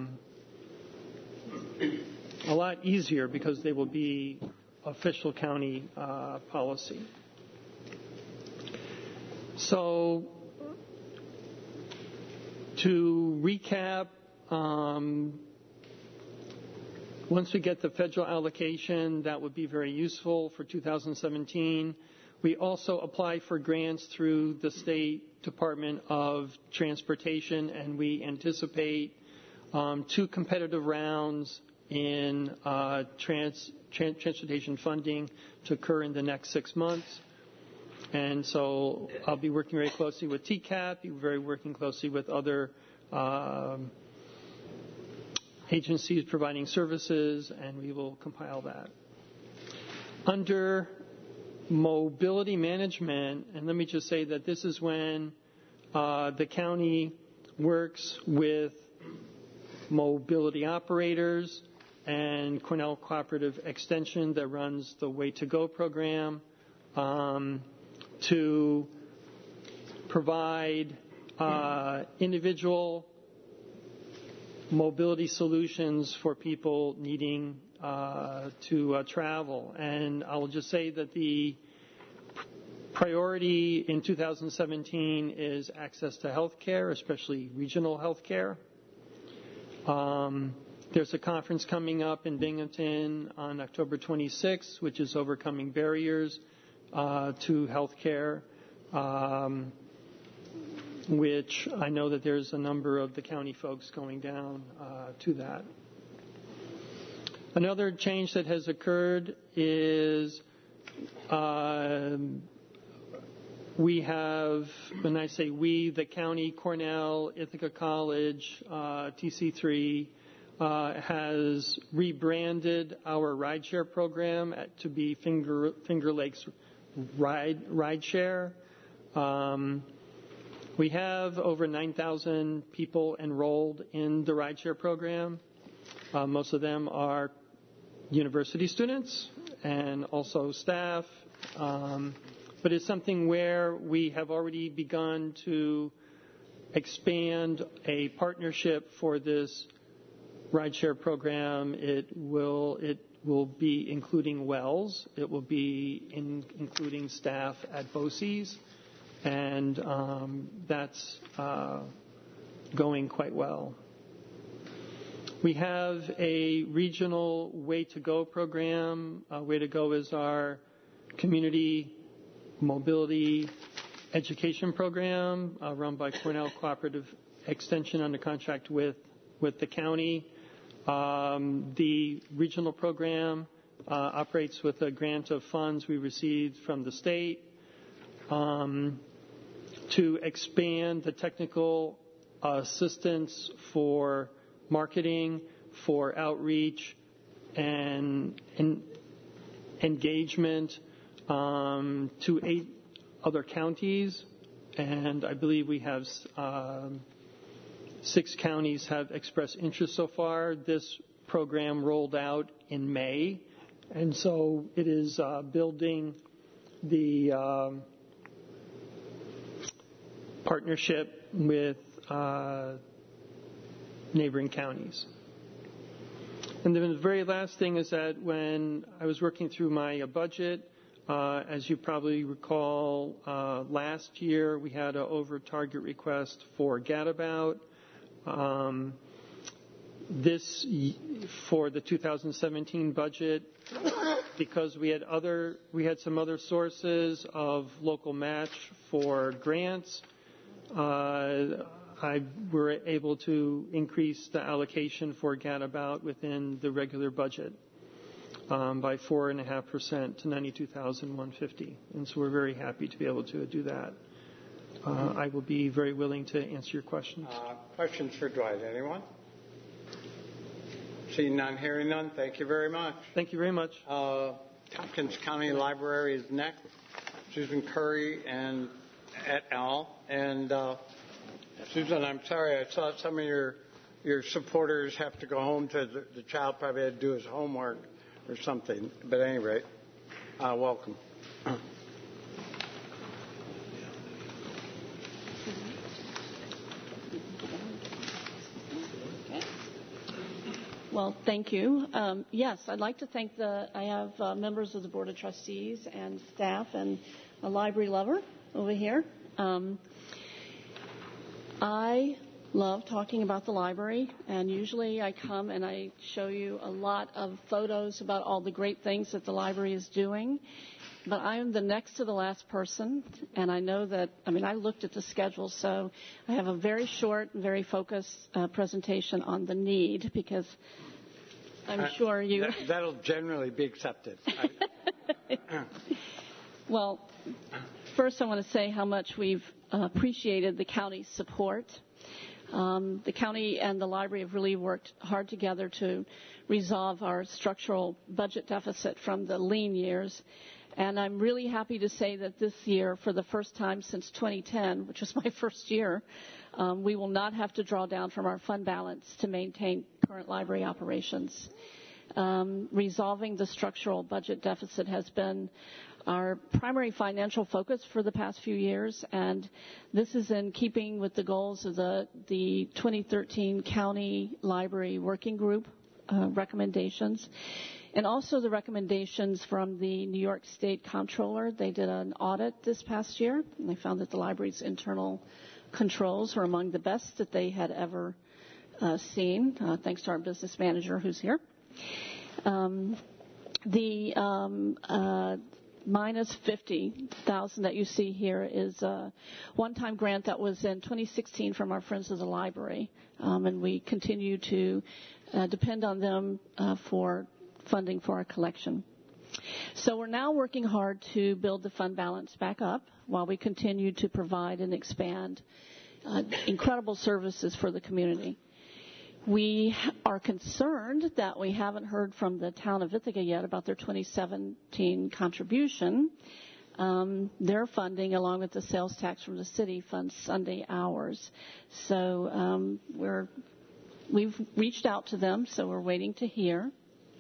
lot easier, because they will be official county policy. So, to recap, once we get the federal allocation, that would be very useful for 2017. We also apply for grants through the State Department of Transportation, and we anticipate 2 competitive rounds in transportation funding to occur in the next 6 months. And so I'll be working very closely with TCAT, working closely with other agencies providing services, and we will compile that. Under mobility management, and let me just say that this is when the county works with mobility operators and Cornell Cooperative Extension that runs the Way to Go program to provide individual mobility solutions for people needing to travel. And I will just say that the priority in 2017 is access to health care, especially regional health care. There's a conference coming up in Binghamton on October 26th, which is Overcoming Barriers to Health Care, which I know that there's a number of the county folks going down to that. Another change that has occurred is we have, when I say we, the county, Cornell, Ithaca College, TC3, has rebranded our rideshare program to be Finger Lakes Rideshare. We have over 9,000 people enrolled in the rideshare program. Most of them are university students and also staff. But it's something where we have already begun to expand a partnership for this rideshare program. It will be including Wells. It will be including staff at BOCES. And that's going quite well. We have a regional Way to Go program. Way to Go is our community mobility education program run by Cornell Cooperative Extension under contract with the county. The regional program operates with a grant of funds we received from the state to expand the technical assistance for marketing, for outreach, and engagement to 8 other counties. And I believe we have 6 counties have expressed interest so far. This program rolled out in May, and so it is building the partnership with neighboring counties. And then the very last thing is that when I was working through my budget, as you probably recall, last year we had an over-target request for Gadabout. This, for the 2017 budget, because we had some other sources of local match for grants, we're able to increase the allocation for Gadabout within the regular budget by 4.5% to $92,150, and so we're very happy to be able to do that. I will be very willing to answer your questions. Questions for Dwight? Anyone? Seeing none, hearing none. Thank you very much. Thank you very much. Tompkins County Library is next. Susan Curry and et al. And Susan, I'm sorry, I saw some of your supporters have to go home to the child probably had to do his homework or something. But at any rate, welcome. Well, thank you. Yes, I'd like to thank I have members of the Board of Trustees and staff and a library lover over here. I love talking about the library, and usually I come and I show you a lot of photos about all the great things that the library is doing. But I am the next to the last person, and I know that, I looked at the schedule, so I have a very short, very focused presentation on the need, because I'm sure you... That'll generally be accepted. Well, first I want to say how much we've appreciated the county's support. The county and the library have really worked hard together to resolve our structural budget deficit from the lean years. And I'm really happy to say that this year, for the first time since 2010, which was my first year, we will not have to draw down from our fund balance to maintain current library operations. Resolving the structural budget deficit has been our primary financial focus for the past few years, and this is in keeping with the goals of the 2013 County Library Working Group recommendations, and also the recommendations from the New York State Comptroller. They did an audit this past year, and they found that the library's internal controls were among the best that they had ever seen, thanks to our business manager who's here. Minus $50,000 that you see here is a one-time grant that was in 2016 from our Friends of the Library, and we continue to depend on them for funding for our collection. So we're now working hard to build the fund balance back up while we continue to provide and expand incredible services for the community. We are concerned that we haven't heard from the town of Ithaca yet about their 2017 contribution. Their funding, along with the sales tax from the city, funds Sunday hours. So we've reached out to them, so we're waiting to hear.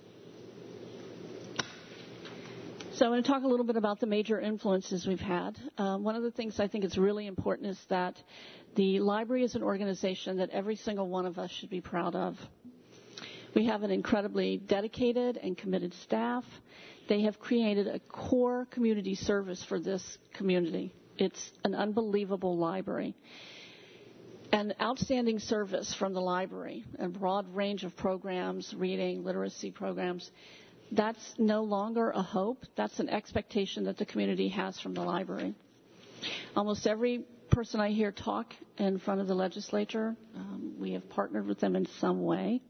So I'm going to talk a little bit about the major influences we've had. One of the things I think is really important is that the library is an organization that every single one of us should be proud of. We have an incredibly dedicated and committed staff. They have created a core community service for this community. It's an unbelievable library. An outstanding service from the library, a broad range of programs, reading, literacy programs. That's no longer a hope. That's an expectation that the community has from the library. Almost every person I hear talk in front of the legislature, we have partnered with them in some way.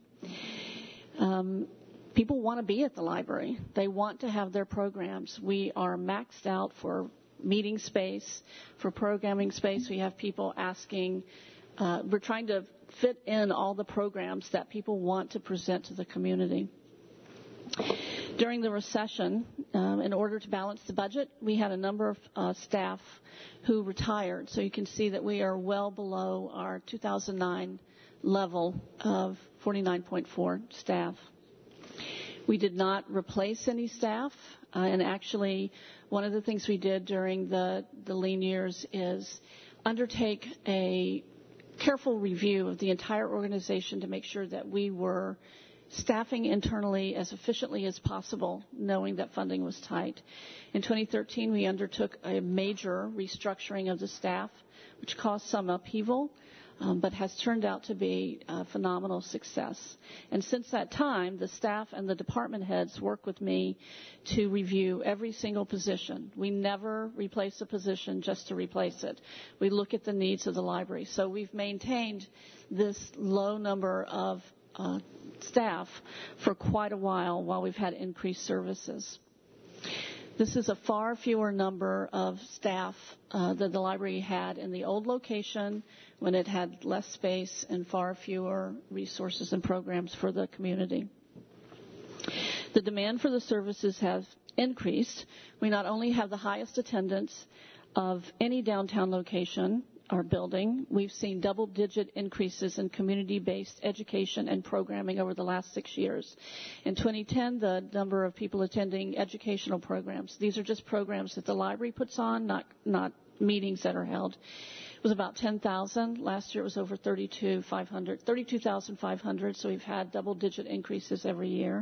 People want to be at the library. They want to have their programs. We are maxed out for meeting space, for programming space. We have people asking. We're trying to fit in all the programs that people want to present to the community. During the recession, in order to balance the budget, we had a number of staff who retired. So you can see that we are well below our 2009 level of 49.4 staff. We did not replace any staff, and actually one of the things we did during the lean years is undertake a careful review of the entire organization to make sure that we were staffing internally as efficiently as possible, knowing that funding was tight. In 2013, we undertook a major restructuring of the staff, which caused some upheaval, but has turned out to be a phenomenal success. And since that time, the staff and the department heads work with me to review every single position. We never replace a position just to replace it. We look at the needs of the library. So we've maintained this low number of staff for quite a while we've had increased services. This is a far fewer number of staff that the library had in the old location when it had less space and far fewer resources and programs for the community. The demand for the services has increased. We not only have the highest attendance of any downtown location or building, we've seen double-digit increases in community-based education and programming over the last 6 years. In 2010, the number of people attending educational programs, these are just programs that the library puts on, not meetings that are held, was about 10,000. Last year it was over 32,500, so we've had double-digit increases every year.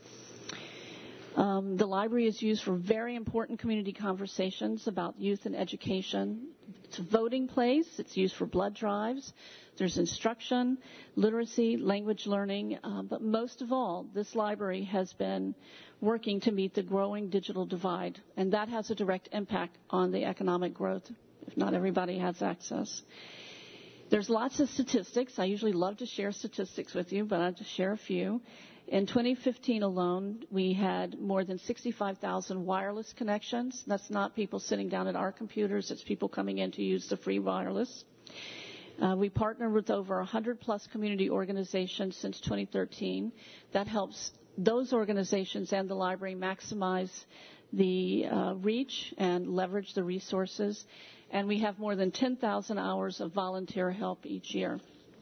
The library is used for very important community conversations about youth and education. It's a voting place. It's used for blood drives. There's instruction, literacy, language learning. But most of all, this library has been working to meet the growing digital divide, and that has a direct impact on the economic growth if not everybody has access. There's lots of statistics. I usually love to share statistics with you, but I'll just share a few. In 2015 alone, we had more than 65,000 wireless connections. That's not people sitting down at our computers. It's people coming in to use the free wireless. We partner with over 100-plus community organizations since 2013. That helps those organizations and the library maximize the reach and leverage the resources. And we have more than 10,000 hours of volunteer help each year.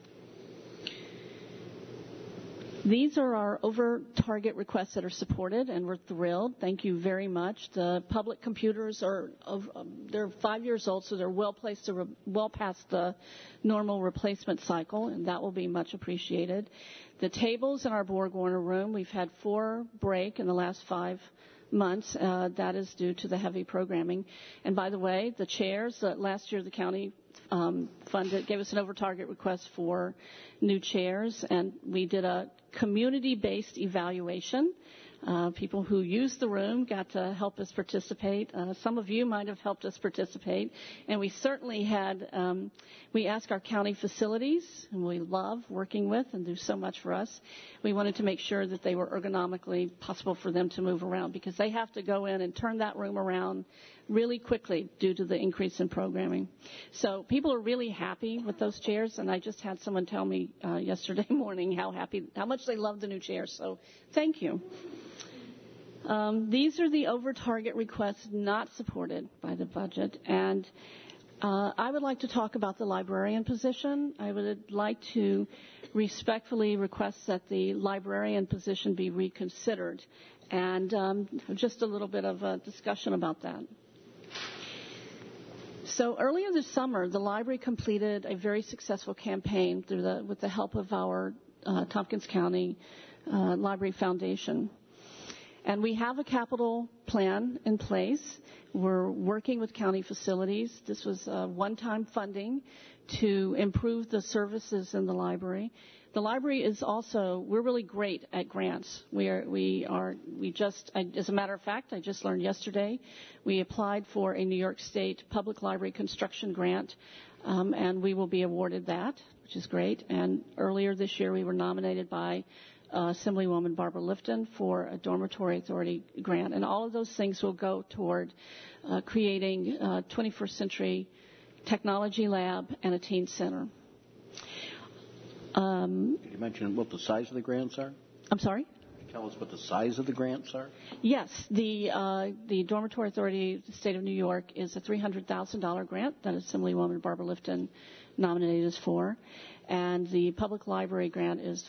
These are our over-target requests that are supported, and we're thrilled. Thank you very much. The public computers they're 5 years old, so they're well past the normal replacement cycle, and that will be much appreciated. The tables in our Borg Warner room, we've had 4 break in the last 5 months. That is due to the heavy programming. And by the way, the chairs, last year the county gave us an over-target request for new chairs, and we did a community-based evaluation. People who used the room got to help us participate. Some of you might have helped us participate. And we certainly we asked our county facilities, and we love working with and do so much for us. We wanted to make sure that they were ergonomically possible for them to move around because they have to go in and turn that room around really quickly due to the increase in programming. So people are really happy with those chairs, and I just had someone tell me yesterday morning how much they love the new chairs. So thank you. These are the over-target requests not supported by the budget, and I would like to talk about the librarian position. I would like to respectfully request that the librarian position be reconsidered, and just a little bit of a discussion about that. So earlier this summer, the library completed a very successful campaign with the help of our Tompkins County Library Foundation. And we have a capital plan in place. We're working with county facilities. This was one-time funding to improve the services in the library. The library is we're really great at grants. As a matter of fact, I just learned yesterday, we applied for a New York State Public Library construction grant, and we will be awarded that, which is great. And earlier this year, we were nominated by Assemblywoman Barbara Lifton for a Dormitory Authority grant. And all of those things will go toward creating a 21st century technology lab and a teen center. Can you mention what the size of the grants are? I'm sorry? tell us what the size of the grants are? Yes, the Dormitory Authority of the State of New York is a $300,000 grant that Assemblywoman Barbara Lifton nominated us for, and the Public Library grant is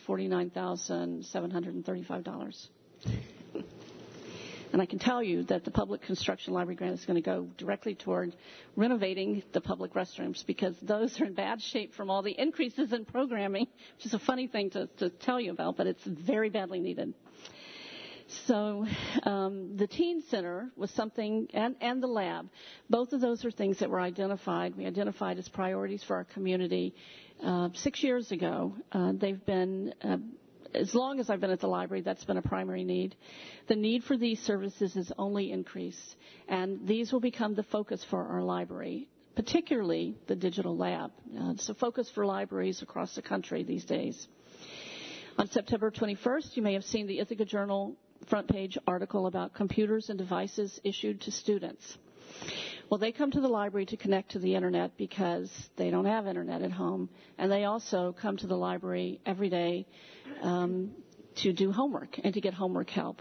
$49,735. And I can tell you that the Public Construction Library grant is going to go directly toward renovating the public restrooms because those are in bad shape from all the increases in programming, which is a funny thing to tell you about, but it's very badly needed. So the Teen Center was something, and the lab, both of those are things that were identified. We identified as priorities for our community 6 years ago. They've been as long as I've been at the library, that's been a primary need. The need for these services has only increased, and these will become the focus for our library, particularly the digital lab. It's a focus for libraries across the country these days. On September 21st, you may have seen the Ithaca Journal front page article about computers and devices issued to students. Well, they come to the library to connect to the Internet because they don't have Internet at home, and they also come to the library every day to do homework and to get homework help.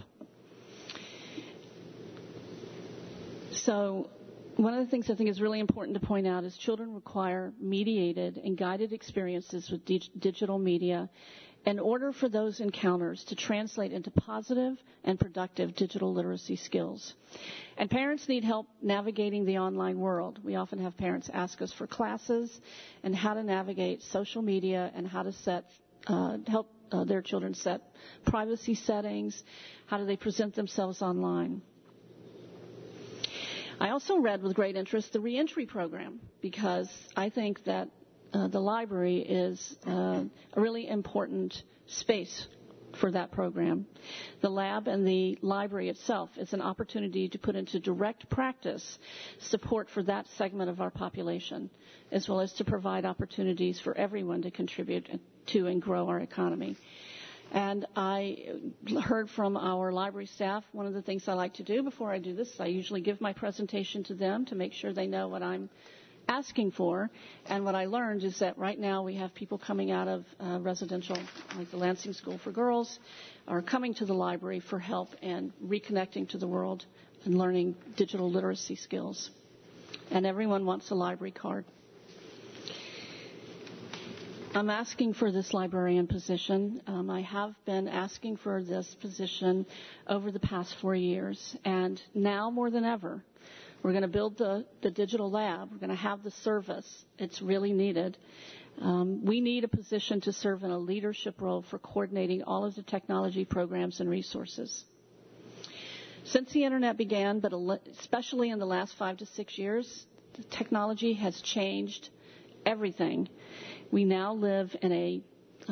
So one of the things I think is really important to point out is children require mediated and guided experiences with digital media in order for those encounters to translate into positive and productive digital literacy skills. And parents need help navigating the online world. We often have parents ask us for classes and how to navigate social media and how to help their children set privacy settings. How do they present themselves online? I also read with great interest the reentry program because I think that the library is a really important space for that program. The lab and the library itself is an opportunity to put into direct practice support for that segment of our population, as well as to provide opportunities for everyone to contribute to and grow our economy. And I heard from our library staff, one of the things I like to do before I do this, I usually give my presentation to them to make sure they know what I'm asking for. And what I learned is that right now we have people coming out of residential, like the Lansing School for Girls, are coming to the library for help and reconnecting to the world and learning digital literacy skills. And everyone wants a library card. I'm asking for this librarian position. I have been asking for this position over the past 4 years, and now more than ever, we're going to build the digital lab. We're going to have the service. It's really needed. We need a position to serve in a leadership role for coordinating all of the technology programs and resources. Since the Internet began, but especially in the last 5 to 6 years, the technology has changed everything. We now live in a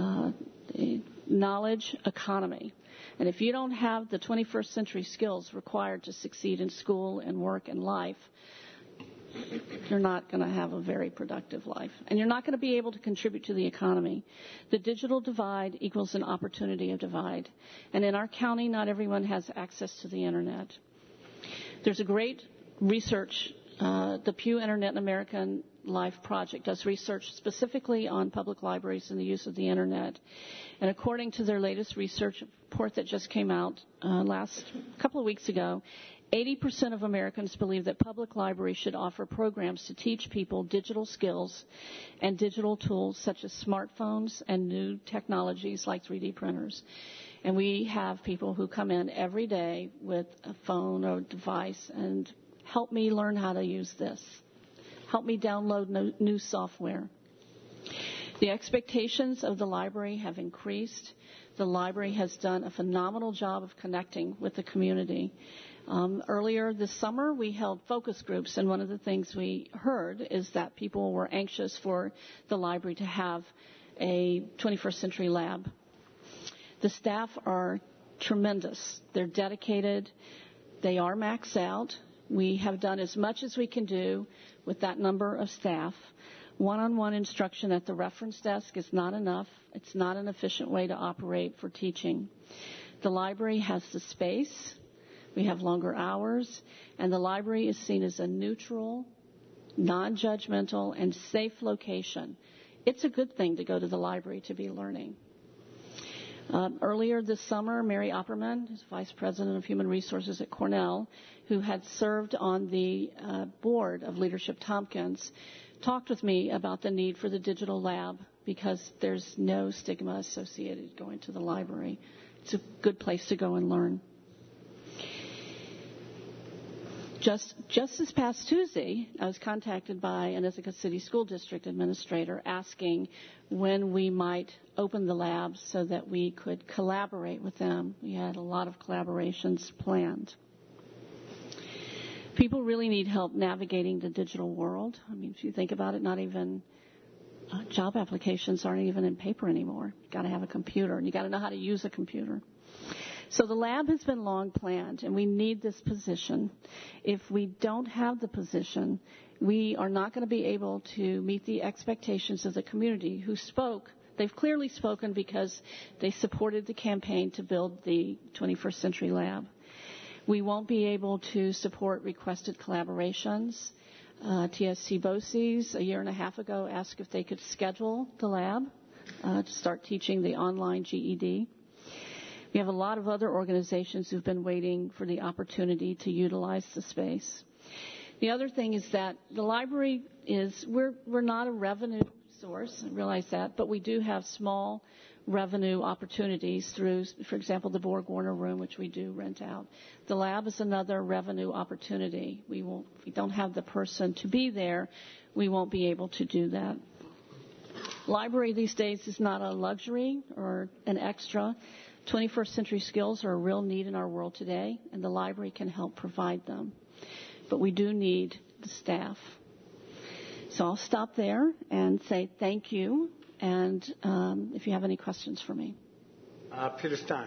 knowledge economy. And if you don't have the 21st century skills required to succeed in school and work and life, you're not going to have a very productive life. And you're not going to be able to contribute to the economy. The digital divide equals an opportunity of divide. And in our county, not everyone has access to the Internet. There's a great research. The Pew Internet and American Life Project does research specifically on public libraries and the use of the Internet. And according to their latest research report that just came out last couple of weeks ago, 80% of Americans believe that public libraries should offer programs to teach people digital skills and digital tools such as smartphones and new technologies like 3D printers. And we have people who come in every day with a phone or device and help me learn how to use this. Help me download new software. The expectations of the library have increased. The library has done a phenomenal job of connecting with the community. Earlier this summer, we held focus groups, and one of the things we heard is that people were anxious for the library to have a 21st century lab. The staff are tremendous. They're dedicated. They are maxed out. We have done as much as we can do with that number of staff. One-on-one instruction at the reference desk is not enough. It's not an efficient way to operate for teaching. The library has the space. We have longer hours. And the library is seen as a neutral, non-judgmental, and safe location. It's a good thing to go to the library to be learning. Earlier this summer, Mary Opperman, who's Vice President of Human Resources at Cornell, who had served on the board of Leadership Tompkins, talked with me about the need for the digital lab because there's no stigma associated with going to the library. It's a good place to go and learn. Just this past Tuesday, I was contacted by an Ithaca City School District administrator asking when we might open the lab so that we could collaborate with them. We had a lot of collaborations planned. People really need help navigating the digital world. I mean, if you think about it, not even job applications aren't even in paper anymore. You've got to have a computer, and you've got to know how to use a computer. So the lab has been long planned, and we need this position. If we don't have the position, we are not going to be able to meet the expectations of the community who spoke. They've clearly spoken because they supported the campaign to build the 21st Century Lab. We won't be able to support requested collaborations. TSC BOCES a year and a half ago asked if they could schedule the lab to start teaching the online GED. We have a lot of other organizations who've been waiting for the opportunity to utilize the space. The other thing is that the library we're not a revenue source, I realize that, but we do have small revenue opportunities through, for example, the Borg Warner Room, which we do rent out. The lab is another revenue opportunity. If we don't have the person to be there, we won't be able to do that. Library these days is not a luxury or an extra. 21st century skills are a real need in our world today, and the library can help provide them. But we do need the staff. So I'll stop there and say thank you, and if you have any questions for me. Peter Stein.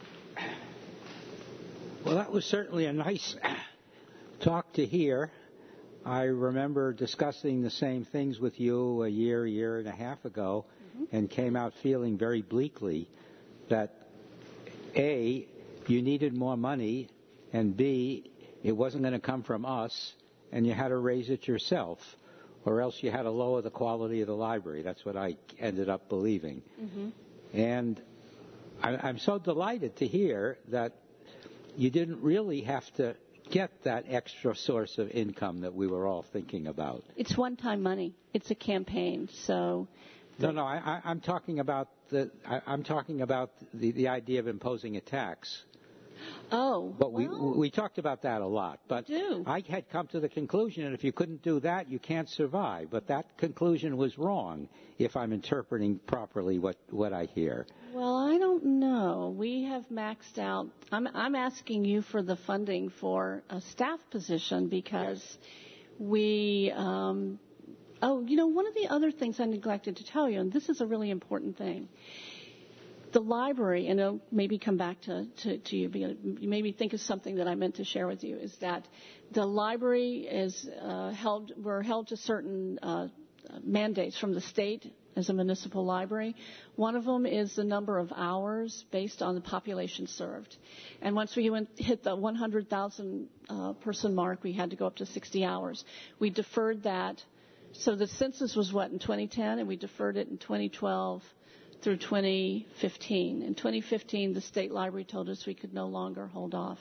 Well, that was certainly a nice talk to hear. I remember discussing the same things with you a year and a half ago, and came out feeling very bleakly that A, you needed more money, and B, it wasn't going to come from us, and you had to raise it yourself, or else you had to lower the quality of the library. That's what I ended up believing. And I'm so delighted to hear that you didn't really have to get that extra source of income that we were all thinking about. It's one-time money. It's a campaign, so... No, I'm talking about the idea of imposing a tax. Oh, but we talked about that a lot. But I had come to the conclusion that if you couldn't do that, you can't survive. But that conclusion was wrong, if I'm interpreting properly what I hear. Well, I don't know. We have maxed out. I'm asking you for the funding for a staff position because we. One of the other things I neglected to tell you, and this is a really important thing. The library, and it'll maybe come back to you, because you made me think of something that I meant to share with you, is that the library is we're held to certain mandates from the state as a municipal library. One of them is the number of hours based on the population served. And once we hit the 100,000 person mark, we had to go up to 60 hours. We deferred that. So the census was in 2010, and we deferred it in 2012 through 2015. In 2015, the state library told us we could no longer hold off.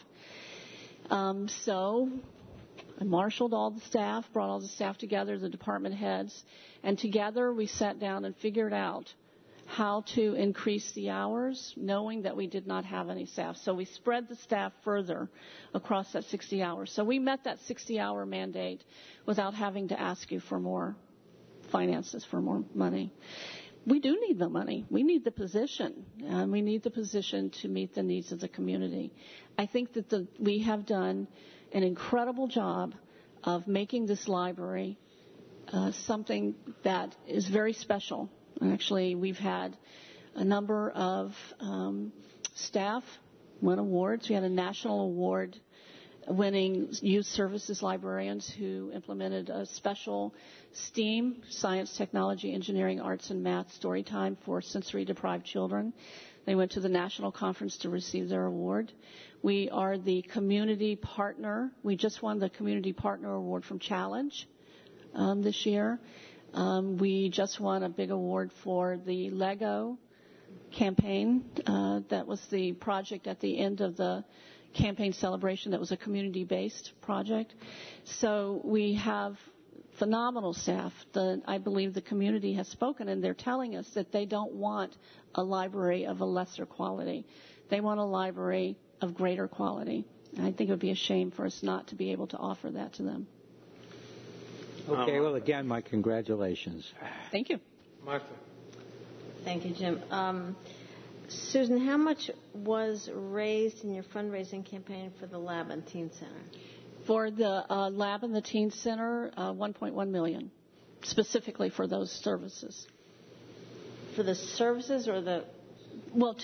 So I marshaled all the staff, brought all the staff together, the department heads, and together we sat down and figured out how to increase the hours, knowing that we did not have any staff. So we spread the staff further across that 60 hours. So we met that 60-hour mandate without having to ask you for more finances, for more money. We do need the money. We need the position, and we need the position to meet the needs of the community. I think that we have done an incredible job of making this library something that is very special. Actually, we've had a number of staff win awards. We had a national award winning youth services librarians who implemented a special STEAM, science, technology, engineering, arts, and math story time for sensory-deprived children. They went to the national conference to receive their award. We are the community partner. We just won the community partner award from Challenge this year. We just won a big award for the Lego campaign. That was the project at the end of the campaign celebration that was a community-based project. So we have phenomenal staff. I believe the community has spoken, and they're telling us that they don't want a library of a lesser quality. They want a library of greater quality. And I think it would be a shame for us not to be able to offer that to them. Okay, well, again, my congratulations. Thank you. Martha. Thank you, Jim. Susan, how much was raised in your fundraising campaign for the Lab and Teen Center? For the Lab and the Teen Center, $1.1 million, specifically for those services. For the services or the? Well,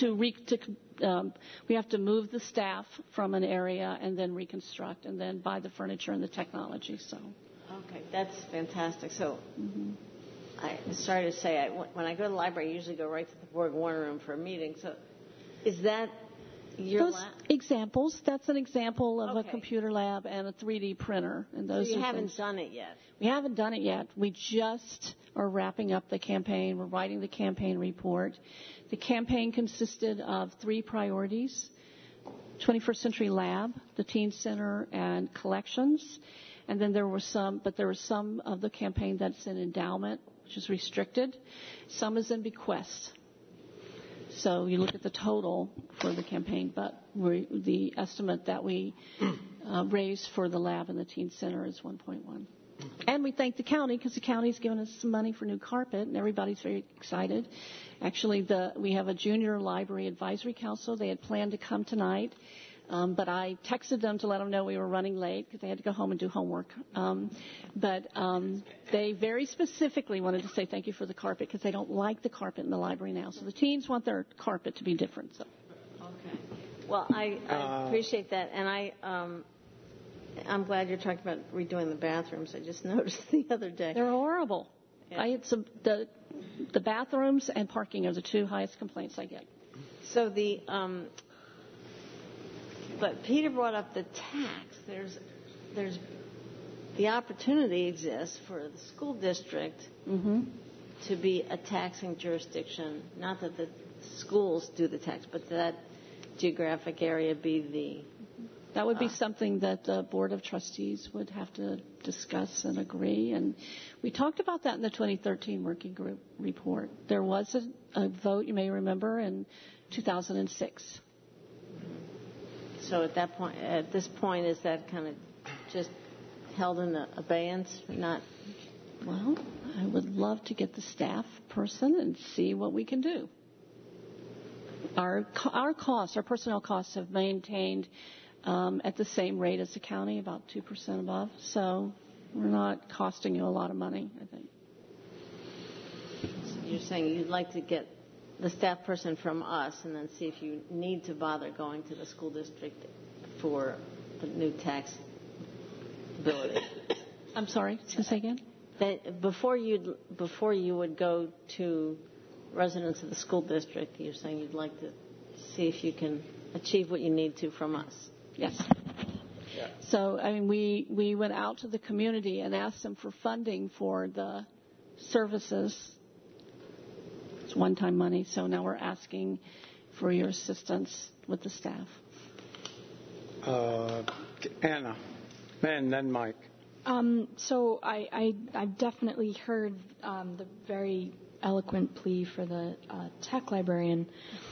we have to move the staff from an area and then reconstruct and then buy the furniture and the technology. So. Okay, that's fantastic. So, I'm sorry to say, when I go to the library, I usually go right to the Borg Warner Room for a meeting. So, is that your those lab? Examples? That's an example of a computer lab and a 3D printer. And those so you haven't things. done it yet? We haven't done it yet. We just are wrapping up the campaign. We're writing the campaign report. The campaign consisted of 3 priorities: 21st Century Lab, the Teen Center, and collections. And then there were some of the campaign that's in endowment, which is restricted. Some is in bequest. So you look at the total for the campaign, but the estimate that we raised for the lab and the teen center is 1.1. And we thank the county because the county's given us some money for new carpet, and everybody's very excited. Actually, we have a junior library advisory council. They had planned to come tonight. But I texted them to let them know we were running late because they had to go home and do homework. But they very specifically wanted to say thank you for the carpet because they don't like the carpet in the library now. So the teens want their carpet to be different. So. Okay. Well, I appreciate that. And I'm glad you're talking about redoing the bathrooms. I just noticed the other day. They're horrible. Yeah. I had the bathrooms and parking are the 2 highest complaints I get. So but Peter brought up the tax. There's the opportunity exists for the school district to be a taxing jurisdiction. Not that the schools do the tax, but that geographic area be the. That would be something that the Board of Trustees would have to discuss and agree. And we talked about that in the 2013 working group report. There was a vote, you may remember, in 2006. So at this point, is that kind of just held in abeyance? Not. Well, I would love to get the staff person and see what we can do. Our personnel costs have maintained at the same rate as the county, about 2% above. So we're not costing you a lot of money, I think. So you're saying you'd like to get the staff person from us and then see if you need to bother going to the school district for the new tax ability. I'm sorry, say again? That before you would go to residents of the school district, you're saying you'd like to see if you can achieve what you need to from us. Yes. Yeah. So, I mean, we went out to the community and asked them for funding for the services. It's one-time money, so now we're asking for your assistance with the staff. Anna, and then Mike. So I've definitely heard the very eloquent plea for the tech librarian.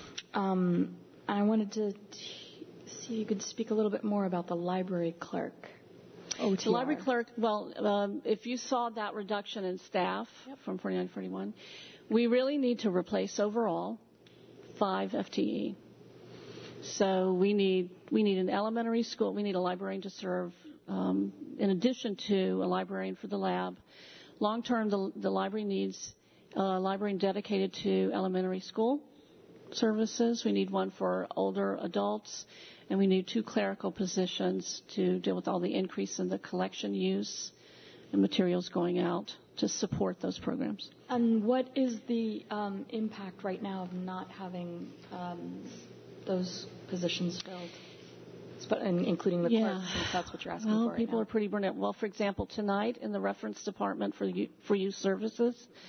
I wanted to see if you could speak a little bit more about the library clerk. OTR. The library clerk, well, if you saw that reduction in staff from 49 to 41, we really need to replace overall 5 FTE. So we need an elementary school. We need a librarian to serve in addition to a librarian for the lab. Long term, the library needs a librarian dedicated to elementary school services. We need one for older adults, and we need 2 clerical positions to deal with all the increase in the collection use and materials going out to support those programs. And what is the impact right now of not having those positions filled, including the clerk, since that's what you're asking for right people now? are pretty burned out. Well, for example, tonight in the reference department for youth services,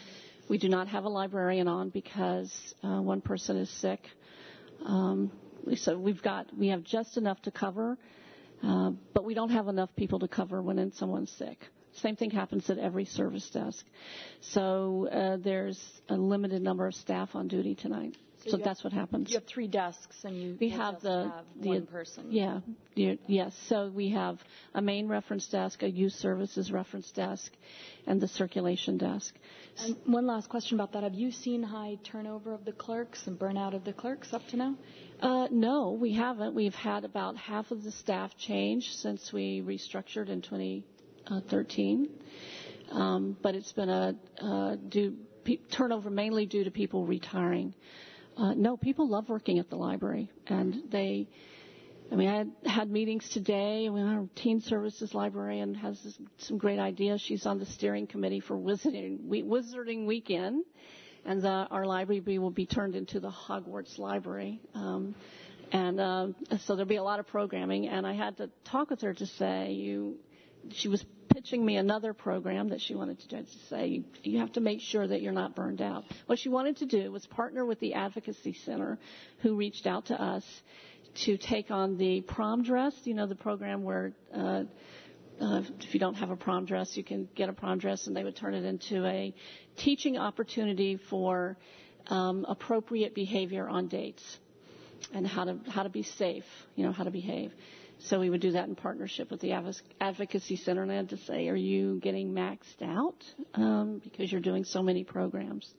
We do not have a librarian on because one person is sick. So we have just enough to cover, but we don't have enough people to cover when someone's sick. Same thing happens at every service desk. So there's a limited number of staff on duty tonight. So that's what happens. You have 3 desks, and we have one person. Yeah, yes. So we have a main reference desk, a youth services reference desk, and the circulation desk. And one last question about that. Have you seen high turnover of the clerks and burnout of the clerks up to now? No, we haven't. We've had about half of the staff change since we restructured in 2013. But it's been turnover mainly due to people retiring. No, people love working at the library, and I had meetings today. Our teen services librarian has some great ideas. She's on the steering committee for Wizarding Weekend, and our library will be turned into the Hogwarts Library. So there'll be a lot of programming, and I had to talk with her to say she was pitching me another program that she wanted to do, to say you have to make sure that you're not burned out. What she wanted to do was partner with the Advocacy Center, who reached out to us to take on the prom dress, the program where if you don't have a prom dress, you can get a prom dress, and they would turn it into a teaching opportunity for appropriate behavior on dates and how to be safe, how to behave. So we would do that in partnership with the Advocacy Center, and I had to say, are you getting maxed out because you're doing so many programs?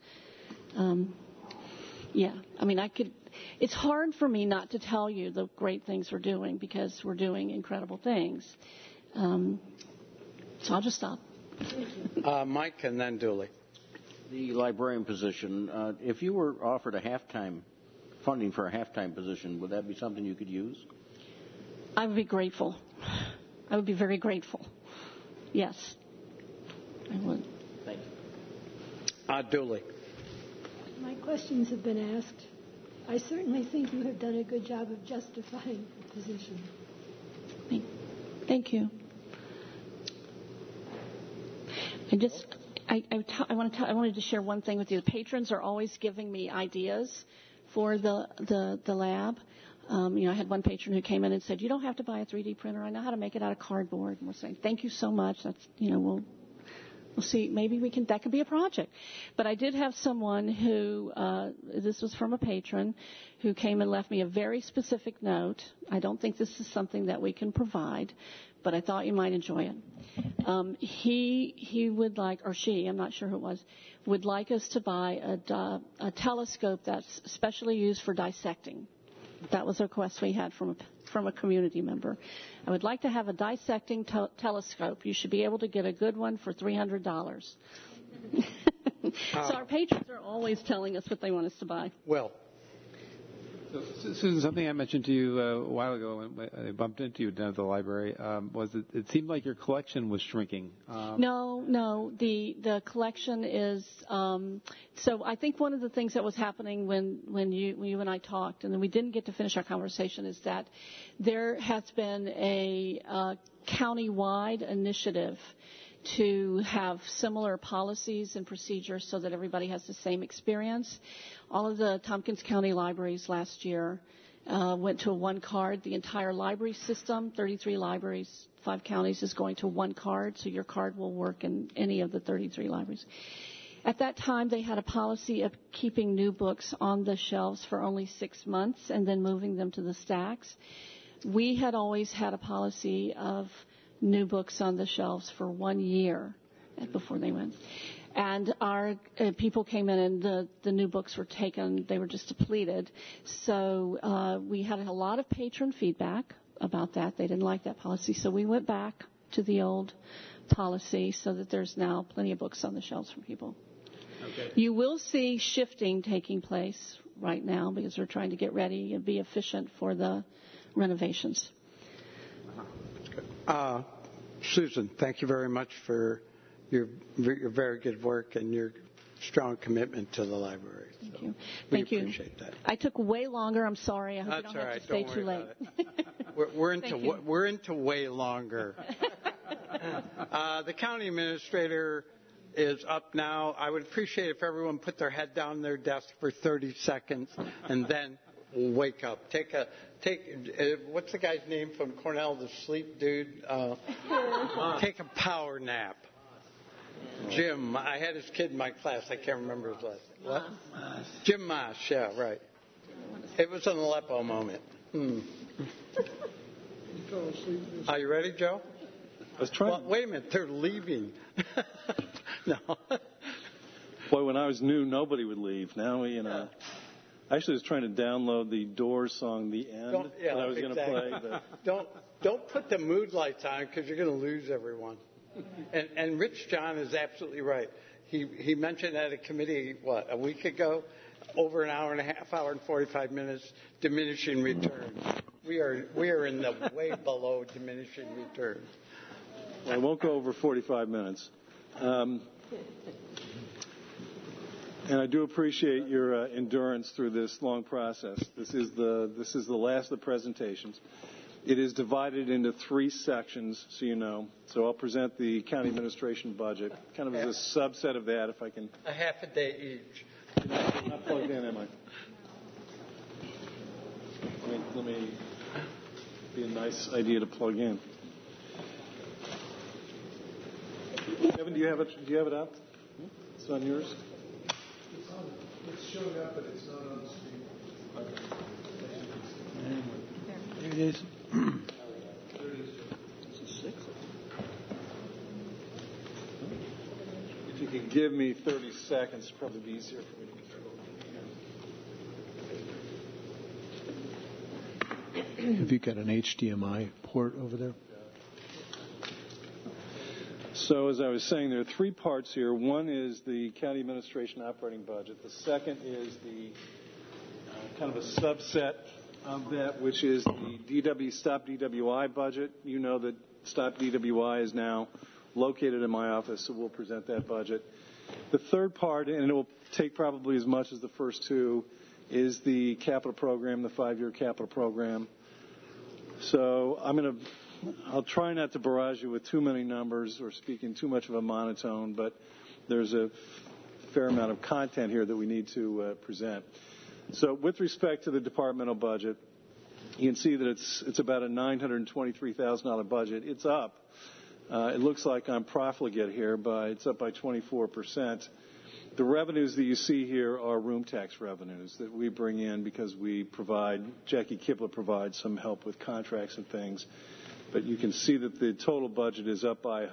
It's hard for me not to tell you the great things we're doing because we're doing incredible things. So I'll just stop. Mike and then Dooley. The librarian position, if you were offered funding for a half-time position, would that be something you could use? I would be grateful. I would be very grateful. Yes, I would. Thank you. Dooley. My questions have been asked. I certainly think you have done a good job of justifying the position. Thank you. I wanted to share one thing with you. The patrons are always giving me ideas for the lab. I had one patron who came in and said, "You don't have to buy a 3D printer. I know how to make it out of cardboard." And we're saying, "Thank you so much. That's, we'll see. Maybe that could be a project." But I did have someone who, this was from a patron, who came and left me a very specific note. I don't think this is something that we can provide, but I thought you might enjoy it. He would like, or she, I'm not sure who it was, would like us to buy a telescope that's specially used for dissecting. That was a request we had from a community member. I would like to have a dissecting telescope. You should be able to get a good one for $300. So our patrons are always telling us what they want us to buy. Well, Susan, something I mentioned to you a while ago when I bumped into you down at the library was that it seemed like your collection was shrinking. No, the collection is. So I think one of the things that was happening when you and I talked, and then we didn't get to finish our conversation, is that there has been a county-wide initiative to have similar policies and procedures so that everybody has the same experience. All of the Tompkins County libraries last year went to a one card. The entire library system, 33 libraries, 5 counties, is going to one card, so your card will work in any of the 33 libraries. At that time, they had a policy of keeping new books on the shelves for only 6 months and then moving them to the stacks. We had always had a policy of new books on the shelves for 1 year before they went. And our people came in and the new books were taken. They were just depleted. So we had a lot of patron feedback about that. They didn't like that policy. So we went back to the old policy so that there's now plenty of books on the shelves for people. Okay. You will see shifting taking place right now because we're trying to get ready and be efficient for the renovations. Susan, thank you very much for your very good work and your strong commitment to the library. Thank you. We appreciate that. I took way longer. I'm sorry. I hope That's you don't have right. to stay too late. We're into way longer. The county administrator is up now. I would appreciate if everyone put their head down their desk for 30 seconds and then wake up. What's the guy's name from Cornell, the sleep dude? Take a power nap. Jim. I had his kid in my class. I can't remember his last name. What? Jim Moss. Yeah, right. It was an Aleppo moment. Are you ready, Joe? I was trying. Well, wait a minute. They're leaving. No. Boy, when I was new, nobody would leave. Now, I actually was trying to download the Doors song, "The End," that I was going to play. But... Don't put the mood lights on because you're going to lose everyone. And Rich John is absolutely right. He mentioned at a committee, a week ago, over an hour and a half, hour and 45 minutes, diminishing returns. We are in the way below diminishing returns. Well, I won't go over 45 minutes. And I do appreciate your endurance through this long process. This is the last of the presentations. It is divided into 3 sections, so you know. So I'll present the county administration budget, kind of as a subset of that, if I can. A half a day each. I'm not plugged in, am I? Let me be a nice idea to plug in. Kevin, do you have it up? It's on yours. It's showing up, but it's not on the screen. There it is. If you could give me 30 seconds, it'd probably be easier for me to control. Have you got an HDMI port over there? So as I was saying, there are 3 parts here. One is the county administration operating budget. The second is the kind of a subset of that, which is the Stop DWI budget. You know that Stop DWI is now located in my office, so we'll present that budget. The third part, and it will take probably as much as the first 2, is the capital program, the 5-year capital program. So I'll try not to barrage you with too many numbers or speak in too much of a monotone, but there's a fair amount of content here that we need to present. So with respect to the departmental budget, you can see that it's about a $923,000 budget. It's up. It looks like I'm profligate here, but it's up by 24%. The revenues that you see here are room tax revenues that we bring in because Jackie Kipler provides some help with contracts and things. But you can see that the total budget is up by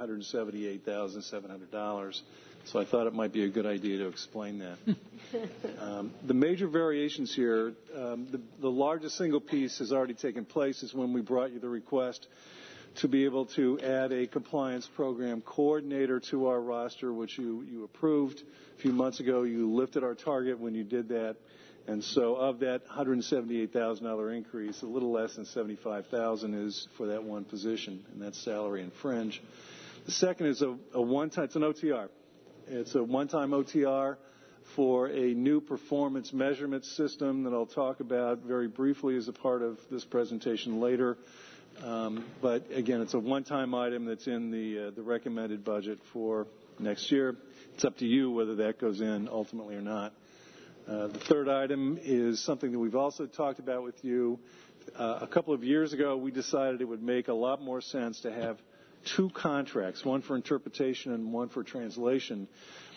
$178,700. So I thought it might be a good idea to explain that. The major variations here, the largest single piece has already taken place is when we brought you the request to be able to add a compliance program coordinator to our roster, which you approved a few months ago. You lifted our target when you did that. And so of that $178,000 increase, a little less than $75,000 is for that one position, and that's salary and fringe. The second is a one-time, it's an OTR. It's a one-time OTR for a new performance measurement system that I'll talk about very briefly as a part of this presentation later. But again, it's a one-time item that's in the recommended budget for next year. It's up to you whether that goes in ultimately or not. The third item is something that we've also talked about with you. A couple of years ago, we decided it would make a lot more sense to have 2 contracts, one for interpretation and one for translation,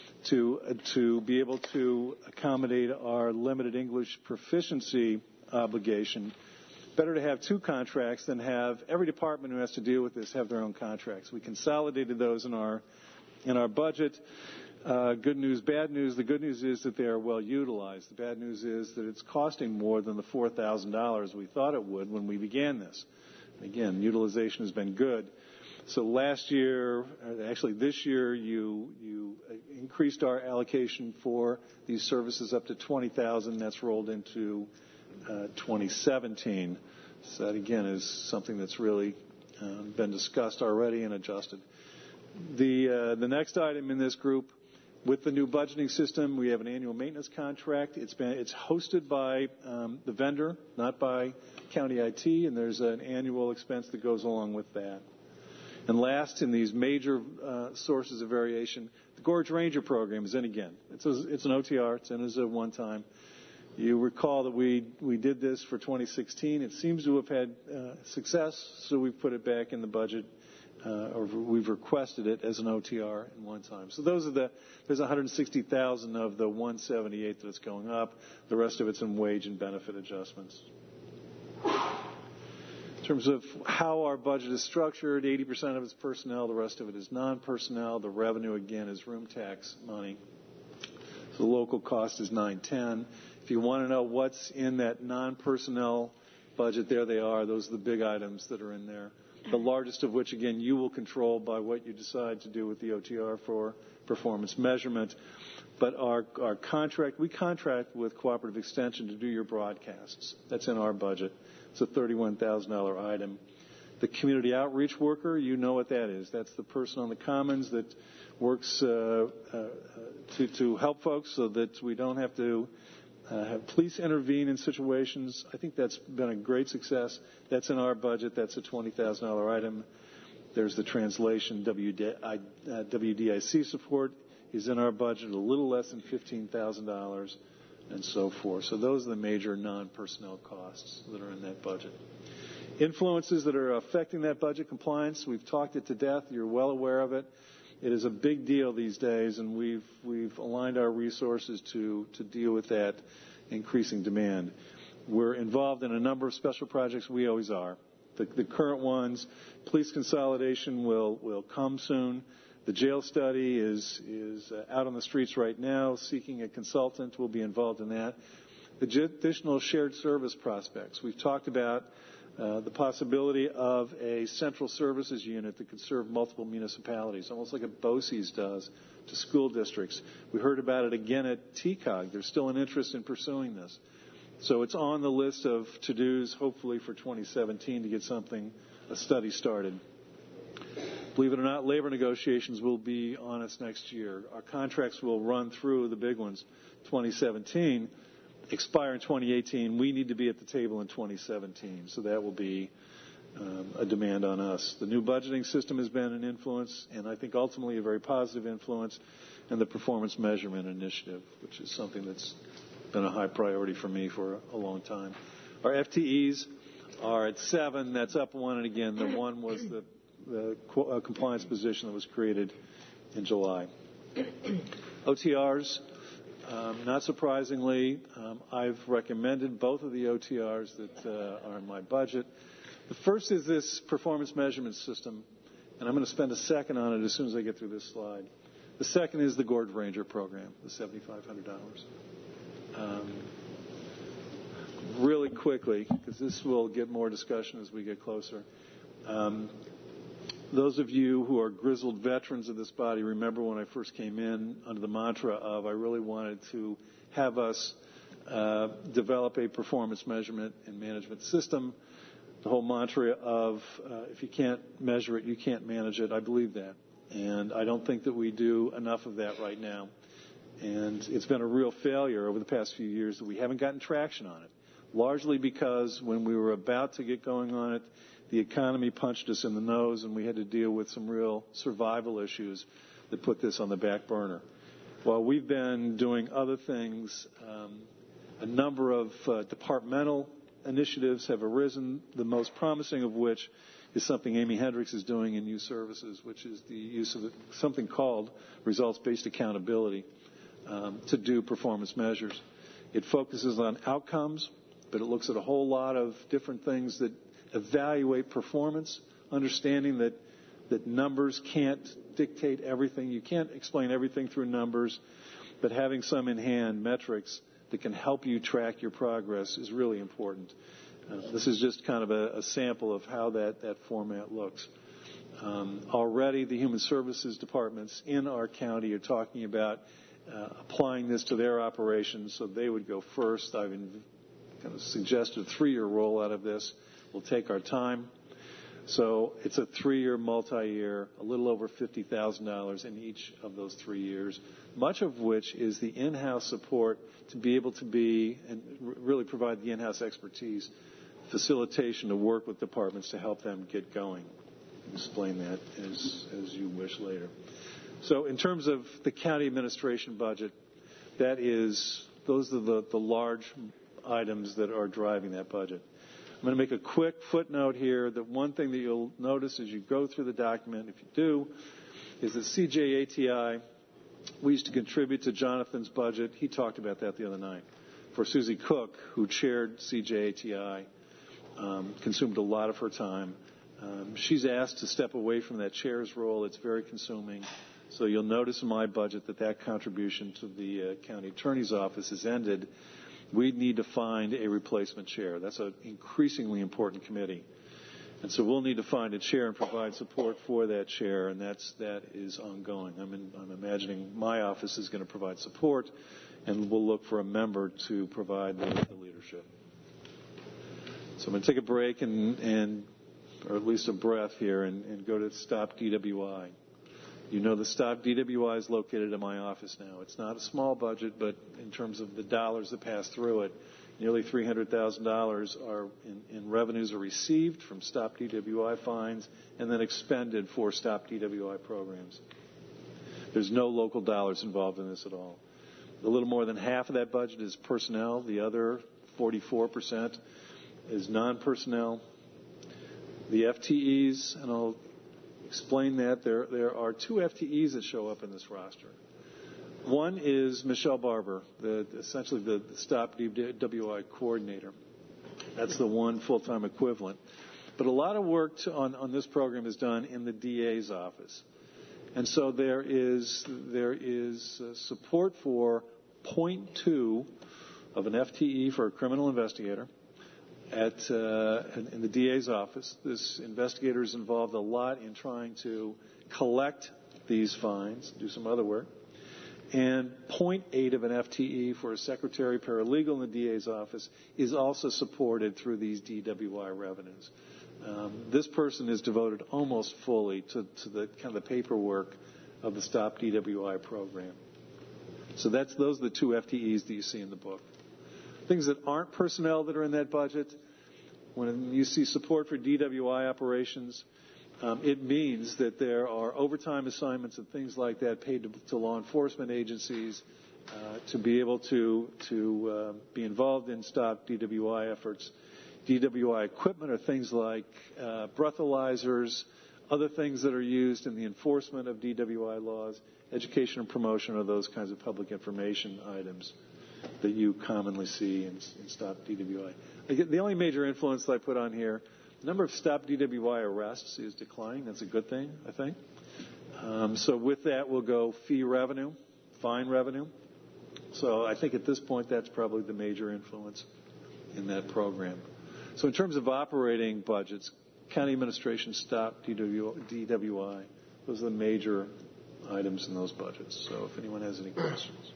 to be able to accommodate our limited English proficiency obligation. Better to have 2 contracts than have every department who has to deal with this have their own contracts. We consolidated those in our budget. Good news, bad news. The good news is that they are well utilized. The bad news is that it's costing more than the $4,000 we thought it would when we began this. Again, utilization has been good. So last year, actually this year, you increased our allocation for these services up to $20,000. That's rolled into 2017. So that again is something that's really been discussed already and adjusted. The next item in this group, with the new budgeting system, we have an annual maintenance contract. It's hosted by the vendor, not by county IT, and there's an annual expense that goes along with that. And last, in these major sources of variation, the Gorge Ranger program is in again. It's an OTR. It's in as a one-time. You recall that we did this for 2016. It seems to have had success, so we've put it back in the budget, or we've requested it as an OTR in one time. So there's 160,000 of the 178 that's going up. The rest of it's in wage and benefit adjustments. In terms of how our budget is structured, 80% of it's personnel, the rest of it is non-personnel. The revenue, again, is room tax money. So the local cost is 910. If you want to know what's in that non-personnel budget, there they are. Those are the big items that are in there. The largest of which, again, you will control by what you decide to do with the OTR for performance measurement. But our contract, we contract with Cooperative Extension to do your broadcasts. That's in our budget. It's a $31,000 item. The community outreach worker, you know what that is. That's the person on the commons that works to help folks so that we don't have to have police intervene in situations. I think that's been a great success. That's in our budget. That's a $20,000 item. There's the translation. WDIC support is in our budget, a little less than $15,000, and so forth. So those are the major non-personnel costs that are in that budget. Influences that are affecting that budget compliance, we've talked it to death. You're well aware of it. It is a big deal these days, and we've aligned our resources to deal with that increasing demand. We're involved in a number of special projects. We always are. The current ones, police consolidation will come soon. The jail study is out on the streets right now, seeking a consultant. We'll be involved in that. The additional shared service prospects. We've talked about the possibility of a central services unit that could serve multiple municipalities, almost like a BOCES does to school districts. We heard about it again at TCOG. There's still an interest in pursuing this. So it's on the list of to-dos, hopefully for 2017, to get a study started. Believe it or not, labor negotiations will be on us next year. Our contracts will run through, the big ones, 2017, expire in 2018. We need to be at the table in 2017, so that will be a demand on us. The new budgeting system has been an influence, and I think ultimately a very positive influence, and the performance measurement initiative, which is something that's been a high priority for me for a long time. Our FTEs are at 7. That's up 1, and again, the 1 was the compliance position that was created in July. OTRs, not surprisingly, I've recommended both of the OTRs that are in my budget. The first is this performance measurement system, and I'm going to spend a second on it as soon as I get through this slide. The second is the Gorge Ranger program, the $7,500. Really quickly, because this will get more discussion as we get closer. Those of you who are grizzled veterans of this body remember when I first came in under the mantra of I really wanted to have us develop a performance measurement and management system. The whole mantra of if you can't measure it, you can't manage it. I believe that. And I don't think that we do enough of that right now. And it's been a real failure over the past few years that we haven't gotten traction on it, largely because when we were about to get going on it, the economy punched us in the nose and we had to deal with some real survival issues that put this on the back burner. While we've been doing other things, a number of departmental initiatives have arisen, the most promising of which is something Amy Hendricks is doing in youth services, which is the use of something called results-based accountability to do performance measures. It focuses on outcomes, but it looks at a whole lot of different things that evaluate performance, understanding that numbers can't dictate everything. You can't explain everything through numbers, but having some in hand, metrics that can help you track your progress is really important. This is just kind of a sample of how that format looks. Already the human services departments in our county are talking about applying this to their operations, so they would go first. I've kind of suggested a 3-year rollout of this. We'll take our time. So it's a 3-year, multi-year, a little over $50,000 in each of those 3 years, much of which is the in-house support to be able to be and really provide the in-house expertise, facilitation to work with departments to help them get going. explain that as you wish later. So in terms of the county administration budget, those are the large items that are driving that budget. I'm going to make a quick footnote here that one thing that you'll notice as you go through the document, if you do, is that CJATI, we used to contribute to Jonathan's budget. He talked about that the other night. For Susie Cook, who chaired CJATI, consumed a lot of her time. She's asked to step away from that chair's role. It's very consuming. So you'll notice in my budget that contribution to the county attorney's office has ended. We need to find a replacement chair. That's an increasingly important committee. And so we'll need to find a chair and provide support for that chair, and that is ongoing. I'm imagining my office is going to provide support, and we'll look for a member to provide the leadership. So I'm going to take a break or at least a breath here and go to Stop DWI. You know the Stop DWI is located in my office now. It's not a small budget, but in terms of the dollars that pass through it, nearly $300,000 are in revenues are received from Stop DWI fines and then expended for Stop DWI programs. There's no local dollars involved in this at all. A little more than half of that budget is personnel. The other 44% is non-personnel. The FTEs, and I'll explain that. There are 2 FTEs that show up in this roster. One is Michelle Barber, essentially the Stop DWI coordinator. That's the one full-time equivalent. But a lot of work on this program is done in the DA's office. And so there is support for 0.2 of an FTE for a criminal investigator in the DA's office. This investigator is involved a lot in trying to collect these fines, do some other work. And 0.8 of an FTE for a secretary paralegal in the DA's office is also supported through these DWI revenues. This person is devoted almost fully to the kind of the paperwork of the Stop DWI program. So those are the 2 FTEs that you see in the book. Things that aren't personnel that are in that budget, when you see support for DWI operations, it means that there are overtime assignments and things like that paid to law enforcement agencies to be able to be involved in Stop DWI efforts. DWI equipment are things like breathalyzers, other things that are used in the enforcement of DWI laws, education and promotion are those kinds of public information items that you commonly see in Stop DWI. The only major influence that I put on here, the number of Stop DWI arrests is declining. That's a good thing, I think. So with that will go fee revenue, fine revenue. So I think at this point that's probably the major influence in that program. So in terms of operating budgets, county administration, Stop DWI, those are the major items in those budgets. So if anyone has any questions.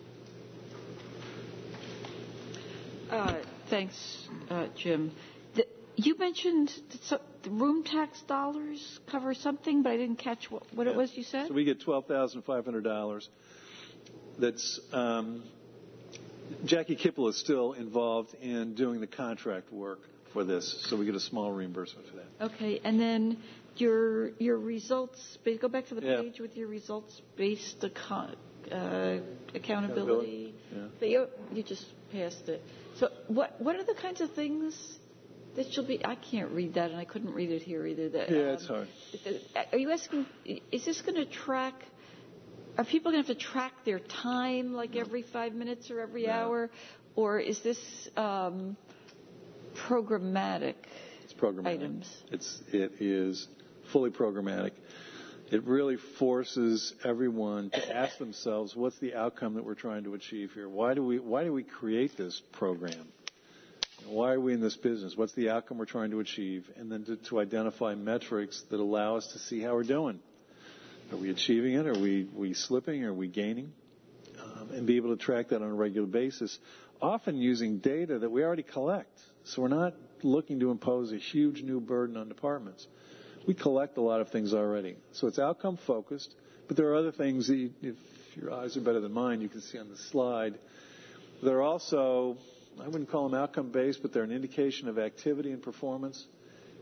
Thanks, Jim. You mentioned the room tax dollars cover something, but I didn't catch what it was you said. So we get $12,500. That's Jackie Kipple is still involved in doing the contract work for this, so we get a small reimbursement for that. Okay, and then your results. Go back to the page with your results-based accountability. Yeah. You just passed it. So what are the kinds of things that should be? I can't read that, and I couldn't read it here either. It's hard. Are you asking? Is this going to track? Are people going to have to track their time like every 5 minutes or every hour, or is this programmatic? It's programmatic. Items. It is fully programmatic. It really forces everyone to ask themselves, what's the outcome that we're trying to achieve here? Why do we create this program? Why are we in this business? What's the outcome we're trying to achieve? And then to identify metrics that allow us to see how we're doing. Are we achieving it? Are we slipping? Are we gaining? And be able to track that on a regular basis, often using data that we already collect. So we're not looking to impose a huge new burden on departments. We collect a lot of things already. So it's outcome focused, but there are other things that if your eyes are better than mine, you can see on the slide. They're also, I wouldn't call them outcome based, but they're an indication of activity and performance.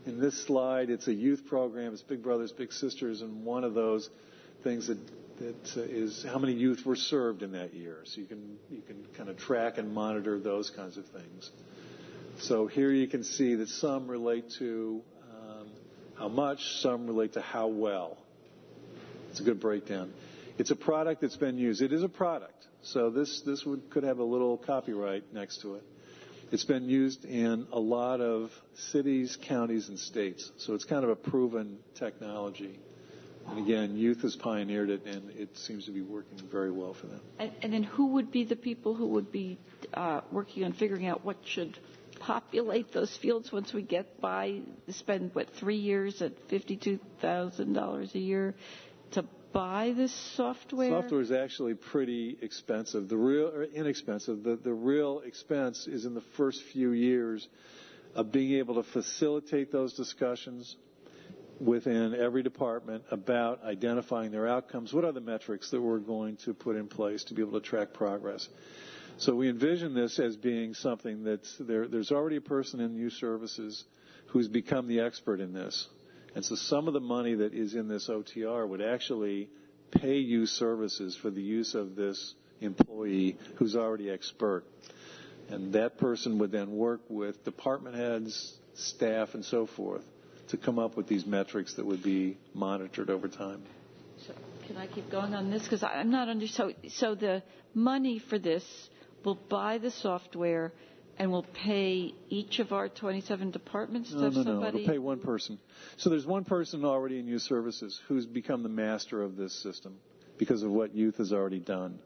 in this slide, it's a youth program. It's Big Brothers Big Sisters, and one of those things that is how many youth were served in that year. So you can kind of track and monitor those kinds of things. So here you can see that some relate to how much, some relate to how well. It's a good breakdown. It's a product that's been used. It is a product, so this could have a little copyright next to it. It's been used in a lot of cities, counties, and states, so it's kind of a proven technology. And again, youth has pioneered it, and it seems to be working very well for them. And then who would be the people who would be working on figuring out what should populate those fields once we get by, spend, 3 years at $52,000 a year to buy this software? Software is actually pretty expensive. The real expense is in the first few years of being able to facilitate those discussions within every department about identifying their outcomes. What are the metrics that we're going to put in place to be able to track progress? So we envision this as being something that's there's already a person in youth services who's become the expert in this. And so some of the money that is in this OTR would actually pay youth services for the use of this employee who's already expert. And that person would then work with department heads, staff, and so forth to come up with these metrics that would be monitored over time. So can I keep going on this? Because I'm not so the money for this will buy the software and will pay each of our 27 departments to have somebody? It'll pay one person. So there's one person already in youth services who's become the master of this system because of what youth has already done.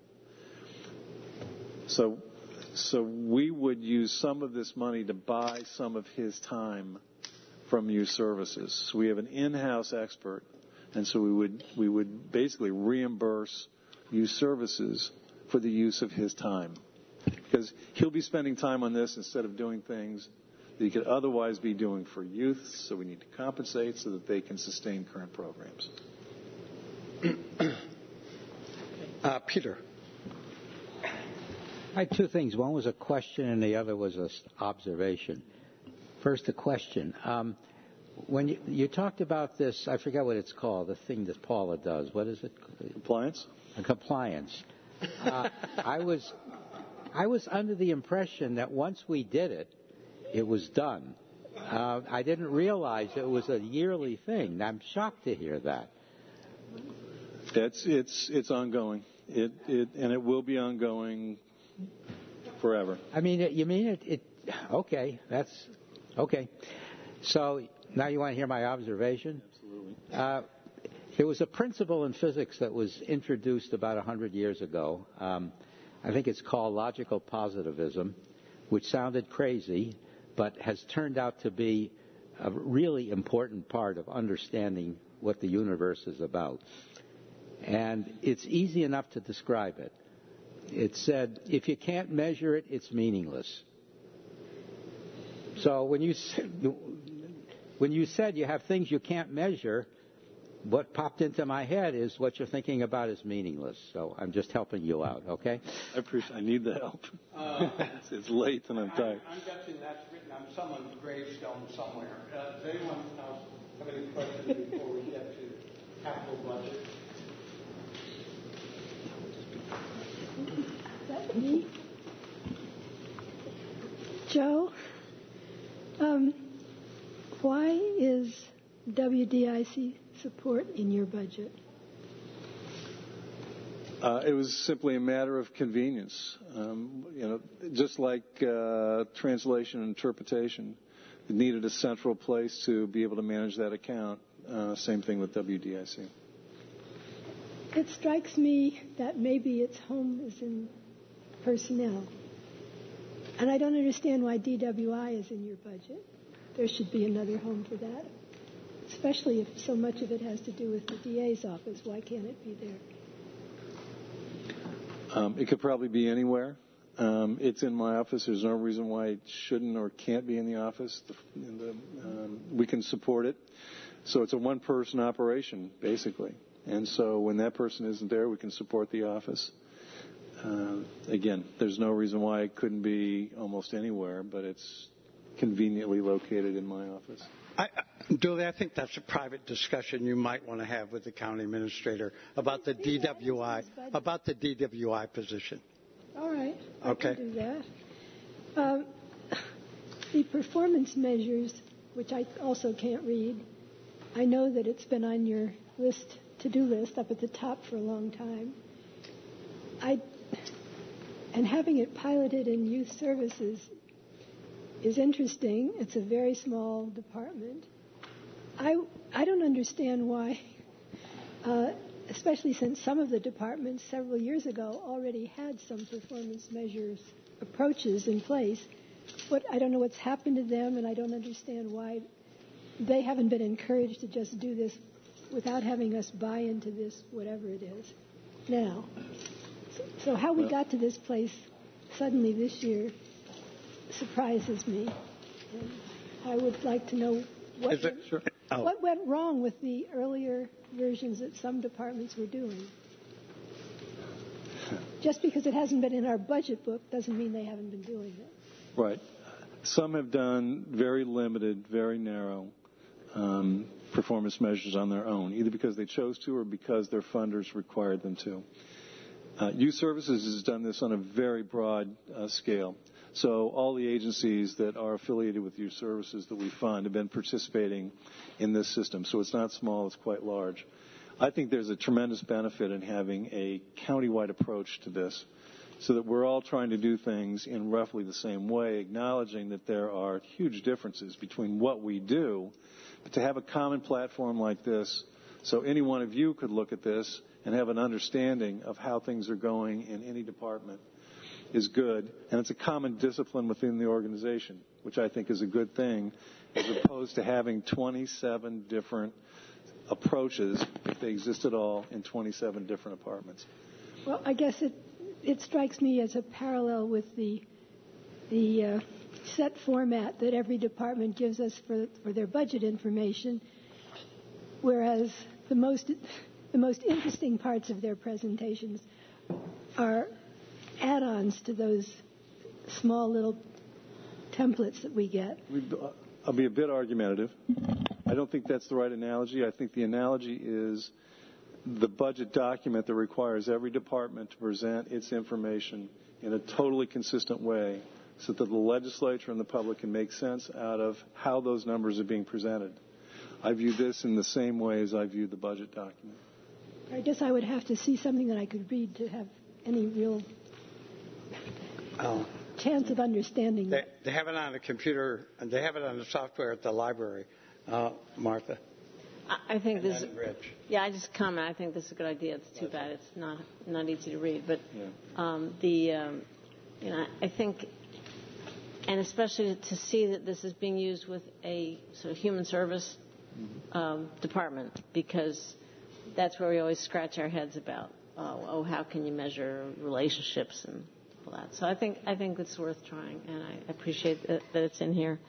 So we would use some of this money to buy some of his time from youth services. So we have an in-house expert, and so we would basically reimburse youth services for the use of his time. Because he'll be spending time on this instead of doing things that he could otherwise be doing for youth, so we need to compensate so that they can sustain current programs. Peter. I had two things. One was a question and the other was an observation. First, a question. When you talked about this, I forget what it's called, the thing that Paula does. What is it? Compliance? Compliance. I was under the impression that once we did it, it was done. I didn't realize it was a yearly thing. I'm shocked to hear that. It's ongoing. It will be ongoing forever. I mean, you mean it? Okay, that's okay. So now you want to hear my observation? Absolutely. There was a principle in physics that was introduced about 100 years ago. I think it's called logical positivism, which sounded crazy, but has turned out to be a really important part of understanding what the universe is about. And it's easy enough to describe it. It said, if you can't measure it, it's meaningless. So when you said you have things you can't measure, what popped into my head is what you're thinking about is meaningless. So I'm just helping you out, okay? I need the help. It's late and I'm tired. I'm guessing that's written on someone's gravestone somewhere. Does anyone else have any questions before we get to capital budget? Is that me? Joe, why is WDIC support in your budget? It was simply a matter of convenience. Just like translation and interpretation, it needed a central place to be able to manage that account. Same thing with WDIC. It strikes me that maybe its home is in personnel. And I don't understand why DWI is in your budget. There should be another home for that. Especially if so much of it has to do with the DA's office. Why can't it be there? It could probably be anywhere. It's in my office. There's no reason why it shouldn't or can't be in the office. We can support it. So it's a one-person operation, basically. And so when that person isn't there, we can support the office. Again, there's no reason why it couldn't be almost anywhere, but it's conveniently located in my office. Dooley, I think that's a private discussion you might want to have with the county administrator about the DWI position. All right. Okay. I can do that. The performance measures, which I also can't read, I know that it's been on your to-do list up at the top for a long time. And having it piloted in youth services is interesting. It's a very small department. I don't understand why, especially since some of the departments several years ago already had some performance measures approaches in place. I don't know what's happened to them, and I don't understand why they haven't been encouraged to just do this without having us buy into this, whatever it is, now. So how we got to this place suddenly this year surprises me. And I would like to know what went wrong with the earlier versions that some departments were doing. Just because it hasn't been in our budget book doesn't mean they haven't been doing it. Right. Some have done very limited, very narrow performance measures on their own, either because they chose to or because their funders required them to. Youth Services has done this on a very broad scale. So all the agencies that are affiliated with Youth Services that we fund have been participating in this system. So it's not small, it's quite large. I think there's a tremendous benefit in having a countywide approach to this so that we're all trying to do things in roughly the same way, acknowledging that there are huge differences between what we do. But to have a common platform like this, so any one of you could look at this and have an understanding of how things are going in any department is good. And it's a common discipline within the organization, which I think is a good thing, as opposed to having 27 different approaches, if they exist at all, in 27 different departments. Well, I guess it strikes me as a parallel with the set format that every department gives us for their budget information, whereas the most interesting parts of their presentations are add-ons to those small little templates that we get. I'll be a bit argumentative. I don't think that's the right analogy. I think the analogy is the budget document that requires every department to present its information in a totally consistent way so that the legislature and the public can make sense out of how those numbers are being presented. I view this in the same way as I view the budget document. I guess I would have to see something that I could read to have any real chance of understanding. They have it on a computer, and they have it on the software at the library. Martha. I think this. Yeah, I just comment. I think this is a good idea. It's too bad it's not easy to read, but I think, and especially to see that this is being used with a sort of human service department, because that's where we always scratch our heads about. Oh, how can you measure relationships and all that? So I think it's worth trying, and I appreciate that it's in here.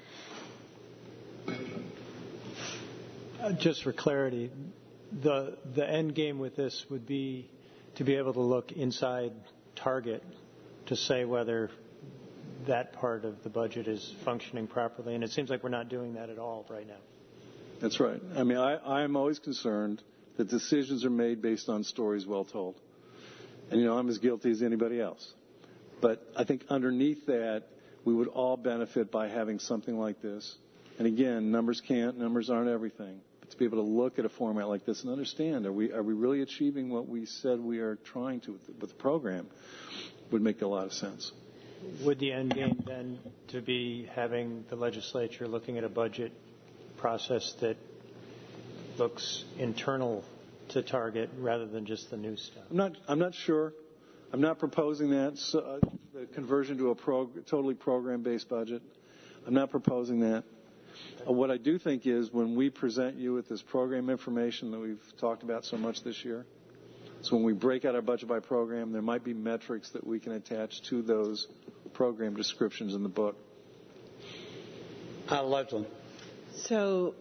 Just for clarity, the end game with this would be to be able to look inside Target to say whether that part of the budget is functioning properly, and it seems like we're not doing that at all right now. That's right. I mean, I'm always concerned that decisions are made based on stories well told. And, I'm as guilty as anybody else. But I think underneath that, we would all benefit by having something like this. And again, numbers aren't everything. But to be able to look at a format like this and understand, are we really achieving what we said we are trying to with the program would make a lot of sense. Would the end game then to be having the legislature looking at a budget process that looks internal to Target rather than just the new stuff? I'm not sure. I'm not proposing that the conversion to a totally program-based budget. I'm not proposing that. What I do think is when we present you with this program information that we've talked about so much this year, so when we break out our budget by program, there might be metrics that we can attach to those program descriptions in the book. Leslie. So,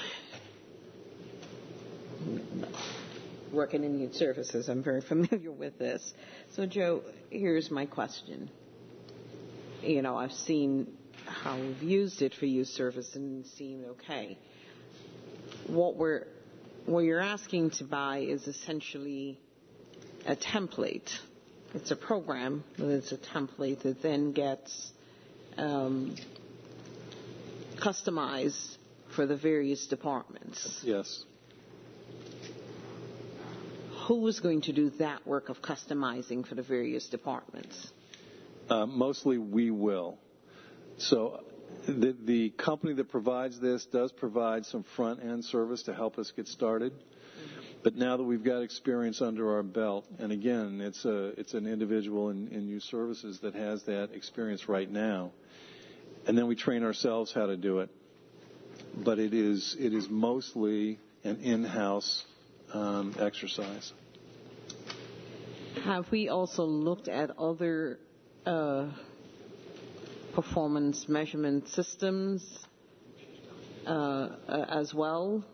working in youth services, I'm very familiar with this. So, Joe, here's my question. I've seen how we've used it for youth service and it seemed okay. What you're asking to buy is essentially a template. It's a program, but it's a template that then gets customized for the various departments. Yes. Who is going to do that work of customizing for the various departments? Mostly we will. So the company that provides this does provide some front-end service to help us get started. But now that we've got experience under our belt, and again, it's an individual in youth services that has that experience right now, and then we train ourselves how to do it. But it is mostly an in-house exercise. Have we also looked at other performance measurement systems as well?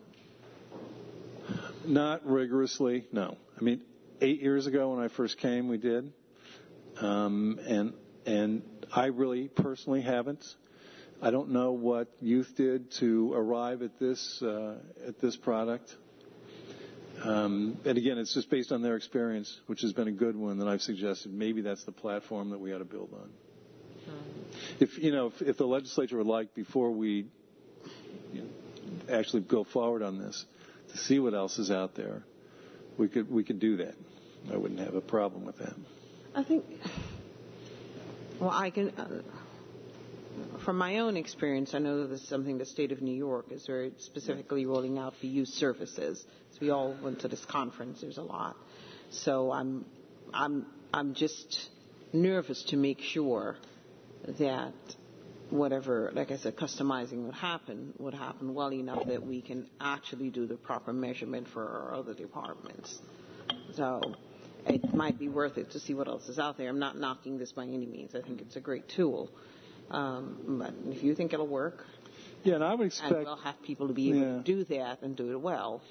Not rigorously, no. I mean, 8 years ago when I first came, we did, and I really personally haven't. I don't know what youth did to arrive at this product. And again, it's just based on their experience, which has been a good one that I've suggested. Maybe that's the platform that we ought to build on. If the legislature would like, before we actually go forward on this, to see what else is out there, we could do that. I wouldn't have a problem with that. I think, I can, from my own experience, I know that this is something the state of New York is very specifically rolling out for youth services. So we all went to this conference. There's a lot. So I'm just nervous to make sure that whatever, like I said, customizing would happen well enough that we can actually do the proper measurement for our other departments. So it might be worth it to see what else is out there. I'm not knocking this by any means. I think it's a great tool. But if you think it'll work, and I would expect, and we'll have people to be able to do that and do it well.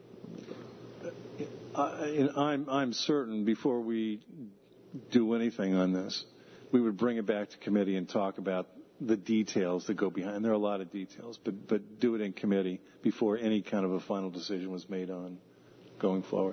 I'm certain before we do anything on this, we would bring it back to committee and talk about the details that go behind. And there are a lot of details, but do it in committee before any kind of a final decision was made on going forward.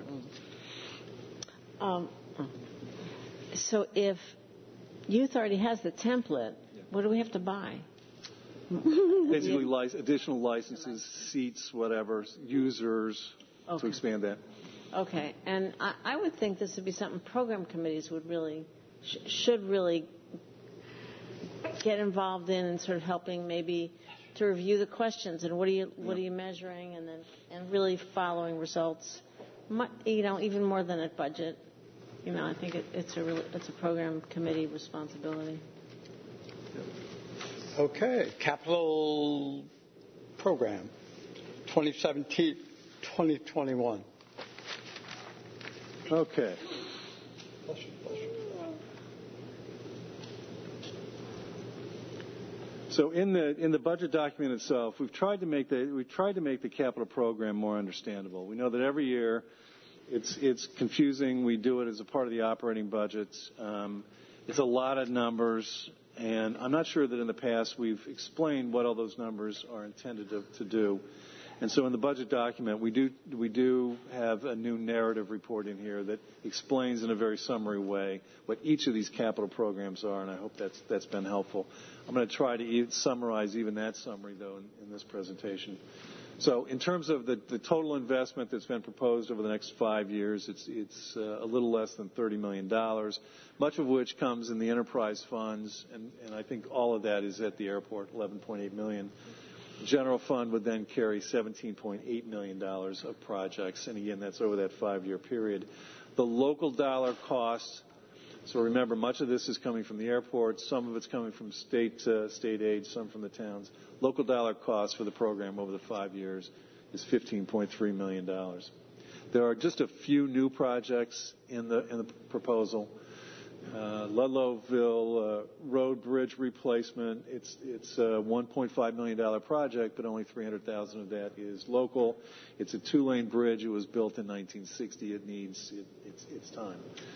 So if youth already has the template, what do we have to buy? Basically, additional licenses, seats, whatever, users, to expand that. Okay, and I would think this would be something program committees would really should really get involved in, and sort of helping maybe to review the questions and what are you measuring, and really following results. Even more than a budget. I think it's a program committee responsibility. Okay, capital program, 2017-2021. Okay. So in the budget document itself, we've tried to make the capital program more understandable. We know that every year it's confusing. We do it as a part of the operating budgets. It's a lot of numbers, and I'm not sure that in the past we've explained what all those numbers are intended to do. And so in the budget document, we do have a new narrative report in here that explains in a very summary way what each of these capital programs are, and I hope that's been helpful. I'm going to try to summarize even that summary, though, in this presentation. So in terms of the total investment that's been proposed over the next 5 years, it's a little less than $30 million, much of which comes in the enterprise funds, and I think all of that is at the airport, $11.8 million. The general fund would then carry $17.8 million of projects, and again, that's over that 5-year period. The local dollar cost, so remember, much of this is coming from the airport, some of it's coming from state aid, some from the towns. Local dollar cost for the program over the 5 years is $15.3 million. There are just a few new projects in the proposal. Ludlowville Road Bridge replacement. It's a $1.5 million project, but only $300,000 of that is local. It's a 2-lane bridge. It was built in 1960. It needs its time.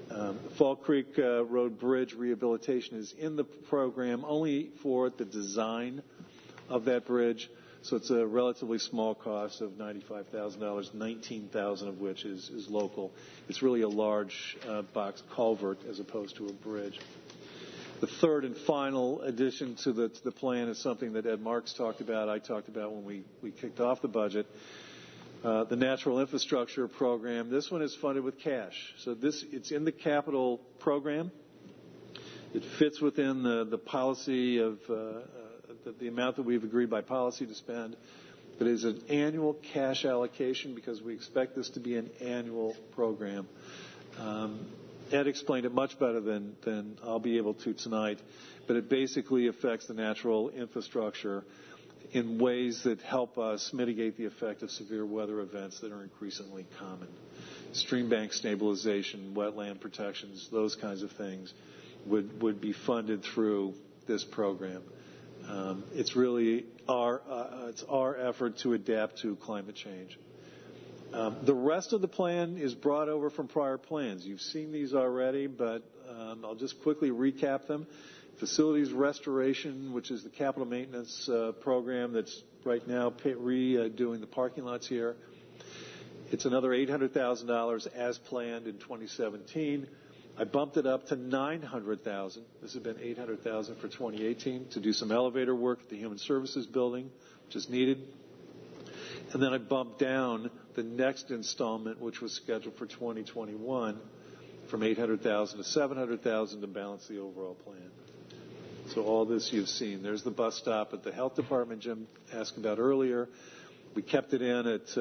Fall Creek Road Bridge rehabilitation is in the program only for the design of that bridge. So it's a relatively small cost of $95,000, $19,000 of which is local. It's really a large box culvert as opposed to a bridge. The third and final addition to the plan is something that Ed Marks talked about, I talked about when we kicked off the budget. The Natural Infrastructure Program. This one is funded with cash. So it's in the capital program. It fits within the policy of the amount that we've agreed by policy to spend. But it is an annual cash allocation because we expect this to be an annual program. Ed explained it much better than I'll be able to tonight. But it basically affects the natural infrastructure in ways that help us mitigate the effect of severe weather events that are increasingly common. Stream bank stabilization, wetland protections, those kinds of things would be funded through this program. It's really our effort to adapt to climate change. The rest of the plan is brought over from prior plans. You've seen these already, but I'll just quickly recap them. Facilities restoration, which is the capital maintenance program that's right now redoing the parking lots here. It's another $800,000 as planned in 2017. I bumped it up to $900,000. This has been $800,000 for 2018 to do some elevator work at the Human Services Building, which is needed. And then I bumped down the next installment, which was scheduled for 2021, from $800,000 to $700,000 to balance the overall plan. So all this you've seen. There's the bus stop at the health department Jim asked about earlier. We kept it in at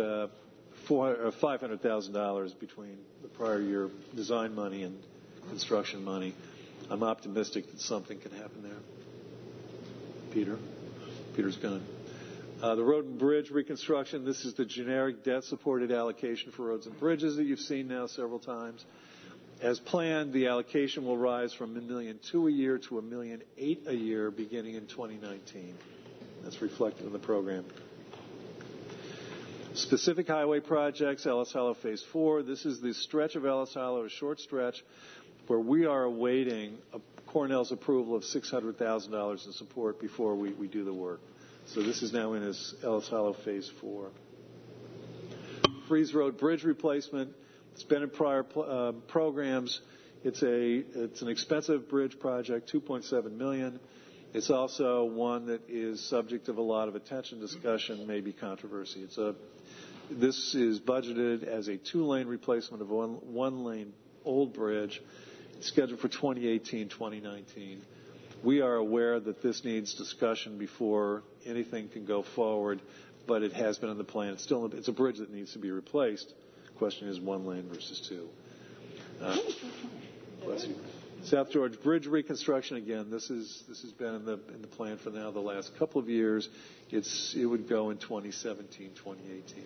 $500,000 between the prior year design money and construction money. I'm optimistic that something can happen there. Peter's gone. The road and bridge reconstruction, this is the generic debt-supported allocation for roads and bridges that you've seen now several times. As planned, the allocation will rise from $1.2 million a year to $1.8 million a year beginning in 2019. That's reflected in the program. Specific highway projects, Ellis Hollow Phase 4. This is the stretch of Ellis Hollow, a short stretch, where we are awaiting Cornell's approval of $600,000 in support before we do the work. So this is now in as Ellis Hollow Phase 4. Freeze Road Bridge replacement. It's been in prior programs. It's an expensive bridge project, $2.7 million. It's also one that is subject of a lot of attention, discussion, maybe controversy. This is budgeted as a 2-lane replacement of one lane old bridge. It's scheduled for 2018, 2019. We are aware that this needs discussion before anything can go forward, but it has been in the plan. It's a bridge that needs to be replaced. The question is 1 lane versus 2. Bless you. South George Bridge reconstruction, again, this has been in the plan for now the last couple of years. It would go in 2017, 2018.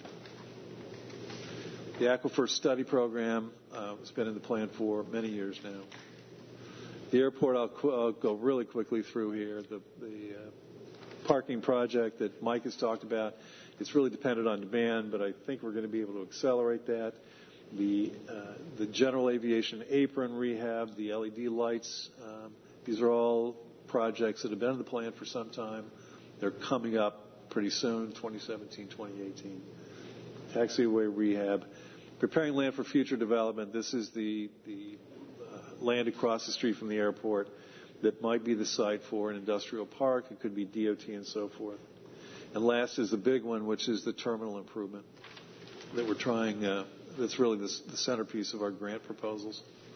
The Aquifer Study Program has been in the plan for many years now. The airport, I'll go really quickly through here. The parking project that Mike has talked about, it's really dependent on demand, but I think we're going to be able to accelerate that. The general aviation apron rehab, the LED lights, these are all projects that have been in the plan for some time. They're coming up pretty soon, 2017, 2018. Taxiway rehab. Preparing land for future development. This is the land across the street from the airport that might be the site for an industrial park. It could be DOT and so forth. And last is the big one, which is the terminal improvement that we're trying. That's really the centerpiece of our grant proposals.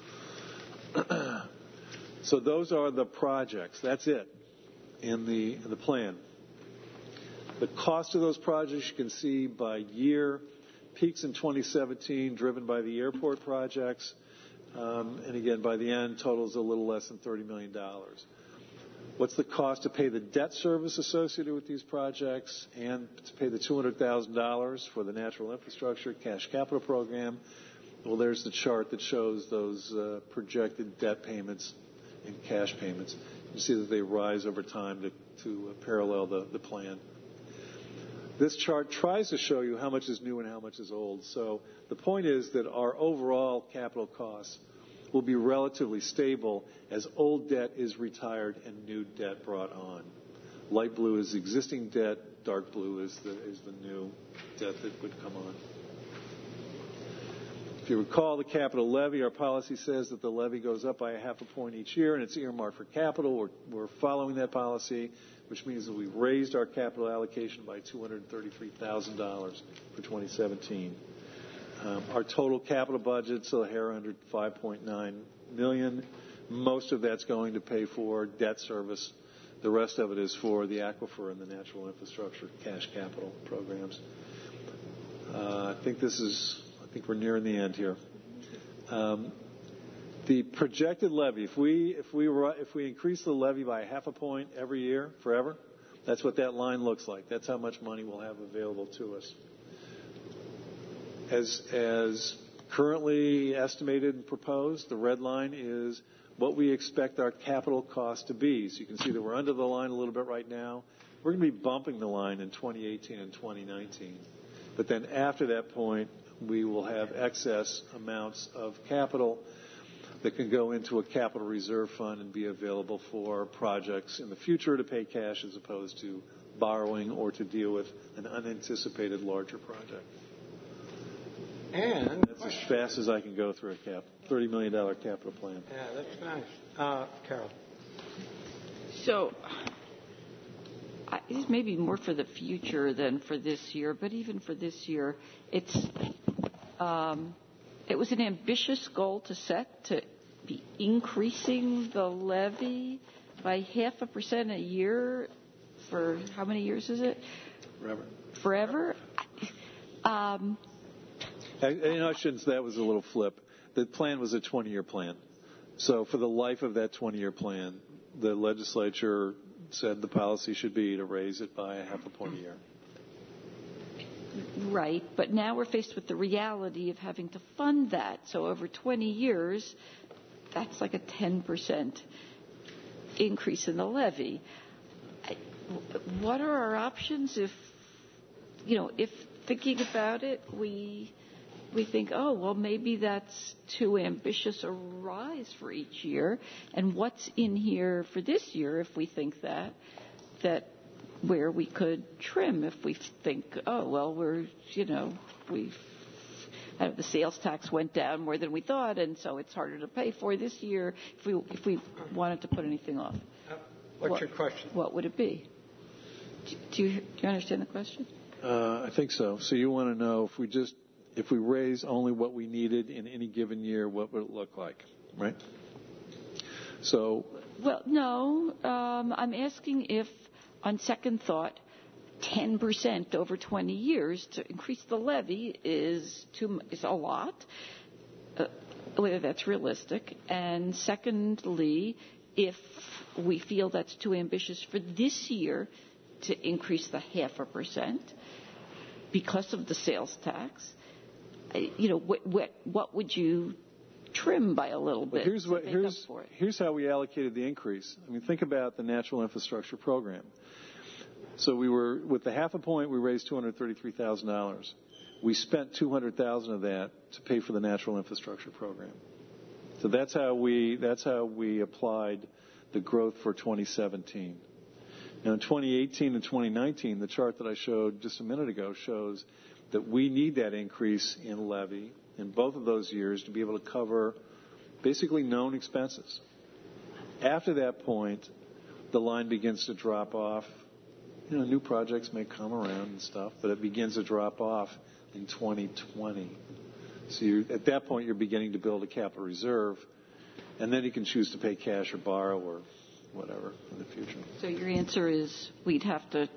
So those are the projects. That's it in the plan. The cost of those projects you can see by year. Peaks in 2017, driven by the airport projects. And again, by the end, totals a little less than $30 million. What's the cost to pay the debt service associated with these projects and to pay the $200,000 for the natural infrastructure cash capital program? Well, there's the chart that shows those projected debt payments and cash payments. You see that they rise over time to parallel the plan. This chart tries to show you how much is new and how much is old. So the point is that our overall capital costs will be relatively stable as old debt is retired and new debt brought on. Light blue is existing debt, dark blue is the new debt that would come on. If you recall the capital levy, our policy says that the levy goes up by 0.5 point each year, and it's earmarked for capital. We're following that policy, which means that we've raised our capital allocation by $233,000 for 2017. Our total capital budget's a hair under $5.9 million. Most of that's going to pay for debt service. The rest of it is for the aquifer and the natural infrastructure cash capital programs. I think we're nearing the end here. The projected levy, if we increase the levy by 0.5 point every year forever, that's what that line looks like. That's how much money we'll have available to us. As currently estimated and proposed, the red line is what we expect our capital cost to be. So you can see that we're under the line a little bit right now. We're going to be bumping the line in 2018 and 2019. But then after that point, we will have excess amounts of capital that can go into a capital reserve fund and be available for projects in the future to pay cash as opposed to borrowing or to deal with an unanticipated larger project. And that's as fast as I can go through a $30 million capital plan. Yeah, that's nice. Carol. So this may be more for the future than for this year, but even for this year, it was an ambitious goal to set to be increasing the levy by 0.5% a year for how many years is it? Forever? I shouldn't say that was a little flip. The plan was a 20-year plan. So for the life of that 20-year plan, the legislature said the policy should be to raise it by 0.5 point a year. Right, but now we're faced with the reality of having to fund that. So over 20 years, that's like a 10% increase in the levy. What are our options if thinking about it, we think, oh, well, maybe that's too ambitious a rise for each year. And what's in here for this year if we think that where we could trim if we think, oh, well, the sales tax went down more than we thought, and so it's harder to pay for this year if we wanted to put anything off. What's your question? What would it be? Do you understand the question? I think so. So you want to know if we raise only what we needed in any given year, what would it look like, right? So. Well, no. I'm asking if, on second thought, 10% over 20 years to increase the levy is a lot, whether that's realistic. And secondly, if we feel that's too ambitious for this year to increase the 0.5% because of the sales tax, what would you trim by a little bit? Here's how we allocated the increase. I mean, think about the natural infrastructure program. So with the 0.5 point, we raised $233,000. We spent $200,000 of that to pay for the natural infrastructure program. So that's how we applied the growth for 2017. Now, in 2018 and 2019, the chart that I showed just a minute ago shows that we need that increase in levy in both of those years to be able to cover basically known expenses. After that point, the line begins to drop off. New projects may come around and stuff, but it begins to drop off in 2020. So at that point, you're beginning to build a capital reserve, and then you can choose to pay cash or borrow or whatever in the future. So your answer is we'd have to.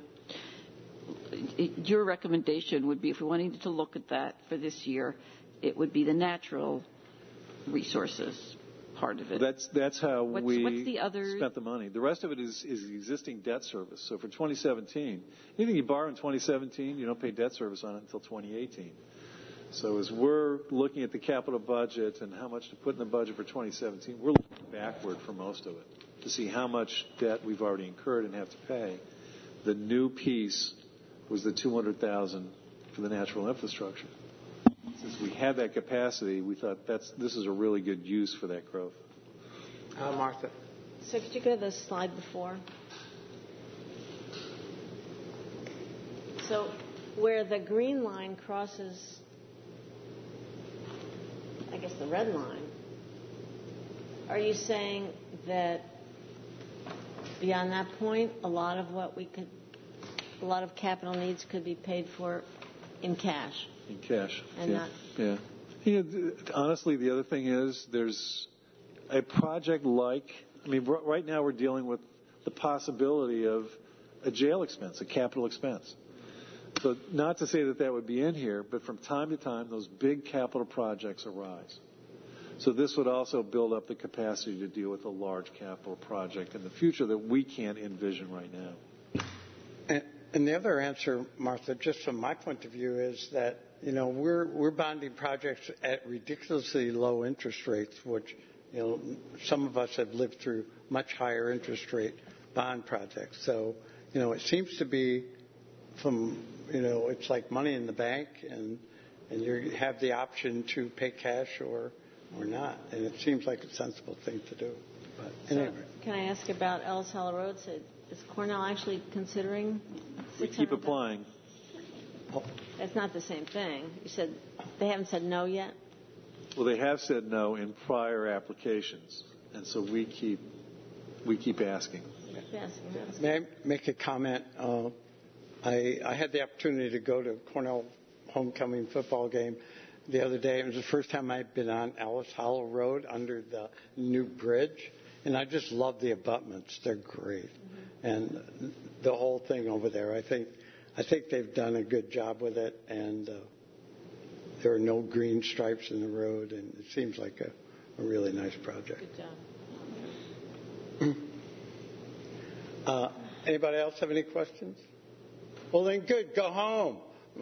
Your recommendation would be if we wanted to look at that for this year, it would be the natural resources part of it. That's how what's the other? Spent the money. The rest of it is existing debt service. So for 2017, anything you borrow in 2017, you don't pay debt service on it until 2018. So as we're looking at the capital budget and how much to put in the budget for 2017, we're looking backward for most of it to see how much debt we've already incurred and have to pay. The new piece was the $200,000 for the natural infrastructure. since we had that capacity, we thought this is a really good use for that growth. Martha. So could you go to the slide before? So where the green line crosses, I guess, the red line, are you saying that beyond that point, a lot of capital needs could be paid for in cash? In cash. And not. Yeah. Honestly, the other thing is there's a project right now we're dealing with the possibility of a jail expense, a capital expense. So not to say that would be in here, but from time to time, those big capital projects arise. So this would also build up the capacity to deal with a large capital project in the future that we can't envision right now. And the other answer, Martha, just from my point of view, is that we're bonding projects at ridiculously low interest rates, which some of us have lived through much higher interest rate bond projects. So it seems to be it's like money in the bank, and you have the option to pay cash or not, and it seems like a sensible thing to do. But anyway. So can I ask about Ellis Hollow Road? So is Cornell actually considering? We keep applying. That's not the same thing. You said they haven't said no yet? Well, they have said no in prior applications, and so we keep asking. May I make a comment? I had the opportunity to go to Cornell homecoming football game the other day. It was the first time I'd been on Ellis Hollow Road under the new bridge, and I just love the abutments. They're great, and the whole thing over there. I think they've done a good job with it, and there are no green stripes in the road, and it seems like a really nice project. Good job. Anybody else have any questions? Well, then good. Go home.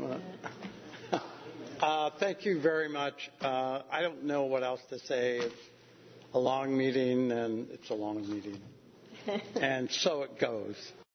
Thank you very much. I don't know what else to say. It's a long meeting, and it's a long meeting. And so it goes.